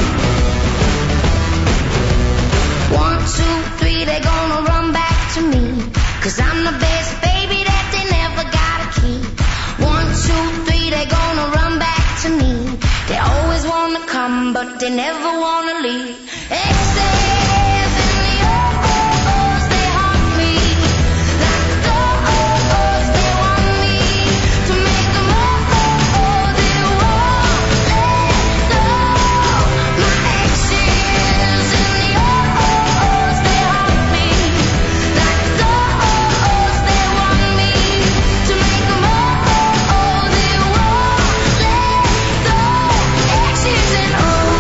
1, 2, 3, they gonna run back to me, 'cause I'm the best baby that they never gotta keep. 1, 2, 3, they gonna run back to me. They always wanna come, but they never wanna leave. Exes in the O's, they haunt me like ghosts. They want me to make them they won't let go. My exes in the O's, they haunt me like ghosts. They want me to make them they won't let go. Exes and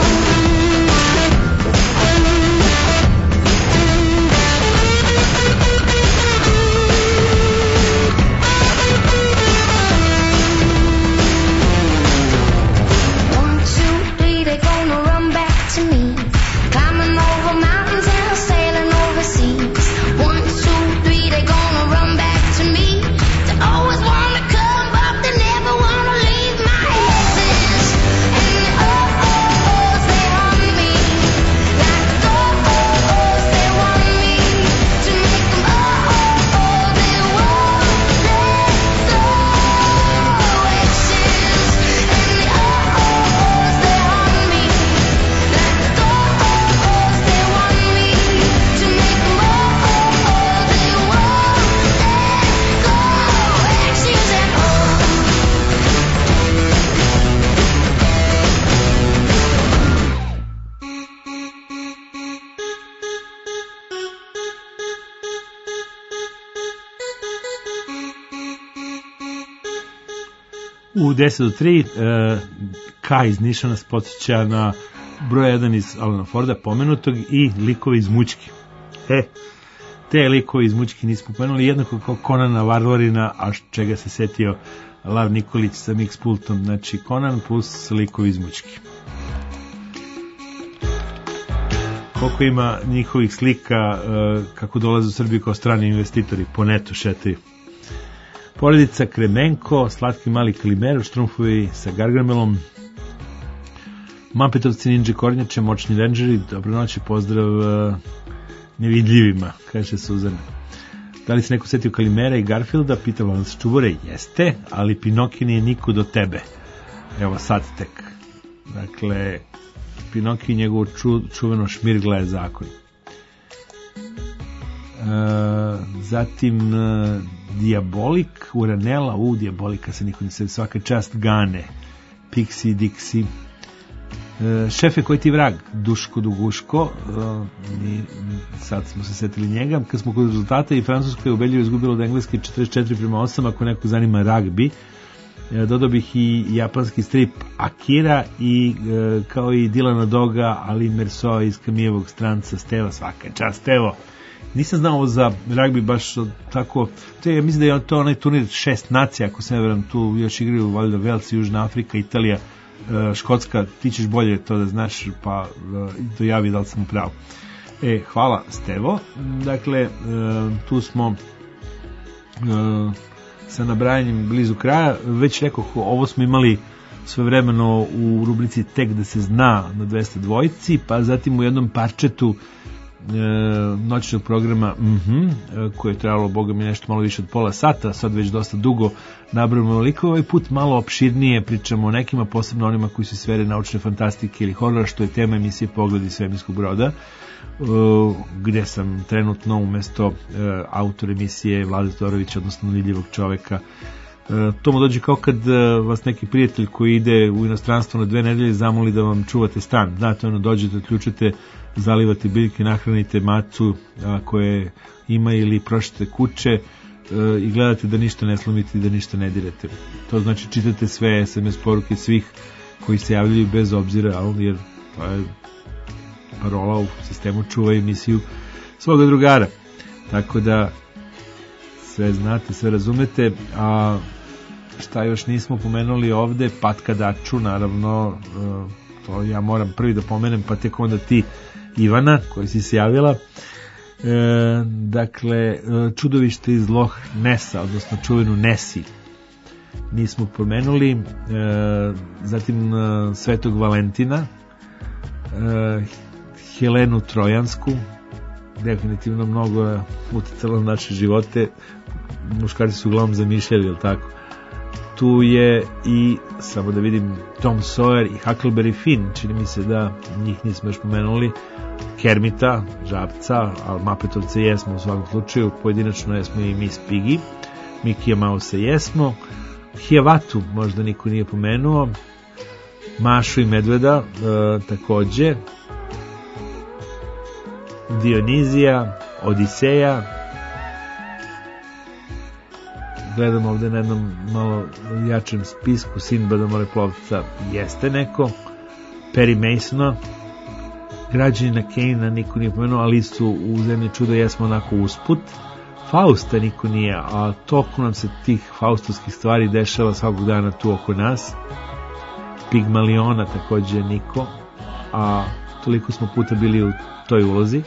U 10 do 3 K iz Niša nas podsjeća na broj 1 iz Alana Forda, pomenutog, i likovi iz Mućki. Te likovi iz Mućki nismo pomenuli, jednako kao Konana Varvarina, a čega se setio Lav Nikolić sa mix pultom. Znači Konan plus likovi iz Mućki. Koliko ima njihovih slika kako dolaze u Srbiju kao strani investitori, po netu šetaju. Porodica Kremenko, Slatki mali Kalimero, Štrumfovi sa Gargamelom, Mampetovci, Ninja Kornjače, Moćni Rangeri, dobronoći, pozdrav nevidljivima, kaže Suzana. Da li se neko setio Kalimera i Garfielda, pita vas Čuvore, jeste, ali Pinoki nije niko do tebe. Evo sad tek. Dakle, Pinoki i njegovo čuveno šmirgla je zakon. Zatim Diabolik, Uranela, Diabolika se niko ne se, svaka čast Gane, Pixi, Dixi, Šefe, koji ti vrag, Duško Duguško, sad smo se setili njega. Kad smo kod rezultata, i Francuska je ubedljivo izgubila od Engleske 44-8, ako neko zanima ragbi. Dodao bih i japanski strip Akira, i kao i Dilana Doga, Ali Mersoa iz Kamijevog stranca, Steva, svaka čast Stevo. Nisam znao za ragbi baš tako, ja mislim da je to onaj turnir 6 nacija, ako se ne veram, tu još igraju valjda Velsi, Južna Afrika, Italija, Škotska, ti ćeš bolje to da znaš, pa dojavi da li sam upravo. Hvala Stevo. Dakle, tu smo sa nabrajanjem blizu kraja. Već rekao, ovo smo imali svojevremeno u rubrici Tek da se zna na 202, pa zatim u jednom parčetu noćnog programa koje je trajalo, boga mi, nešto malo više od pola sata, sad već dosta dugo nabrojimo likove. Ovaj put malo opširnije pričamo o nekima, posebno onima koji su sfere naučne fantastike ili horora, što je tema emisije Pogled iz svemirskog broda, gde sam trenutno umesto autor emisije Vlade Todorovića, odnosno Nidljivog čoveka, To mu dođe kao kad vas neki prijatelj koji ide u inostranstvo na 2 nedelje zamoli da vam čuvate stan. Znate, dođete, odključite, zalivate biljke, nahranite macu koje ima ili prošete kuće i gledate da ništa ne slomite i da ništa ne direte. To znači čitate sve SMS poruke svih koji se javljaju bez obzira, jer to je parola u sistemu čuva emisiju svoga drugara. Tako da sve znate, sve razumete. A šta još nismo pomenuli ovde, Patka Daču, naravno, to ja moram prvi da pomenem, pa tek onda ti, Ivana, koji si se javila. Dakle, čudovište iz Loch Nessa, odnosno čuvenu Nessie, nismo pomenuli. Zatim Svetog Valentina, Helenu Trojansku, definitivno mnogo uticalo na naše živote. Muškarci su uglavnom zamišljali, jel tako? Tu je i, samo da vidim, Tom Sawyer i Huckleberry Finn, čini mi se da njih nismo još pomenuli, Kermita, Žabca, ali Mapetovce jesmo u svakom slučaju, pojedinačno jesmo i Miss Piggy, Mikija Mouse jesmo, Hiawatu možda niko nije pomenuo, Mašu i Medveda takođe, Dionizija, Odiseja. Gledam ovde na jednom malo jačem spisku, Sinbada Moreplovca jeste neko, Perry Masona, Građanina Kejna niko nije pomenuo, ali su u Zemlji čuda jesmo onako usput. Fausta niko nije, a toliko nam se tih faustovskih stvari dešava svakog dana tu oko nas. Pigmaliona takođe niko, a toliko smo puta bili u toj ulozi.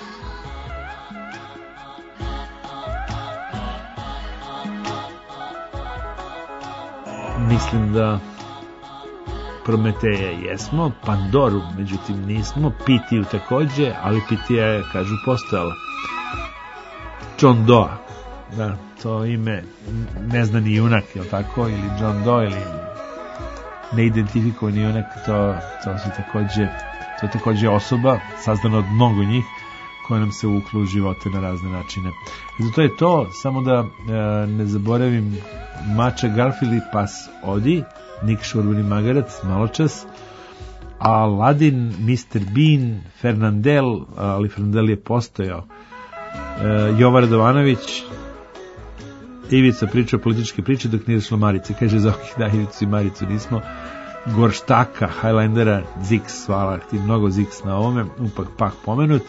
Mislim da Prometeja jesmo, Pandoru međutim nismo, Pitiju takođe, ali Pitija je, kažu, postojala. John Doe, da, to ime neznani junak, je li tako, ili John Doe, ili neidentifikovani junak, to je takođe osoba sazdana od mnogo njih koja nam se uvukla u živote na razne načine. I zato je to, samo da ne zaboravim Mača Garfield i Pas Odi, Nik Šurbani Magarac, maločas, Aladin, Mr. Bean, Fernandel, ali Fernandel je postojao, Jovan Radovanović, Ivica priča političke priče dok nije došla Marica, kaže Zoki, da, Ivicu i Maricu nismo, Gorštaka, Highlandera, Zix, hvala ti mnogo Zix na ovome, upak pak pomenut,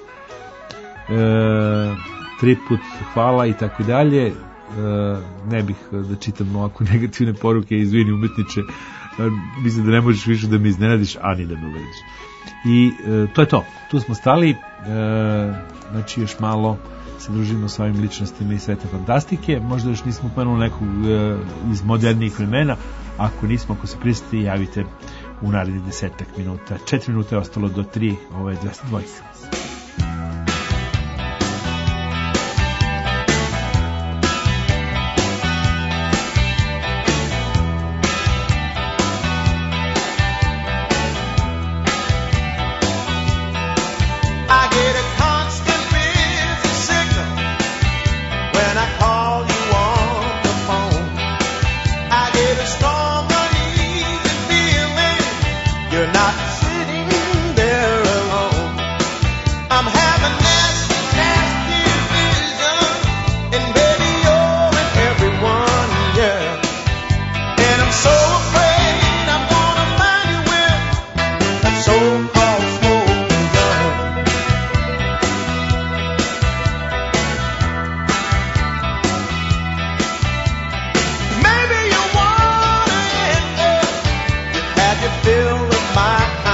triput hvala i tako dalje. Ne bih da čitam ovako negativne poruke, izvini umetniče, mislim da ne možeš više da me iznenadiš, ani da me uvediš. I to je to, tu smo stali, znači još malo se družimo s ovim ličnostima iz sveta fantastike, možda još nismo pomenuli nekog iz modernijih vremena, ako nismo, ako se prisjeti, javite u narednih 10 minuta. 4 minuta je ostalo do 3, ovo je 202. Fill of my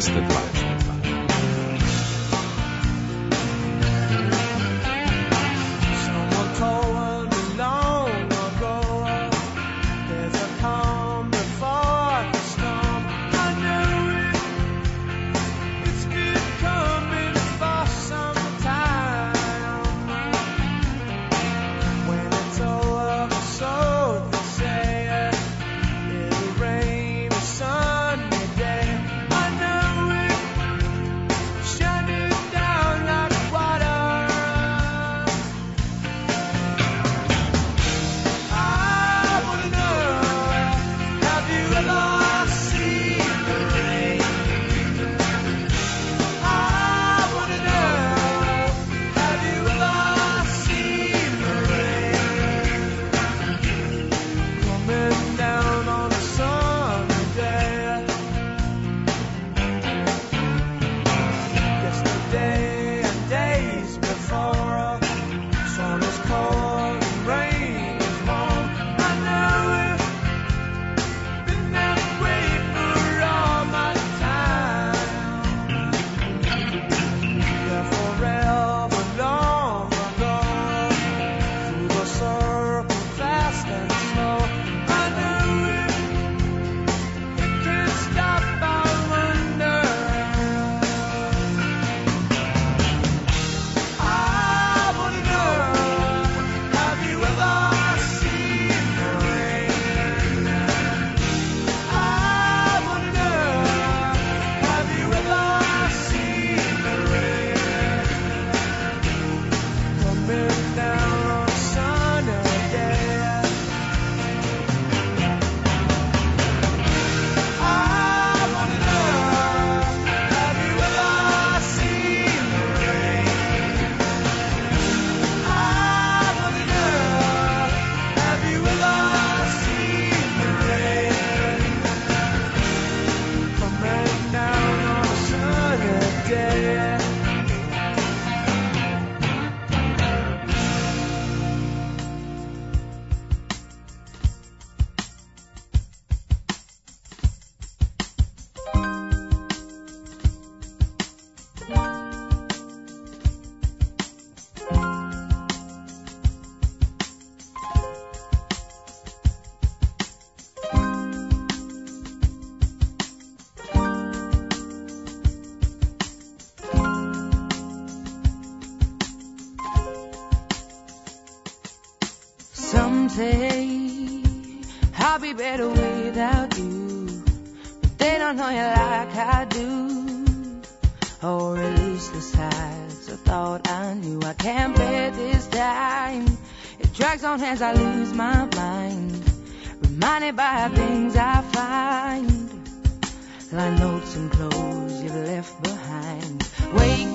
202. Someone told me long ago, there's a calm before the storm. I knew it. It's been coming for some time. When it's over, so they say, it'll rain a sunny day. I knew it. Shining down like water. I wanna know, have you ever seen the rain? I wanna know, have you ever seen the rain? Coming down on a sunny day. Yesterday and days before, sun is cold and rain is warm. I know it. Been that way for all my time. Yeah, forever long ago, through the circle fast and slow. I knew it. It can't stop, I wonder. I wanna know, have you ever seen the rain? I wanna know, have you ever seen the rain? Coming down on a sunny day. I wanna know, have you ever seen the rain? I wanna know, have you ever seen the rain? Coming down on a sunny day. Some say I'll be better without you, but they don't know you like I do. Or at least the sides I thought I knew. I can't bear this time. It drags on as I lose my mind, reminded by things I find, like notes and clothes you've left behind. Wake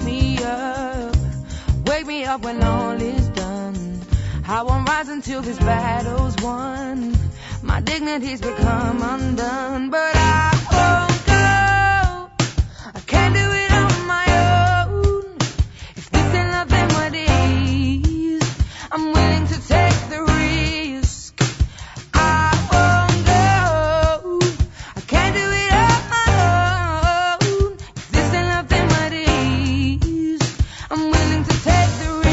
me up when all is done. I won't rise until this battle's won. My dignity's become undone, but I won't go. I can't do it on my own. If this ain't love, then what is? I'm willing to take the risk. I won't go. I can't do it on my own. If this ain't love, then what is? I'm willing to take the risk.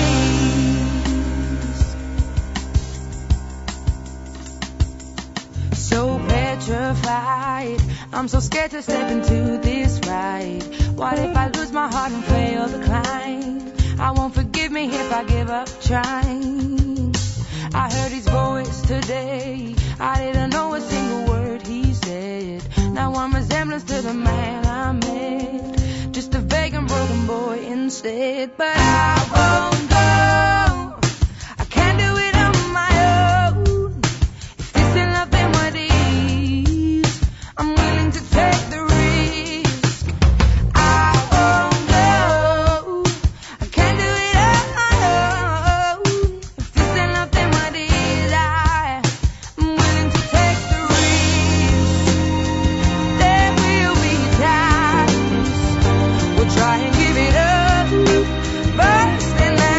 So petrified, I'm so scared to step into this ride. What if I lose my heart and fail the climb? I won't forgive me if I give up trying. I heard his voice today, I didn't know a single word he said. Now I'm resemblance to the man I met, just a vague and broken boy instead. But I won't go. I can't do it on my own. If this ain't love, then what is? I'm willing to take the risk. I won't go. I can't do it on my own. If this ain't love, then what is? I'm willing to take the risk. There will be times we'll try and give it up, but then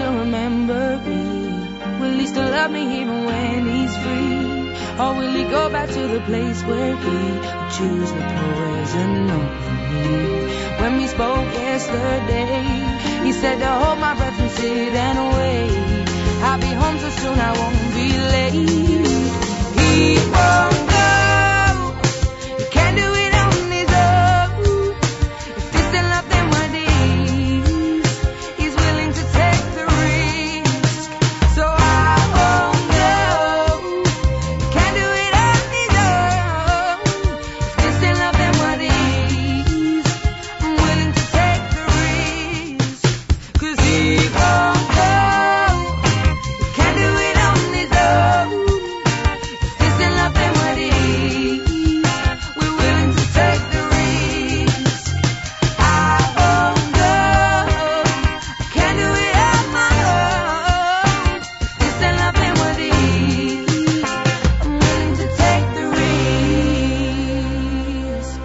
still remember me? Will he still love me even when he's free? Or will he go back to the place where he would choose the poison over me? When we spoke yesterday, he said to hold my breath and sit and wait. I'll be home so soon I won't be late. He won't go, he can't do it on his own. If this ain't love, then what is? He's willing to take the risk. So I won't go, he can't do it on his own. If this ain't love, then what is? I'm willing to take the risk. 'Cause he won't go, he can't do it on his own. If this ain't love, then what is? We're willing to take the risk. I won't go, I can't do it on my own. If this ain't love, then what is? I'm willing to take the risk.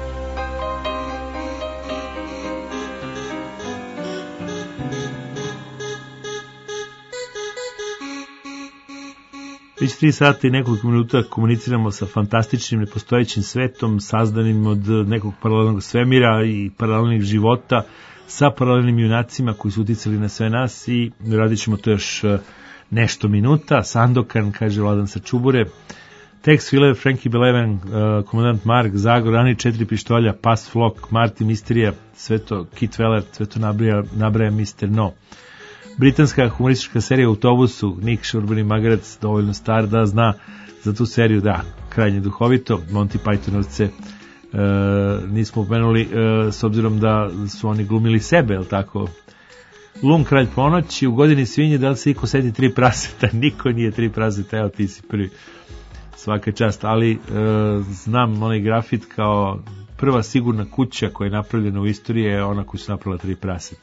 Već 3 sata i nekoliko minuta komuniciramo sa fantastičnim, nepostojećim svetom, sazdanim od nekog paralelnog svemira i paralelnih života, sa paralelnim junacima koji su uticali na sve nas i radit ćemo to još nešto minuta. Sandokan, kaže Vladan sa Čubure. Tex Wheeler, Frankie Beleven, komandant Mark, Zagor, Ani 4 pištolja, Pas Flock, Marty Misterija, sve to Kit Weller, sve to nabraja Mr. No. Britanska humoristička serija u autobusu, Nick Urbani Magarac, dovoljno star da zna za tu seriju, da, krajnje duhovito. Monty Pythonovce nismo upomenuli, s obzirom da su oni glumili sebe, je li tako? Lum, Kralj ponoći, u godini svinje, da li se iko seti 3 praseta? Niko nije 3 praseta, evo ti si prvi. Svaka čast, ali znam onaj grafit kao prva sigurna kuća koja je napravljena u istoriji je ona koju su napravila 3 praseta.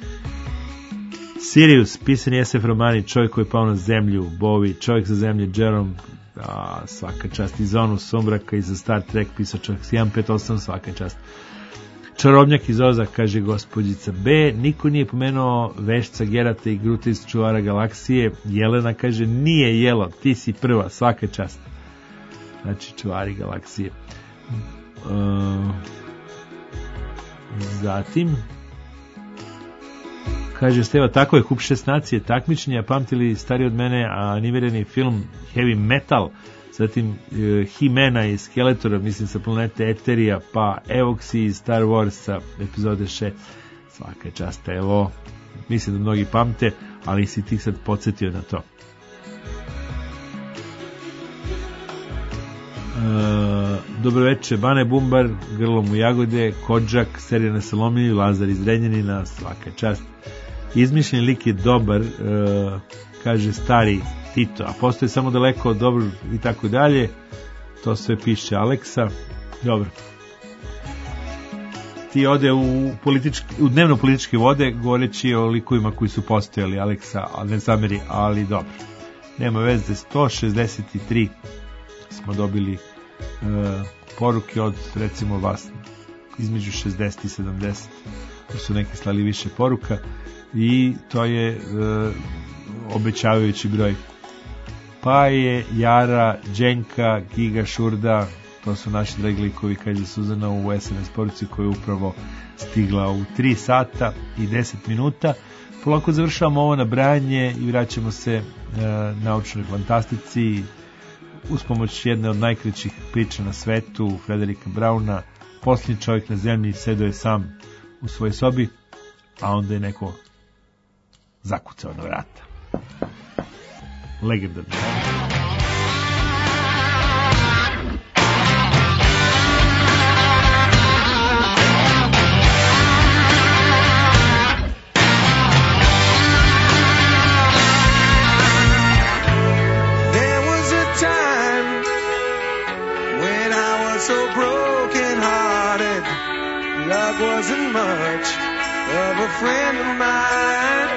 Sirius, pisani SF romani, Čovjek koji je pao na zemlju, Bowie, Čovjek za zemlje, Jerome, svaka čast, i Zonu Sombraka i za Star Trek, pisao čovjek 158, svaka čast. Čarobnjak iz Oza, kaže gospođica B. Niko nije pomenuo Vešca Gerata i Gruta iz Čuvara galaksije. Jelena kaže, nije Jelo, ti si prva, svaka čast. Znači, Čuvari galaksije. Zatim, kaže Steva, tako je, kup 6 nacije takmičenja, pamtili stari od mene animirani film Heavy Metal, zatim He-Mana i Skeletora, mislim sa planete Eterija, pa Evoxi iz Star Warsa, epizode 6, svaka čast, evo, mislim da mnogi pamte, ali si ti sad podsjetio na to. Dobro večer, Bane Bumbar, Grlom u Jagode, Kodžak, Serija na Salomilju, Lazar iz Renjanina, svaka čast. Izmišljen lik je dobar, kaže stari Tito, a postoje samo daleko od dobro i tako dalje, to sve piše Aleksa. Dobro, ti ode u dnevno političke vode govoreći o likovima koji su postojali, Aleksa, ali ne zameri, ali dobro, nema veze. 163 smo dobili poruke od, recimo, vas između 60 i 70, to su neki slali više poruka i to je obećavajući broj. Pa je Jara, Đenka, Giga, Šurda, to su naši dragi likovi, kaže Suzana u SMS poruci koja je upravo stigla u 3 sata i 10 minuta. Polako završavamo ovo nabrajanje i vraćamo se naučnoj fantastici uz pomoć jedne od najkraćih priča na svetu, Frederika Brauna. Posljednji čovjek na zemlji sedeo je sam u svojoj sobi, a onda je neko zakucao na vrata. Legendarno. Wasn't much of a friend of mine.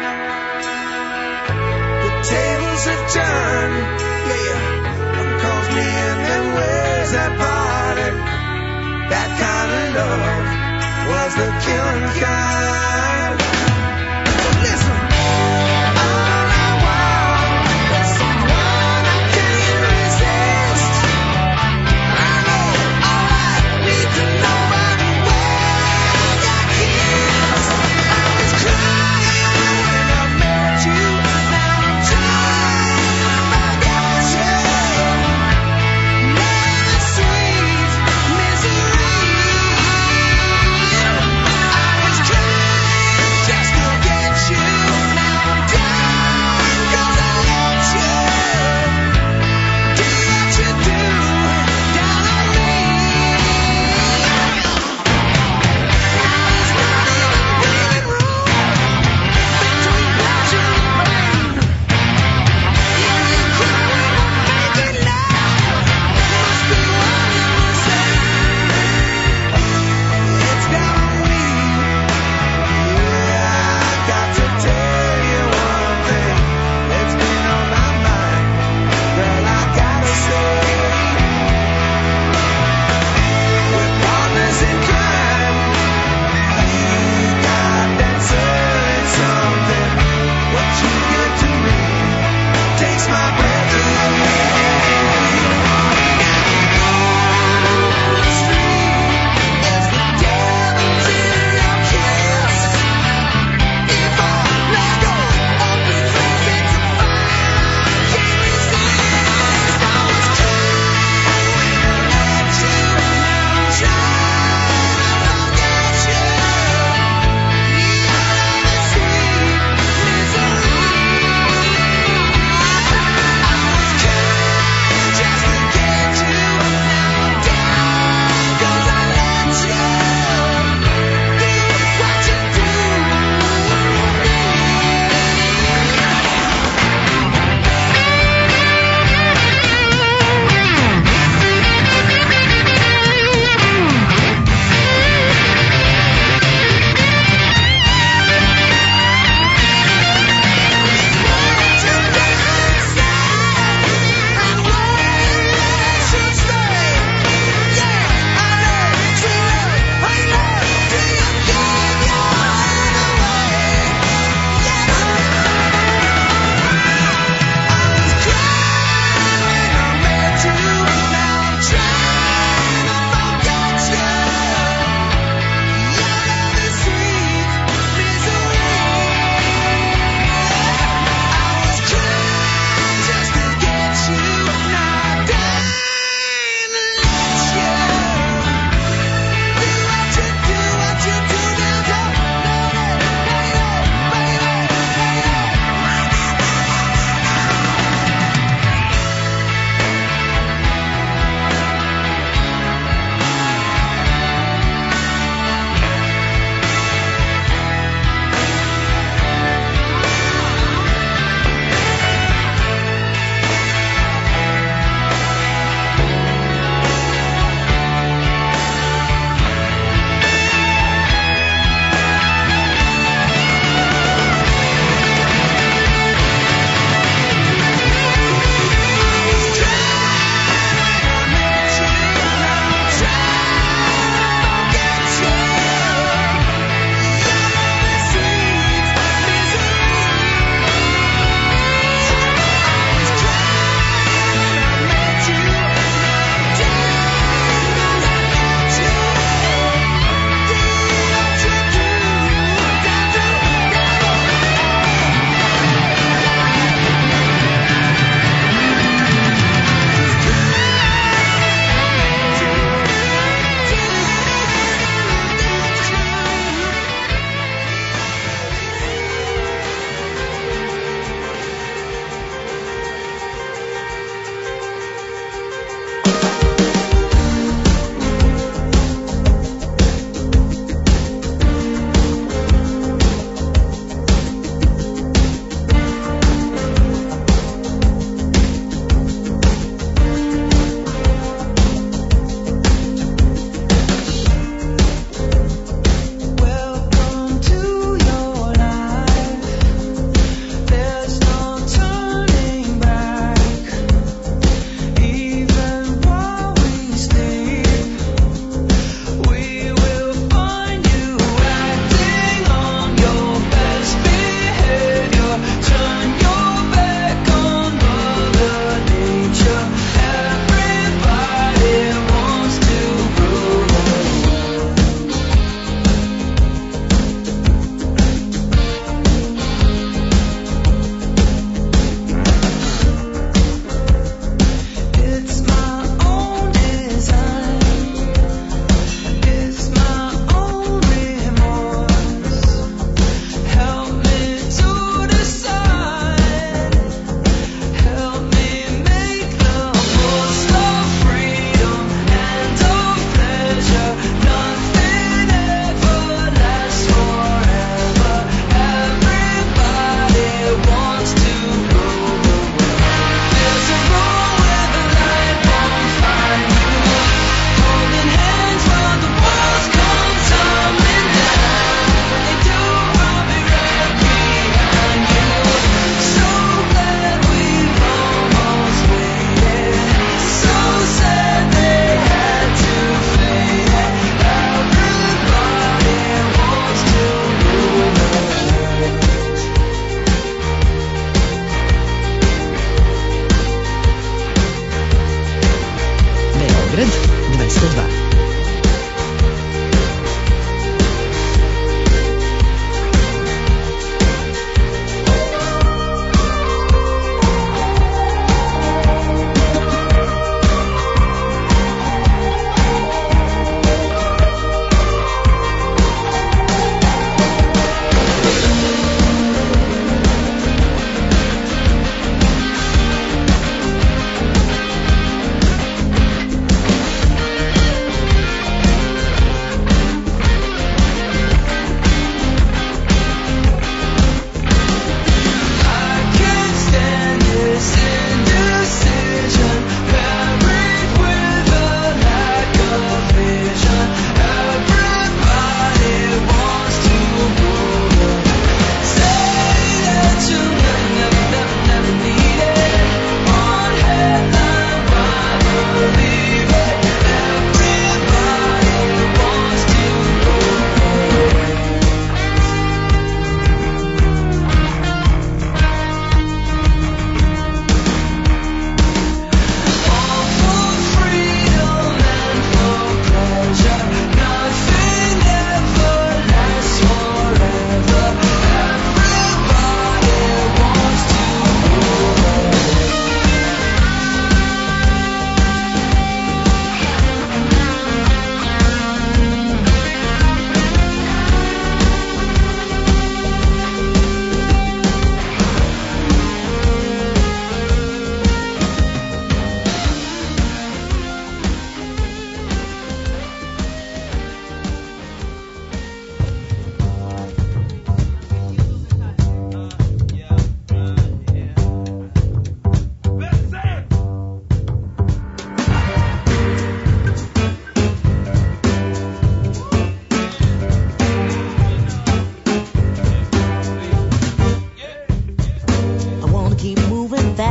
The tables have turned, yeah. One calls me in them ways that parted. That kind of love was the killing kind. So listen.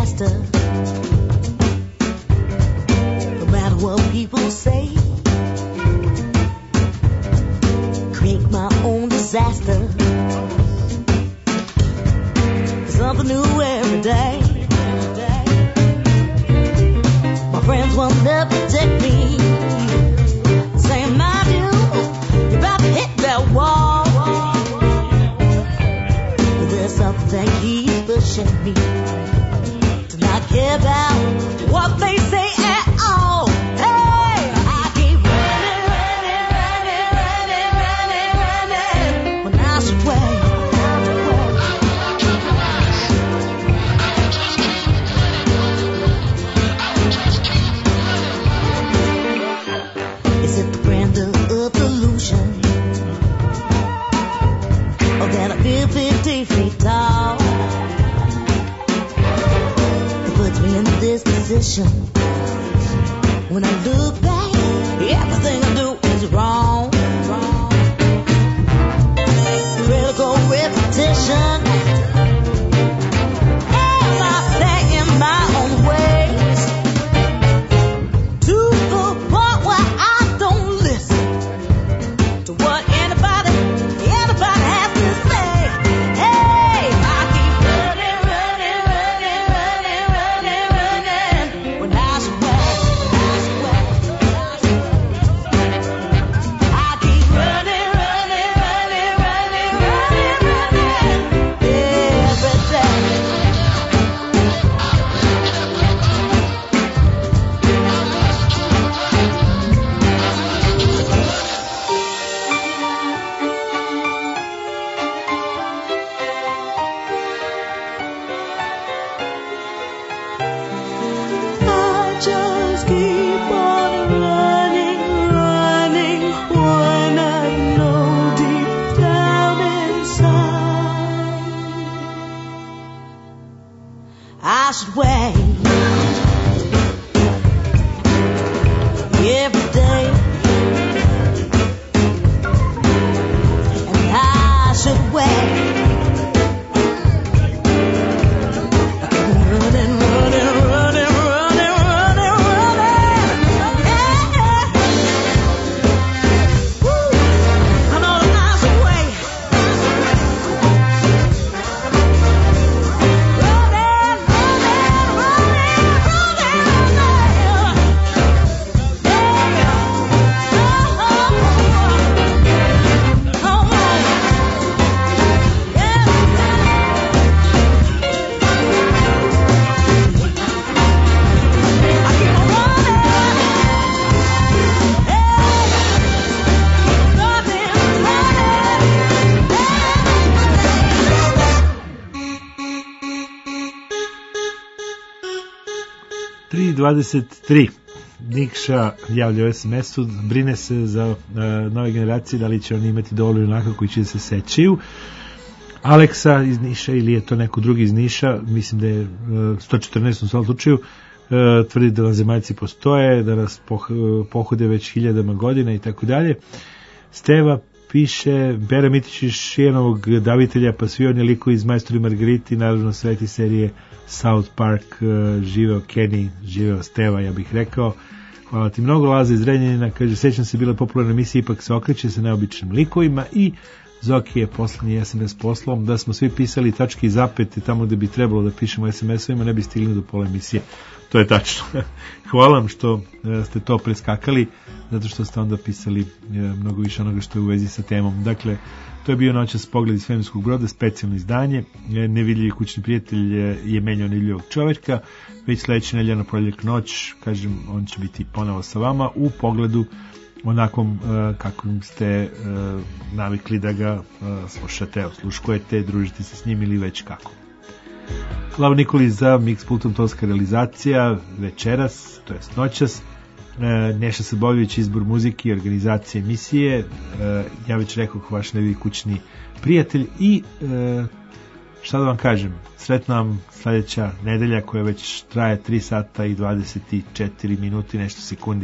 disaster. No matter what people say, create my own disaster. Something new every day. My friends will never protect me, saying, "My dude, you're about to hit that wall." But there's something that keeps pushing me to not care about what they say at all. Hey, I keep running, running, running, running, running, running when I should wait. Is it the grandeur of illusion, or that I feel 50 feet tall? It puts me in this position. When I look back, everything I do is wrong. Critical repetition. Am I set in my own ways to the point where I don't listen to what anybody has to say? Hey, I keep running, running, running, running, running, running when I should wait, I keep running, running, running, running, running, running every day. I just keep on running, running when I know deep down inside I should wait every day, and I should wait. Running, running, running, running, running, running. Yeah. Woo. I know that I should wait. Running, running, running, running, running. Yeah. Oh, oh, Tri 23. Nikša javlja u SMS-u, brine se za nove generacije, da li će oni imati dovoljno junaka koji će se sećaju. Aleksa iz Niša, ili je to neko drugi iz Niša, mislim da je 114 u svom slučaju, tvrdi da vanzemaljci postoje, da nas pohode već hiljadama godina i tako dalje. Steva piše, Bera Mitić iz Šijanovog davitelja, pa svi oni likovi iz Majstori Margariti, naravno sveti serije South Park, živeo Kenny, živeo Steva, ja bih rekao. Hvala ti mnogo. Laza iz Renjanina kaže, sećam se, bila popularna emisija, ipak se okreće sa neobičnim likovima. I Zoki je poslednji SMS poslom da smo svi pisali tačke i zapete tamo gde bi trebalo da pišemo SMS-ovima, ne bi stigli do pola emisije. To je tačno. Hvala vam što ste to preskakali, zato što ste onda pisali mnogo više onoga što je u vezi sa temom. Dakle, to je bio Noćas pogled iz svemirskog broda, specijalno izdanje. Nevidljivi kućni prijatelj je menjao nevidljivog čovjeka. Već sledeće nedelje na Ponedjeljak noć, kažem, on će biti ponovo sa vama u pogledu onakvom kakvim ste navikli da ga slušate, osluškujete, družite se s njim ili već kako. Slava Nikoli za Mix Pultom, tonska realizacija večeras, to jest noćas. Neša Sabović, izbor muzike i organizacije emisije. Ja već rekao, vaš nevidljivi kućni prijatelj. I šta da vam kažem, sretno vam sledeća nedelja koja već traje 3 sata i 24 minuti, nešto sekundi.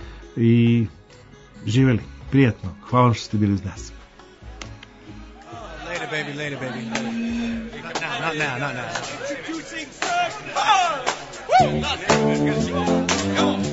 I živeli, prijatno. Hvala vam što ste bili uz nas. Later, baby, later, baby. Not now. Bouncing so hard. Woo! Come on.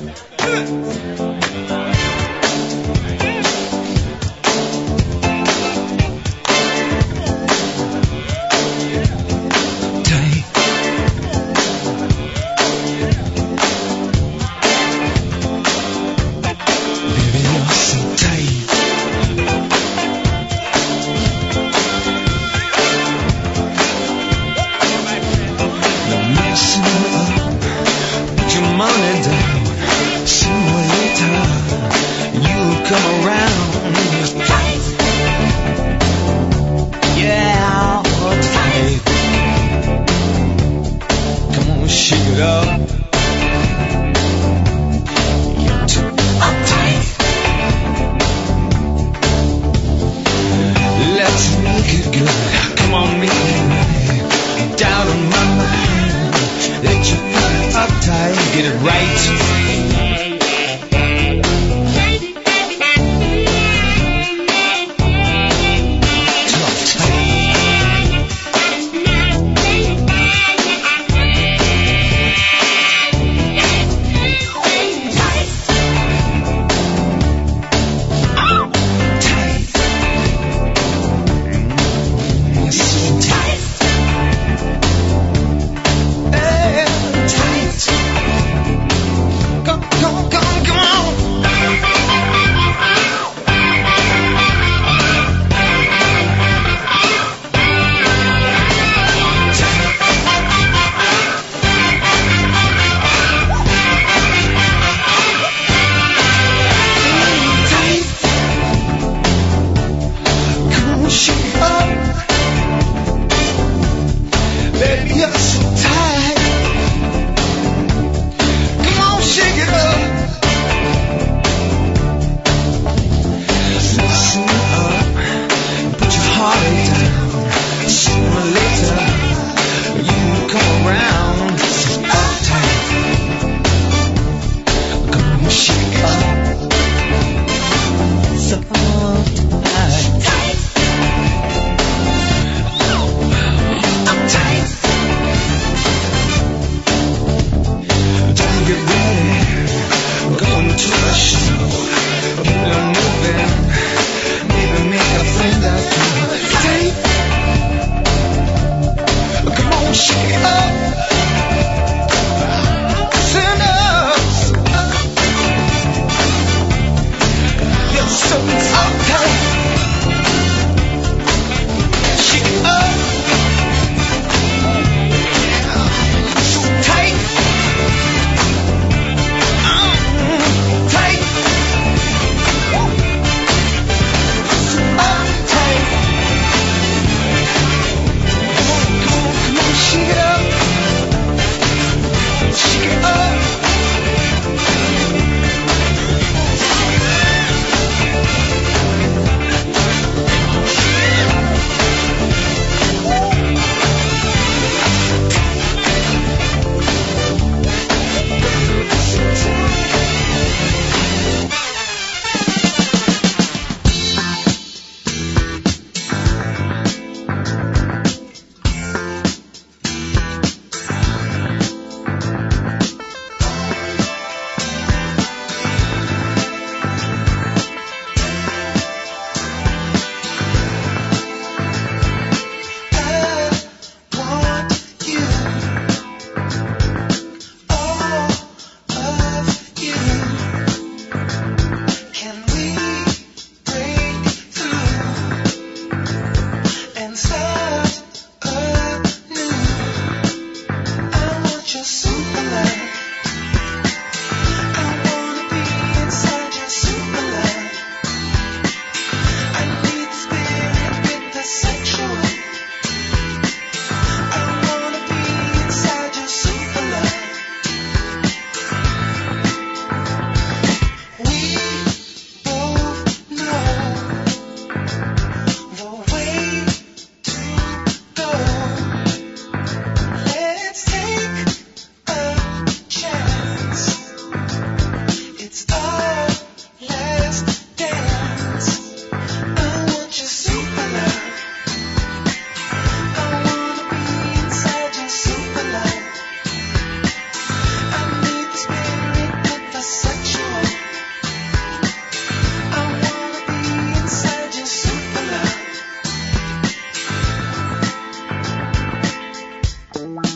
Thank